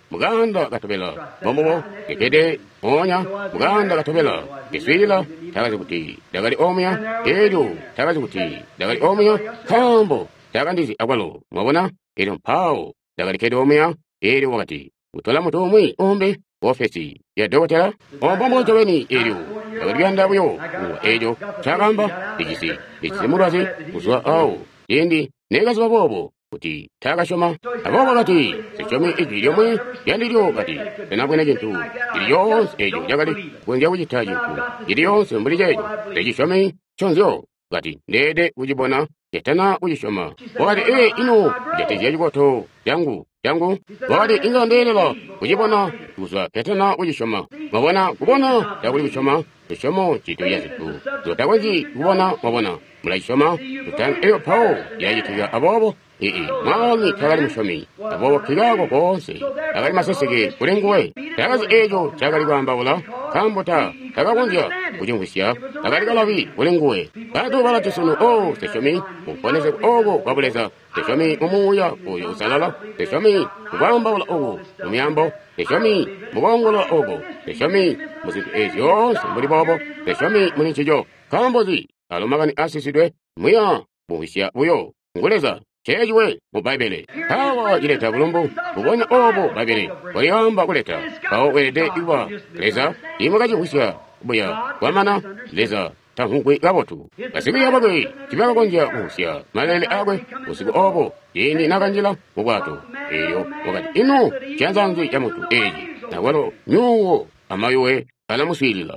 muganda katobela bomobo kekede onya muganda katobela keswila tagazi kuti dagali omya ejo tagazi kuti dagali omya kambo tagandizi agwalo mwabona ero mpao dagali kede omya ero wakati utola muto omwe ombe ofesi ya dogotera ombombo ntobeni ejo dagali byandabuyo ejo tagamba ikisi murazi uswa ao yendi negazi wabobo kuti takashoma abobo kati sechomi ikiriyomwe yandiryo kati enabwena jintu iriyonse ejo jagali kunja kujita jintu iriyonse mbuli jejo tekishomi chonzyo kati ndede ujibona jetana ujishoma wakati ino jetezia jikoto yangu wakati inga ndelela ujibona kusa ketana ujishoma mabona kubona yakuli kushoma tushomo chitu yazitu zotakwenzi kubona mabona mulashoma tutan eyo pao yajitiga abobo mwangi tagali mushomi abobo kigago konse tagali masesege kulenguwe tagazi ejo tagali kwambawula kambota tagakunzya kujungusya tagali galavi kulenguwe batu balati sunu teshomi muponeze ogo kwabuleza teshomi mumuya oyo usalala teshomi kwambawula ogo mumyambo teshomi mubongolo ogo teshomi muzitu ejo simbuli bobo teshomi muninchijo kambozi alomagani asisidwe muya muwisya buyo nguleza chejiwe mu Bible hawa jileta bulumbu kubonya obo Bible waliamba kuleta kao wede iwa leza imagaji husya buya wamana leza tahungwe gabotu basibi yabagwe kibaga konja husya malele agwe usiku obo yini naganjila mubwato eyo wakati ino chanzanzi ya mutu eji na walo nyuwo amayowe alamuswilila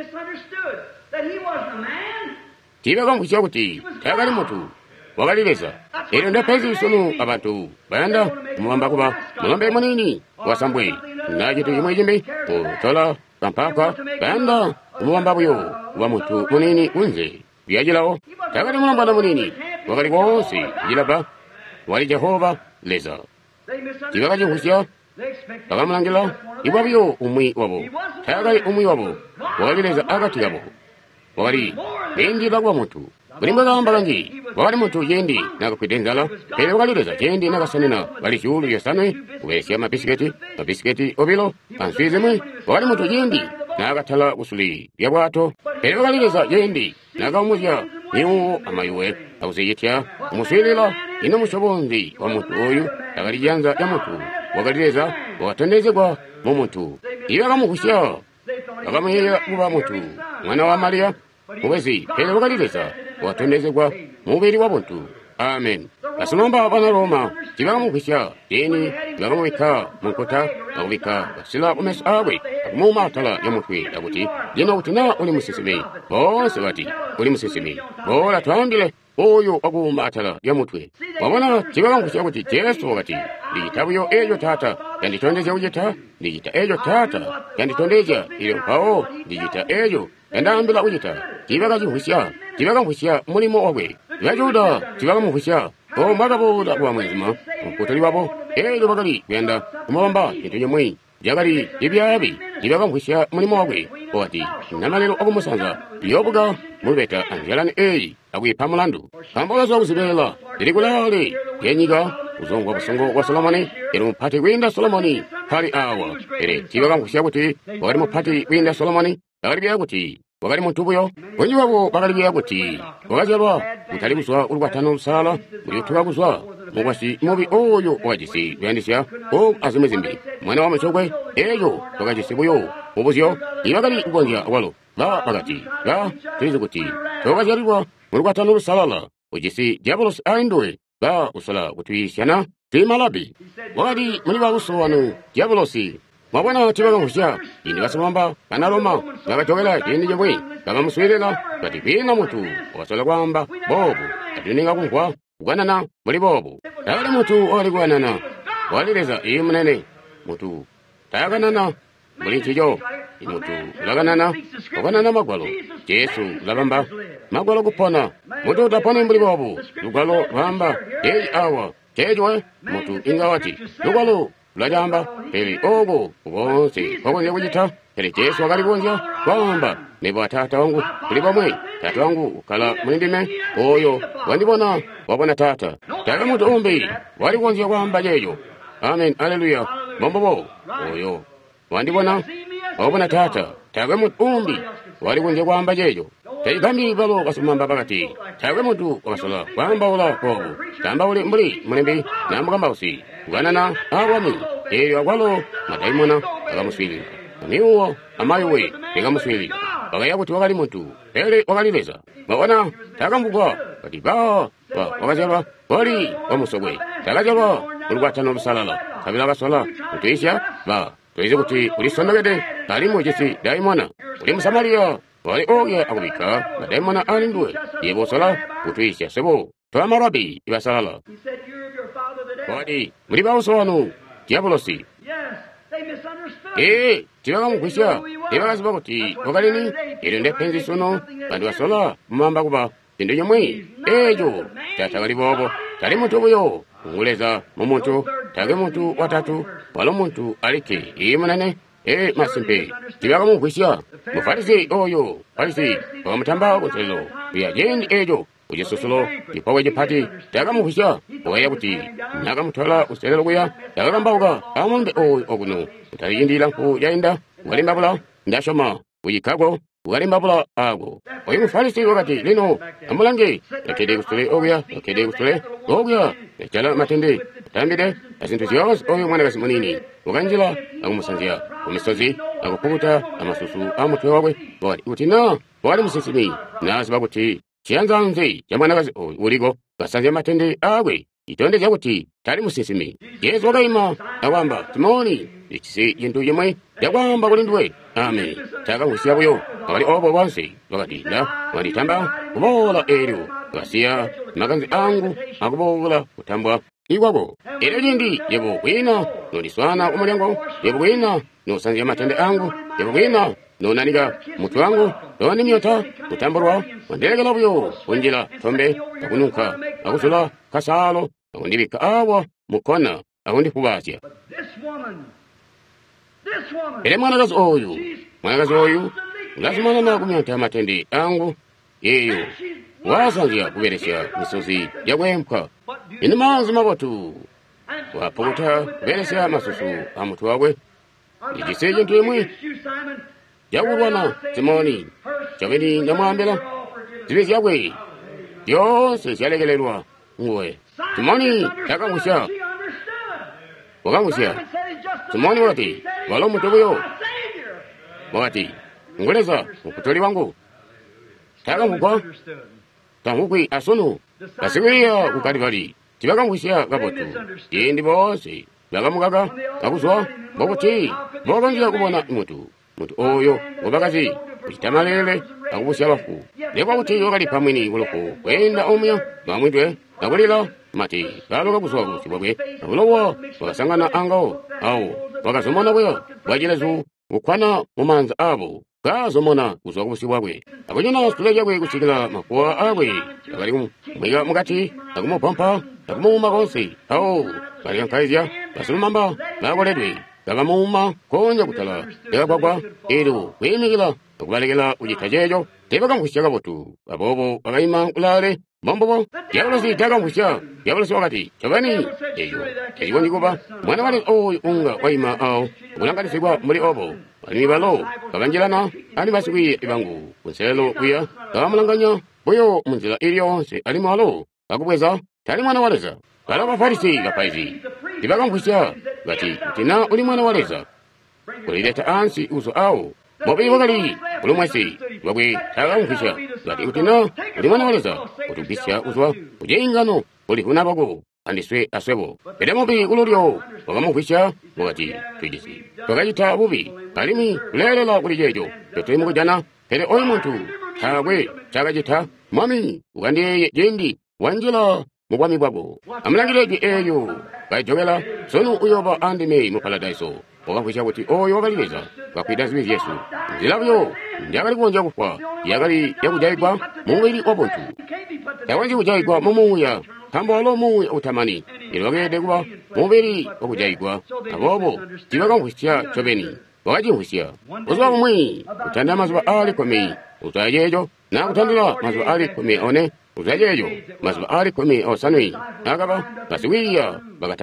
kibaga husya kuti tagali mutu wagalileza ero ndapezi sunu abantu bayanda muwamba kuba mulombe munini wasambwe najitu yimwe jimbi utola kampaka bayanda muwamba buyo wa mutu munini unze byajilao tagali mulomba na munini wagali wonsi jilaba wali Jehova leza kibagaji husya bagamulangila ibwabyo umwi wabo tagali umwi wabo wagalileza agati yabo wagali benji bagwa mutu bulimba gambalangi wali mutu yendi nakakwidenzala pele wagalileza yendi nakasanina wali shulu yasanwe ubesya mabisiketi obilo answizemwe wali mutu yendi nakatala usuli yabwato pele wagalileza yendi nakamuzya niwo amayuwe ausiyitya umuswilila ino mushobonzi wa mutu oyu nakalijanza ya mutu wagalileza watondezegwa mu mutu iyo akamukusya akamuyeya kuba mutu mwana wa Maria ubezi pele wagalileza watondezegwa mubiri wa buntu amen asulomba bana Roma kibamukusya yeni gagamwika munkota awika basila umes awe mumatala yamutwe akuti yena utina uli musisime bose bati uli musisime bola twambile oyo agumatala yamutwe wabona kibamukusya kuti Yesu wakati litabuyo ejo tata yanditondeza ujeta lijita ejo tata yanditondeza iyo pao lijita ejo yandambila ujeta kibamukusya mulimo ogwe yajuda kibamukusya omagaboda kwa mwezima mukutali wabo ejo bagali gwenda kumomba intu mwe jagali ibyabi kibamukusya mulimo ogwe owati namalero ogumusanza yobuga mubeta anjalani agwipa mulandu kambola zokuzibela dirikulale yenyiga uzongwa busongo wa Solomoni ero mpati winda Solomoni pali awa ere kibamukusya kuti wali mupati winda Solomoni agali kuti wagali mutubuyo wenyi wabo bagali kuti wagajalwa utalibuswa ulwatano sala ulituwa buswa mugwasi mubi oyo wajisi byandisya azimezimbi mwana wa mashogwe eyo wagajisi buyo ubuzyo ibagali ugonja walo bagati tulize kuti wagajalwa ulwatano sala ujisi diabolos aindoe usala kutuyishana timalabi wagali mliba uso wanu diabolosi mwabona kibamukusya indi basolomba bana Roma bagatogela yindi jebwe bamuswirela kati bina mutu wasola kwamba bobu atuninga kunkwa kuganana muli bobu tagali mutu wali kuganana walileza iyo munene mutu taganana muli chijo mutu laganana kuganana magwalo Yesu labamba magwalo kupona mutu utapona muli bobu lugalo ramba awa chejwe mutu ingawati lugalo lajamba eli ogo ubonse ogonye kujita eli Yesu agalibonja kwamba nebo tata wangu kuliba mwe tata wangu ukala mwindime oyo wandibona wabona tata tata mutu umbi waligonja kwamba jeyo amen haleluya bombobo oyo wandibona obona tata tagwe mutumbi wali kunje kwamba jejo taigambi balo basumamba bagati tagwe mutu obasola kwamba ola ko tamba uli muri mulembe namugamba usi kuganana awami eyo agwalo madaimona agamuswili niwo amayiwe egamuswili bagaya kuti wakali mutu ele wakalileza babona tagambugwa kati ba wakazaba bali wamusogwe tagajaba ulwatano lusalala kabila basola utuisha ba tuize kuti ulisondogede alimu jesi daimona uli musamariya wali oge akubika badaimona alindwe yebosola utuisha sebo twamarabi ibasalala wadi muri bawusonu diabolosi tibaga mukwisha tibagaziba kuti wakalini ilo ndepenzi sono kandi basola mumamba kuba tindu yomwe ejo tatagaliba bobo tali muntu obuyo nguleza mumuntu tage muntu watatu wala muntu alike imunane masimpe tibaga mukwisha mufarisi oyo farisi wamutamba kutelo yajendi ejo ujesusulo ipawe jepati taga mukwisha waya kuti nyaga mutwala uselelo kuya taga mbauga amunde oyo ogunu utaliyindila ku yainda walimbabula ndashoma uyikago walimbabula ago oyo mufarisi wakati lino amulange yakede kusule ogya echala matende tambide asintu ziyos oyo mwana kasi munini ukanjila agumusanzia umisozi agupuguta amasusu amutwe wawe wali utina wali musisimi nasiba kuti chiyanzanze chamwana kasi uligo kasanzia matende agwe itonde chakuti tali musisimi yesu wakaima awamba timoni ichisi yintu yemwe yakwamba kulindwe ame taka kusiyabuyo awali obo wansi wakatinda walitamba kubola eryo wasiya makanzi angu akubola kutambwa iwabo ero lindi yebo kwina noliswana umulyango yebo kwina nosanzia matende angu yebo kwina nonaniga mutu wangu noni myota kutambulwa wandelegela buyo kunjila tombe akunuka akusula kasalo akundibika awa mukona akundikubasya ere mwanagazi oyu lazimana nakumyota matende angu yeyo wasanzia kuberesya misozi yakwempwa ine manzi mabotu wapukuta kuberesya masusu amutu wagwe ijiseje ntu yemwe yakulwana simoni chaveni namwambela zibe zyagwe byose syalekelelwa nguwe simoni takangusya wakangusya simoni wakati wala omutobuyo wakati nguleza ukutoli wangu takangukwa tamukwi asunu kasikwiya kukalivali tibakangusya kabotu indi bose bakamukaga kakuswa bokuti bokanjila kubona imutu mutu oyo obakazi kuchitamalele akubusya bafu lekwa kuti wakali pamwini kuloko kwenda omyo bamwitwe akulila mati kaloka kuswa kusibwabwe akulowa wakasangana angawo awo wakazomona bweyo bwajilezu kukhwana mumanza abo kazomona kuswa kubusibwabwe akunyona situleja bwe kuchikila mafuwa abwe akali mwiga mukati akumupampa akumuma konse awo kalikankhaizya basulumamba bakoledwe kakamuma konja kutala ekakwakwa ero kwimikila okubalekela ujitajejo tebakampusya kabotu abobo bakayima nkulale bombobo yabolosi takampusya yabolosi wakati chovani eyo ejiwonjikuba mwana wale oyo unga wayima awo okulanganisibwa muli obo balimi balo kabanjilana ali basikwiye ibangu kunselelo kuya kakamulanganya boyo munzila iliyonse alimu alo akubweza tali mwana waleza kala bafarisi bapaizi tibakampusya bati tina uli mwana waleza kulileta ansi uso awo bobi wakali ulumwesi wakwe takampusya bati utina uli mwana waleza utubisya uswa ujengano uli kunabago andiswe aswebo ede mobi ululyo wakampusya wakati twidisi twakayita bubi alimi kulelela kulijejo tetwemu kujana ede oyo muntu tagwe takajita mami ukandiyeye jendi wanjila mubwami bwabo amulangileji eyo kajogela sonu uyoba andime mu paradaiso wakampusya kuti oyo wakalileza kakwidasibizi yesu nzilavyo ndiyakali kuonja kufwa yakali yakujayikwa mumwili wabuntu yawanji kujayikwa mumuya tambo alo muya utamani ilwakede kuba mumwili wakujayikwa abobo tibakampusya chobeni wakajimpusya uzwa mumwi utanda mazuba ali komi utajejo nakutandula mazuba ali komi one uzajejo mazuba ali komi osanwi nakaba kasiwiya bakatanda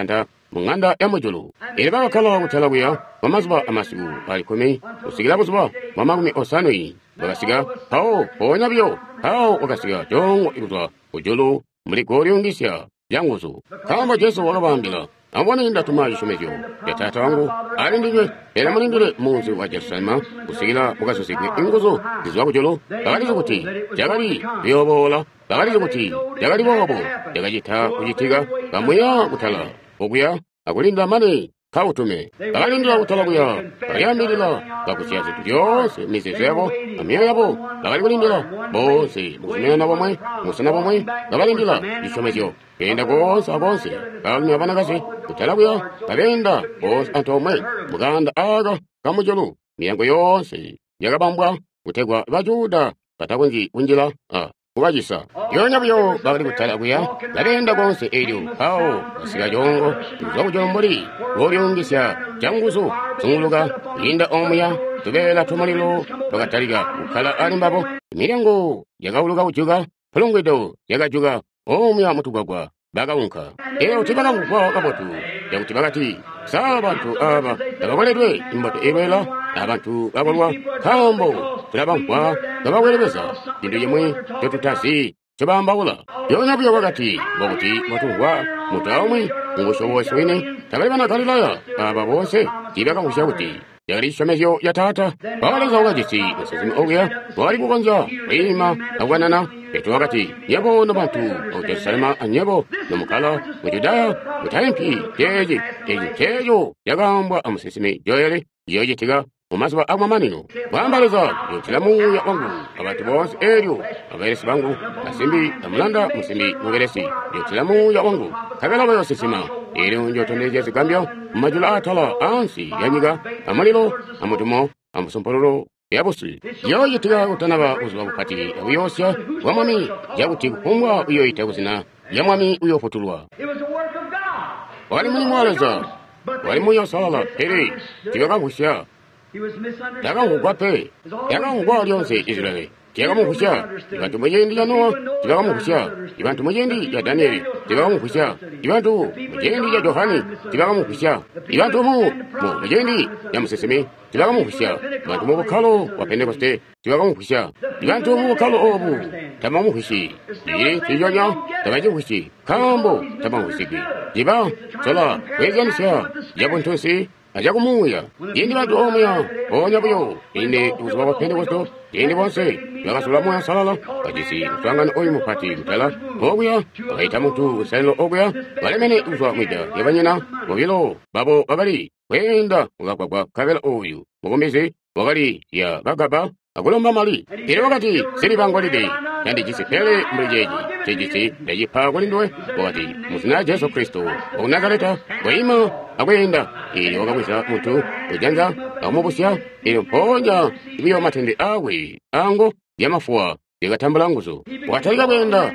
munganda ya mujulu ere bakakhala kuthalakuya pamazuba amasiku ali khumi kusikira kuzuba makumi asanu bakasiga hawo onyabyo hawo wakasiga jongo ikuzwa ujulu muli koryungisya janguzo kamba Yesu wakabambira ambona indatuma chishomekyo ya tata wangu ali ndije era mulindire munsi wa Yerusalema kusikira mukasusikwe inguzo zizwa kujulu bakalize kuti jagali byobola bakalize kuti jagali bobo jakachita kuchitika kamuya kuthala okuya akulinda mane kautume bakalindira kuthala kuya bakayambirira bakusiya zinthu byonse mizizo yabo amiyo yabo bakali kulindira bonse mukumena bomwe musana bomwe bakalindira chishomekyo kenda konse kalumya banakasi kuthala kuya bakenda bonse anthu omwe muganda aga kamujulu miyango yonse yakabambwa kutegwa bajuda patakwenzi kunjira kubajisa yonyabyo bakali kuthala kuya bakenda konse elyo awo basiga jongo zokujomboli golyungisya janguzo zunguluka linda omuya tubela tumalilo bakataliga kukhala alimbabo mirengo yakawuluka kuchuka pulungwido yakachuka omuya mutugwagwa bakawunka ero tibakangukwa kabotu yakuti bakati sabantu aba abakoledwe imbato ebela abantu bakolwa kambo tulabankwa gabawerebeza bintu yemwe totutasi tobambawula yonyabyo bakati bokuti batungwa mutaomwe ngushowoshwene tabali banakalilaya aba bonse tibakangusya kuti yakali shomekyo ya tata bakaleza wakatisi musazimi okuya bwali kukonza ima akwanana petu wakati nyebo no bantu o Yerusalema anyebo no mukala mu Judaya mutampi tejo yakambwa amusisime yoyele yoyitiga mumazuba amamanino bambaleza yotilamu ya wangu abantu bonse elyo abaeresi bangu asimbi amulanda musimbi mugeresi yotilamu ya wangu kabela bayosisima elyo njotondeje zigambya mumajula atala ansi yanyiga amalilo amutumo amusompololo yabusi yoyitiga utanaba uzuba bukati abuyosya wamwami yakuti kukumbwa uyoyita kuzina yamwami uyofutulwa wali mulimwaleza wali muyosala pere tigakankusya yakangugwape yakangugwa lyonse Israeli tiyakamukusya ibantu mujendi ya Noa tibakamukusya ibantu mujendi ya Danieli tibakamukusya ibantu mujendi ya Yohani tibakamukusya ibantu mujendi ya Museseme tibakamukusya ibantu mubukalo wa Pentekoste tibakamukusya ibantu mubukalo obu tamamukushi iri tijonya tabajukushi kambo tamamukushiki jiba sola wezanisya yabuntusi ajakumuya yindi bantu omuya onyabuyo ine uzuba wa Pentekosto yindi bonse bakasulamu ya salala kajisi utangana oyu mupati mutala obuya bakaita mutu usalilo obuya balemene uzwa mwida yabanyina mubilo babo babali wenda mugakwagwa kabela oyu mugombezi wakali ya bagaba akulomba mali ere wakati siri bangolide yandi jisi pele mlijeji chejisi yajipa kulindwe wakati musina Yesu Kristo unazareta waima akwenda ili wakabwisa mutu ujanza akumubusya ili mponja ibiyo matende awe ango yamafuwa yakatambula nguzo wakataliga kwenda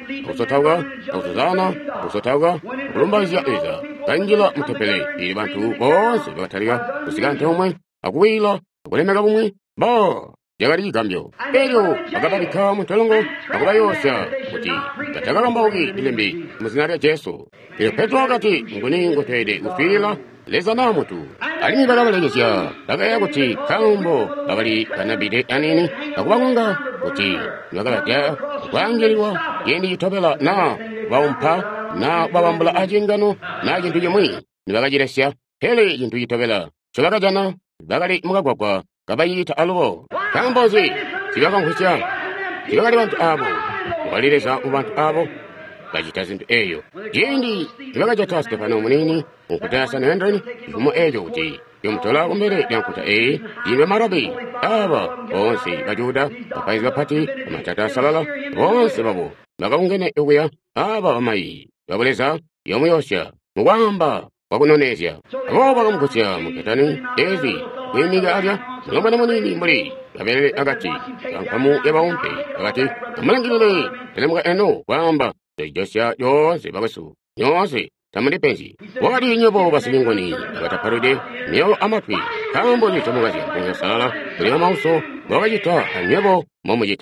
usotauga usotauga kulumbazya eza kanjila mutepele ili bantu bonse bakataliga kusigante omwe akuwila akulemeka bumwe jakali gambyo elyo akabalika mutolongo akubayosya kuti katakakambauki ilembi muzina lya Yesu iyo Petro akati nguningo twede ufila leza namutu alimi bakabalekesya bakaya kuti kambo bakali kanabide anini akubakunga kuti bakalatya kwangeliwa yendi yitobela na baumpa na babambula ajingano na jintu yemwe nibakajiresya hele jintu yitobela chobakajana bakali mukagwagwa kabayita alubo kambozi tibakamukusya tibakali bantu abo walileza mu bantu abo bajita zintu eyo yendi tibakajata Stefano munini ukutasa na Hendron ifumo eyo kuti yomutola kumbere yankuta yimbe marobi aba bonse bajuda bapaizi bapati amatata salala bonse babo bakakungene ewuya aba bamayi babuleza yomuyosya muwamba wakunonesya abo bakamukusya muketani ezi wimiga alya ngomana munini muli babere agati kankamu yabawumpe agati amalangilile telemuka eno wamba dojosya yonse babasu yonse tamuli pensi wakati nyobo basilingoni agataparude myo amatwi kambo nitomugazi kunga salala kuli amauso wakajita anyobo momujita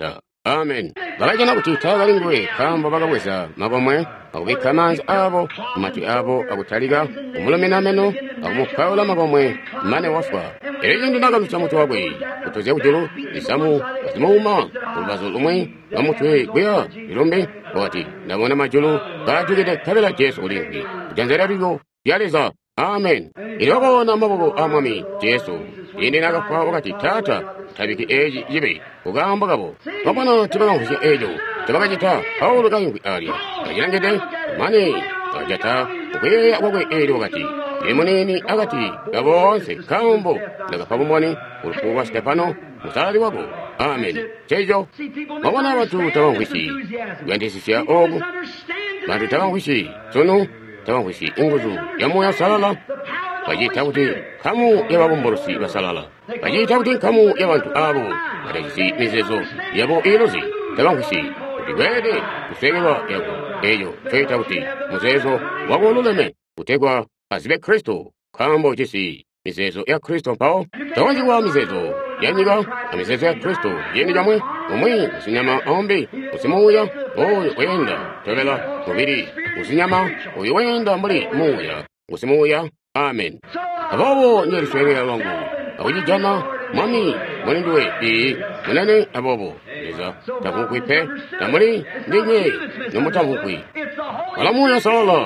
amen balagena kuti tagalingwe kamba bagaweza magomwe akubika amanzi abo amatu abo akutalika umulomena ameno akumukawula magomwe mane wafa eyo ndinagalutsa mutu wabwe kutoze kutero isamu azimauma ulubazo lumwe bamutwe gweya ilombe wati ndabona majulu gatukite kabela jesu ulimbi kujanzera bigo yaleza amen ilokona maboko amwami jesu ine nagafa wakati tata tabiki eji yibe kugamba gabo kapana tibagangusi ejo tibagajita paulo gayingwi alya kajirangede mane kajata ukweya wakwe eri wakati emuneni agati gabonse kambo nagapagumwani ulukuwa stefano musali wabo amen chejo mabona abantu tabangwisi gwandisisya ogu bantu tabangwisi sono tabangwisi inguzu yamoya salala bajita kuti kamu yababomborosi basalala bajita kuti kamu yabantu abo badajisi mizezo yabo ilozi tabangwisi kutibwede kusegelwa yabo eyo feita kuti muzezo wagoluleme kutegwa azibe kristo kambo jisi mizezo ya kristo mpao tawanjiwa mizezo yanyiga amizezo ya kristo yenijamwe omwi usinyama ombi usimuya oyo wenda tobela mubiri usinyama oyo wenda mbuli muya usimuya amen abobo nyeriswegera longu awujijana mami mwenendwe munene abobo eza takunkwipe tamuli ndinye nomutankwi alamuya salala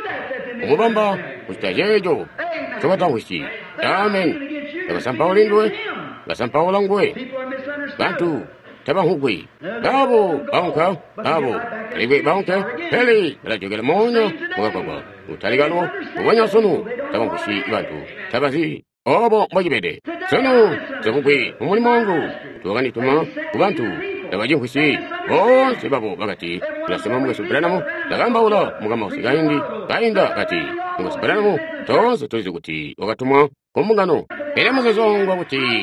umubamba kutajejo tobatangwishi amen abasampawulindwe basampawulangwe bantu tabahugwi abo baunka abo libe baunka heli rajogela monya mugagwa utaligalo ubanya sonu tabangwishi bantu tabazi obo mojibede sono tabugwi umulimo wangu tuwaganituma kubantu tabajingwishi bonse babo bagati tulasema mugesubiranamo tagambawula mugamba usigayindi gayinda gati mugesubiranamo tonse tuzi kuti wagatumwa kumugano era muzezongwa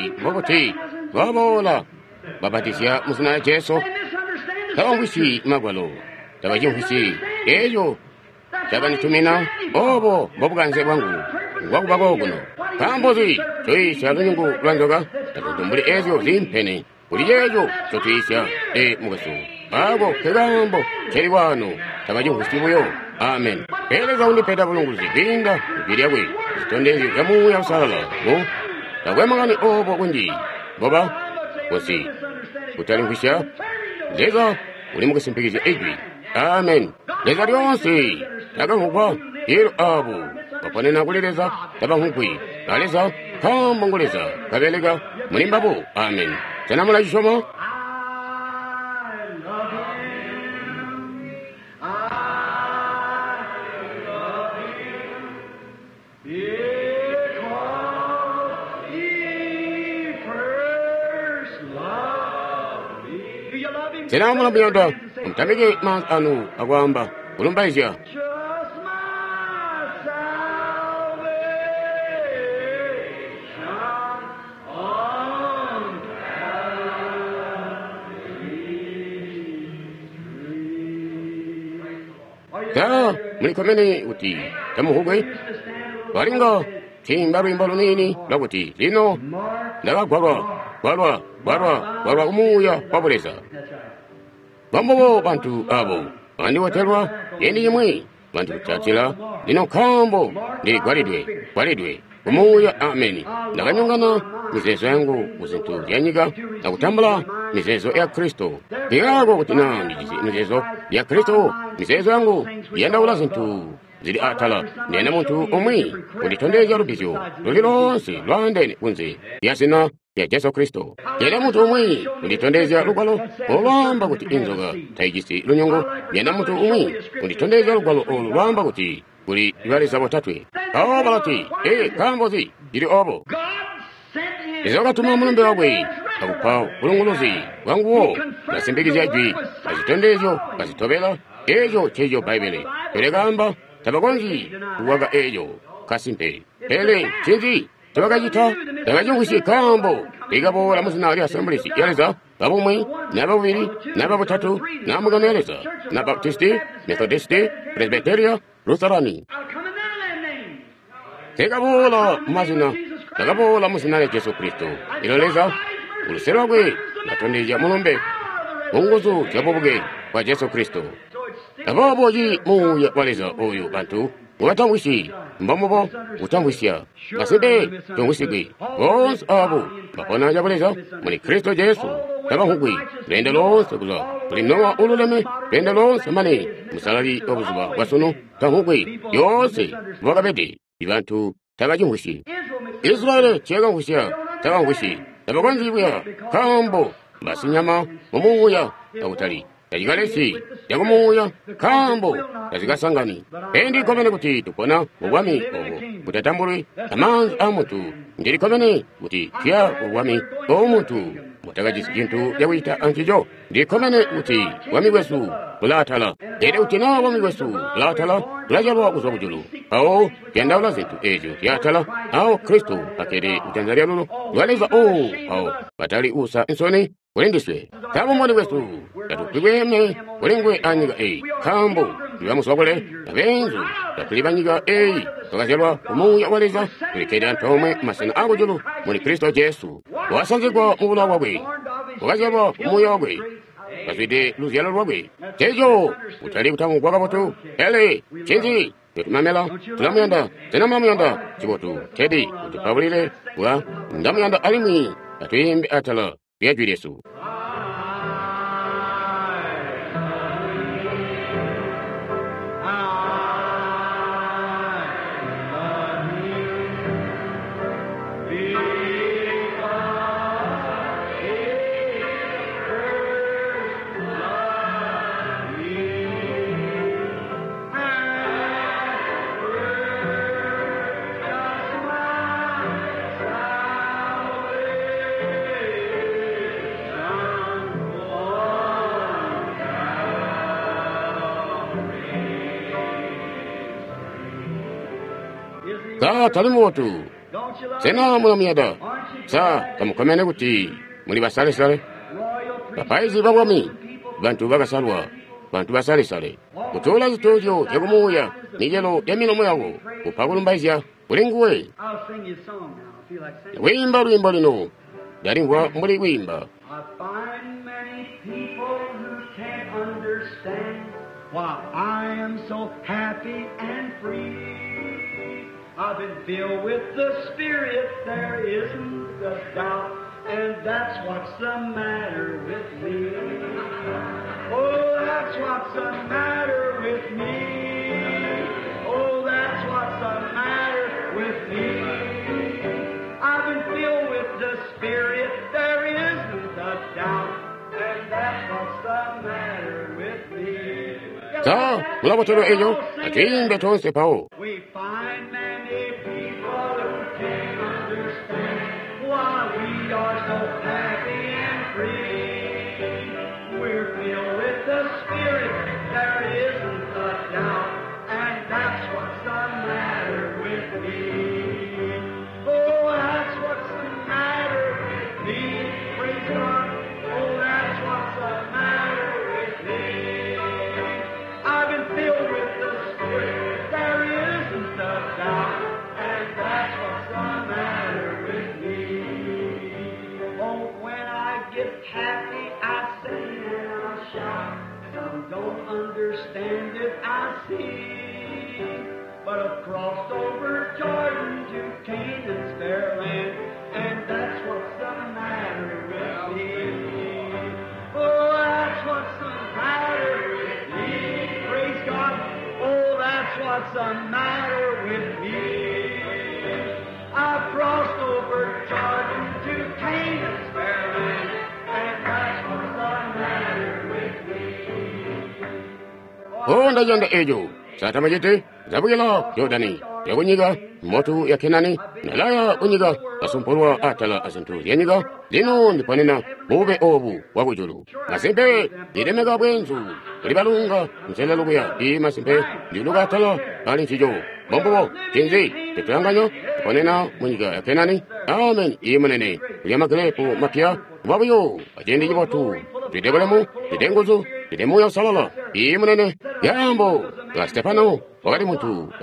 kuti babola babatisya musina jesu tabangwishi magwalo tabajingwishi eyo taganitumina obo babuganze bwangu wakubagoguno kambozi toisha lunyungu lwanzoga takutumbuli ezyo zimpene uliyeyo totwisha mugaso bago kegambo cheriwano tabajingwisibuyo amen eleza unipeta bulunguzi binda ubiryagwe zitondezi yamuya usalala mu tagwemagani obo kundi boba wasi utalingwisha leza uli mugasimpikiza ejwi amen leza lyonse tagankugwa yero abo bapone nakuleleza tabankugwi aleza kambongoleza kabelega mulimbabo amen tanamula jisoma tanamula biyonda mtabege mas anu agwamba ulumbaizya ta mulikomene uti tamuhugwe walinga timbaru imbalu nini lakuti lino ndagagwarwa umuya pabuleza bambobo bantu abo bandi waterwa yendi yemwe bantu kuchachila lino kambo ndi gwalidwe umuya ameni ndakanyongana mizezo yangu kuzintu yanyiga nakutambula mizezo ya kristo ndiyago kuti ndijisi mizezo ya kristo mizezo yangu yandaula zintu zili atala ndiyenda muntu omwi ulitondeza lubizyo lulilonse lwandene kunze yasina ya Yesu Kristo yenda muntu omwi ulitondeza lugwalo olwamba kuti inzoga taijisi lunyongo yenda muntu omwi ulitondeza lugwalo olwamba kuti kuli ibaliza botatwe awo balati kambozi ili obo izokatuma mulumbe wabwe akupa ulunguluzi wanguwo nasimbikiza jwi azitondezyo azitobela ejo chejo baibele telegamba tabagonzi kuwaga ejo kasimpe ele chinzi tebagajita tabajungwisi kambo igabola muzina ali assemblies yaleza babumwe nababiri nababutatu namuganeleza nabaptisti methodisti presbyteria lutherani tegabola mazina tagabola muzina ya Yesu Kristo iloleza uluserwagwe natondeja mulumbe munguzu jabobuge kwa Yesu Kristo. Ababoji mu ya waliza oyu bantu watangwishi mbamobo utangwisha masebe tongwisigi bons abu bakona yaboleza muri Kristo Yesu tabahugwi benda lonse kuza kulinowa ululeme benda lonse mane musalali obuzuba wasono tahugwi yose bagabedi ibantu tabajingwishi Israel chegangwisha tabangwishi tabagwanzibwa kambo basinyama mumuya awutali tajigalesi jagomuya kambo tazigasangani endi komene kuti tukona obwami obo butatambulwe amanzi amuntu ndiri komene kuti kya obwami omuntu mutagajisi kintu yawita antijo ndi komene kuti wami wesu bulatala ere utina wami wesu bulatala bulajalo kuzobujulu awo kendawula zintu ejo yatala awo Kristo akere utanzalia lulu lwaleza awo batali usa insoni ulindiswe tabo mwani wesu katupigweme ulingwe anyiga kambo iwamusogole abenzu takulibanyiga tokazelwa umuya waleza ulikede antome masina ango julu muni Kristo Yesu wasanzigwa mubula wabwe ukazelwa umuya wabwe kaswide luziala lwabwe tejo utali utamu kwa kabotu ele chinzi yotumamela tulamuyanda tena mamuyanda chibotu tedi utupabulile wa ndamuyanda alimi atuyimbe atala byajwi Yesu Sa talimuotu sena munamiyada sa kamukamene kuti muli basale-sale bapaizi bagwami bantu bagasalwa bantu basale-sale kutola zitojo yagumuya nijelo yaminomo yawo upagulumbaizya ulinguwe wimba lwimba lino dalingwa muli wimba I am so happy and free. I've been filled with the Spirit, there isn't a doubt, and that's what's the matter with me. Oh, that's what's the matter with me. Oh, that's what's the matter with me. I've been filled with the Spirit, there isn't a doubt, and that's what's the matter with me. Sa, mulabotolo ello, atimbe tonse pao. We find many people who can't understand why we are so happy and free. We're filled with the Spirit, there isn't a doubt, and that's what's the matter with me. Oh, that's what's the matter with me. Praise God. Oh, that's what's the matter with me. I've been filled with the Spirit, there isn't a doubt, and that's what's the matter with me. Oh, when I get happy, I sing and I shout. Some don't understand it, I see. But I've crossed over Jordan to Canaan's fair land, and that's what's the matter with me. Oh, that's what's the matter with me. Praise God. Oh, that's what's the matter with me. I've crossed over Jordan to Canaan's fair land, and that's what's the matter with me. Oh, ndajanda ejo satamajete zabugela Jordani yagunyiga motu ya Kenani nalaya unyiga asumpolwa atala asintu yanyiga lino ndipanena mube obu wabujulu masimpe idemega bwenzu libalunga mselaluguya di masimpe ndiluga atala alinchijo bombo kinzi tetanganyo panena munyiga ya Kenani amen imanene yamaklepo mapya wabuyo ajendi jibotu tidebelemu tidengozu tidemuya salala imanene yambo la Stefano wakati muntu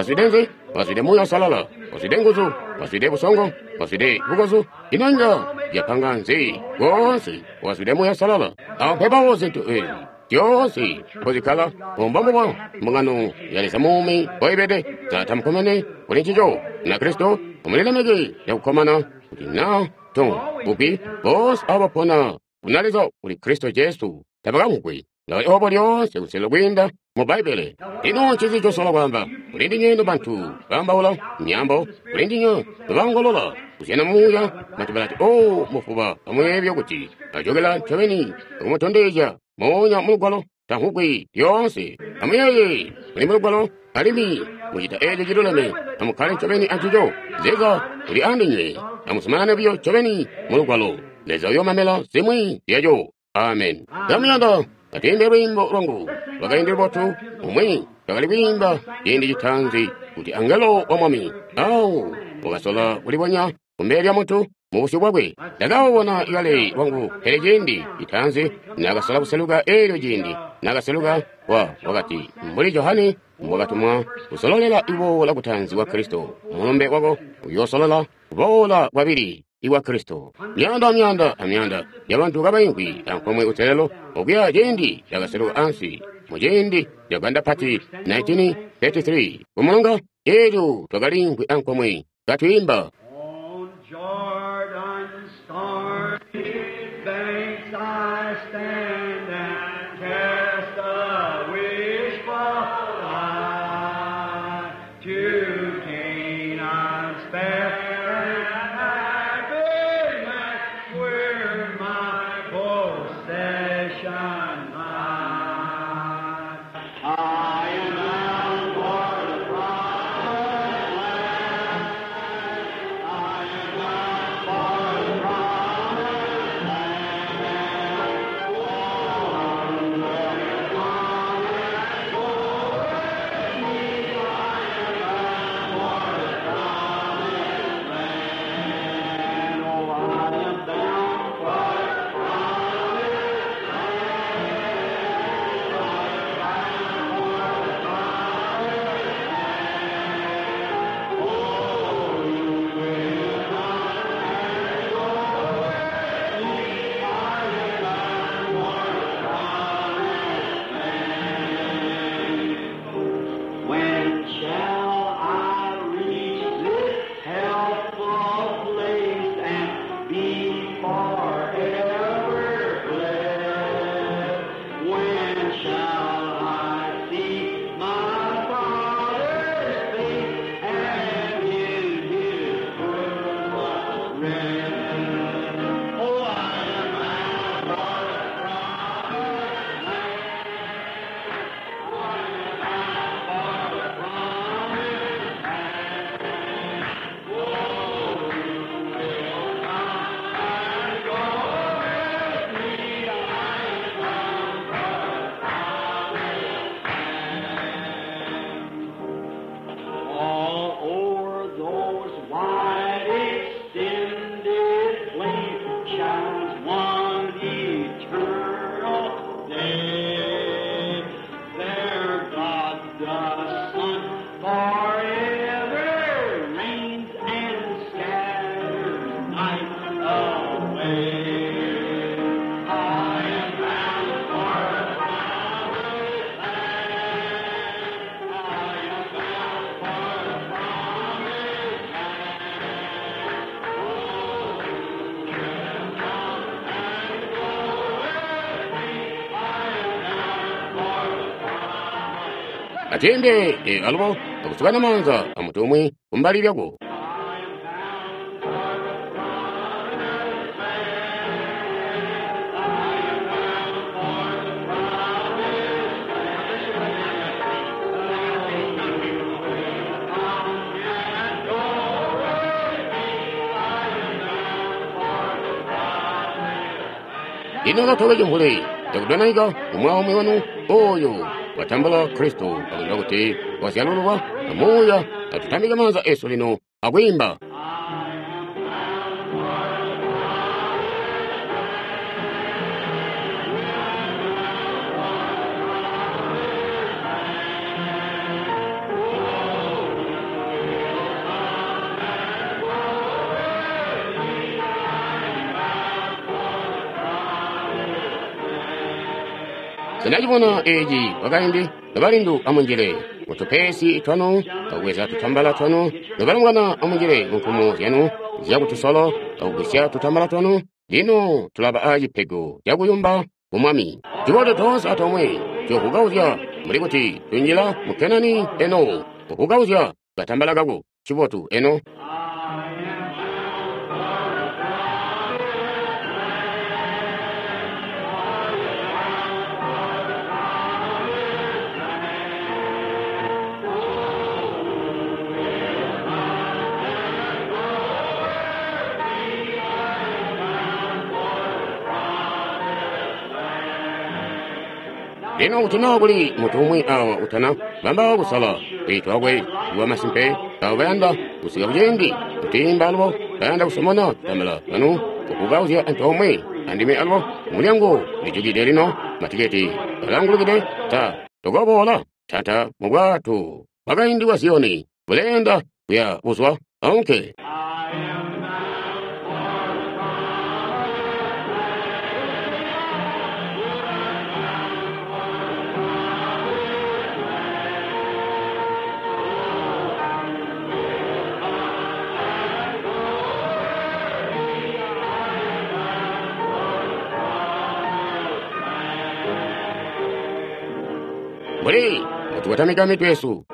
kaswidenzi muya salala wasidenguzu waside busongo waside bugozu inanga yapanga nzi wonse wasudemu yasalala ampepa wonse ntu yonse kozikala ombambo mungano yalesa mumi oibede zatamkomane kulinchijo na Kristo omulelemege yakukomana kuti na ton bupi bos abapona unalizo kuli Kristo Yesu tabakamukwi nga obo lyonse kuselo gwinda mu Baibele ino chizicho sola kwamba kulindi nyendo bantu bambawula nyambo kulindi nyo bangolola kusyana muya matubalati mufuba amwebyo kuti ajogela chabeni umutondeja monya mulugwalo tahukwi yonse amuyeye kuli mulugwalo alimi mujita ejo jiruleme amukale chabeni antujo zeza kuli andinye amusumana byo chabeni mulugwalo leza yo mamela semwi yajo amen damyanda atembe wimbo rongo wakaende botu umwe takali wimba yendi jitanzi kuti angelo omwami au wakasola ulibonya kumbeli ya mutu mubusi bwabwe dagawona igale wangu elejendi jitanzi nagasola buseluga elyo jindi nagaseluga wakati mbuli johani mwagatumwa usololela iwo la kutanzi wa Kristo mulombe wako uyosolola bola wabiri iwa Kristo myanda yabantu gabayinkwi yankomwe utelelo okuya jendi yagaseluga ansi mujendi yaganda pati 1933 umulonga ejo twagalinkwi ankomwe gatwimba On Jordan's stormy banks I stand and cast a wishful eye to Canaan's fair and happy land, where my possession lies. I am bound for the promised land. I am bound for the promised land. One will come and go with me. I am bound for the promised land. Oh, I am bound for the promised When shall I reach this helpful place and be forever blessed? When shall I see my Father's face and in His perfect rest? Oh, I am bound for the promised land. All over those wide extended plains shines one eternal day. There God the Son forever reigns and scatters night away. I am bound for the promised land. I am bound for the promised atende albo okusubana manza amutumwi kumbaliryako inoga togeje mpule yakudanaika umwahumi wanu oyo watambala Kristo akulira kuti wasyalulubwa amoya atutambika manza eso lino akwimba sinajibona eji wakaindi nabalindu amunjire mutupesi twanu kaweza tutambala twanu nabalangwana amunjire mumpumu yanu ziyakutusolo kawugusya tutambala twanu lino tulaba aji pego yakuyumba umwami chibodo tonse atomwe chokugawuzya muli kuti tunjira mukenani eno okugawuzya gatambala gago chibotu eno lino utana guli mutumwi awa utana bamba gusala itwagwe wa masimpe abanda usiga bujengi utimba albo banda usomona tamala anu okugawuzya antomwe andime albo mulyango lijugide lino matiketi alangulugide ta togobola tata mugwatu bagaindi wasioni bulenda kuya buswa onke Buli, mutuwatamika mitu Yesu.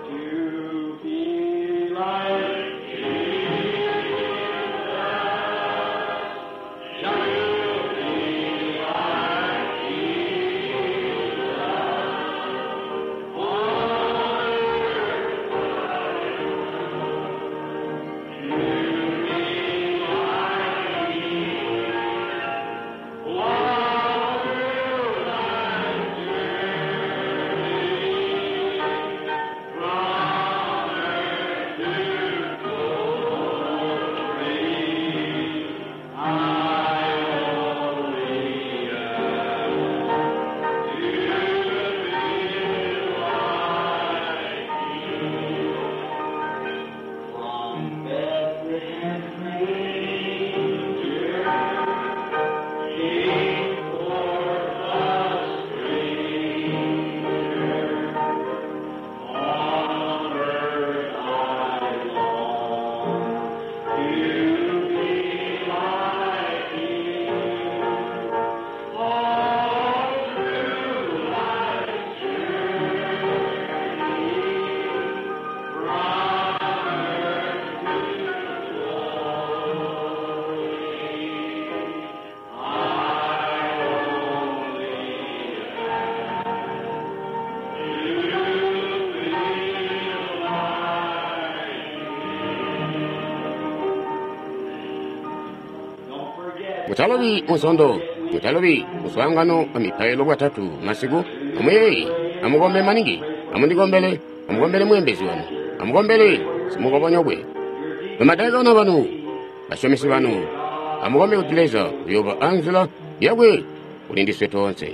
Mutalobi musondo, mutalobi muswangano amipaelo watatu masiku, amwe amugombe maningi, amundigombele, amugombele mwembezi wanu, amugombele simugobonyogwe. Bamadaga na banu, bashomesi banu, amugombe utileza, yoba anzula, yawe, ulindi sweto onse.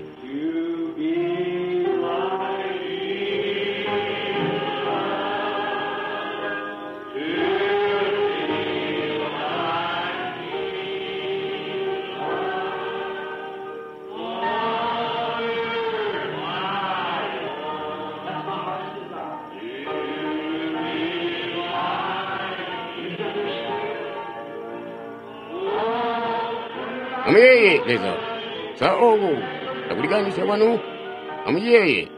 Amuyeye leza sa ogu takuliganisha wanu amuyeye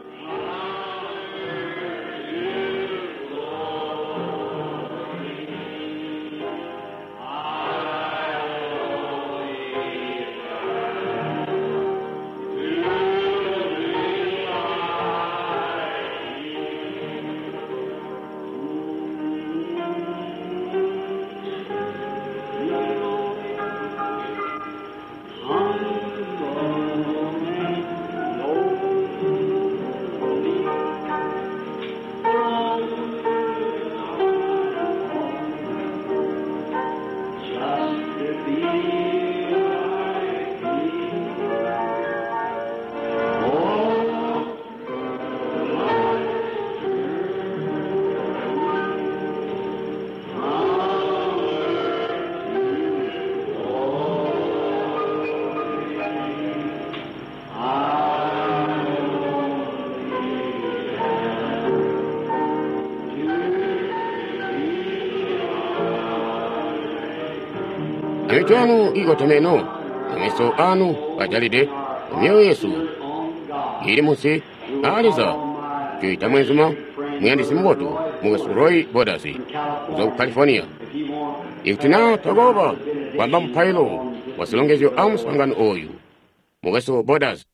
mitu anu iko temeno, mameso anu ajalide, mioyo Yesu ili musi aliza kuita mwenzuma mwandisi mwoto muwesu Roy Borders za California. Ikitina tagoba kwamba mpailo wasilongezyo amusangano oyu muwesu Borders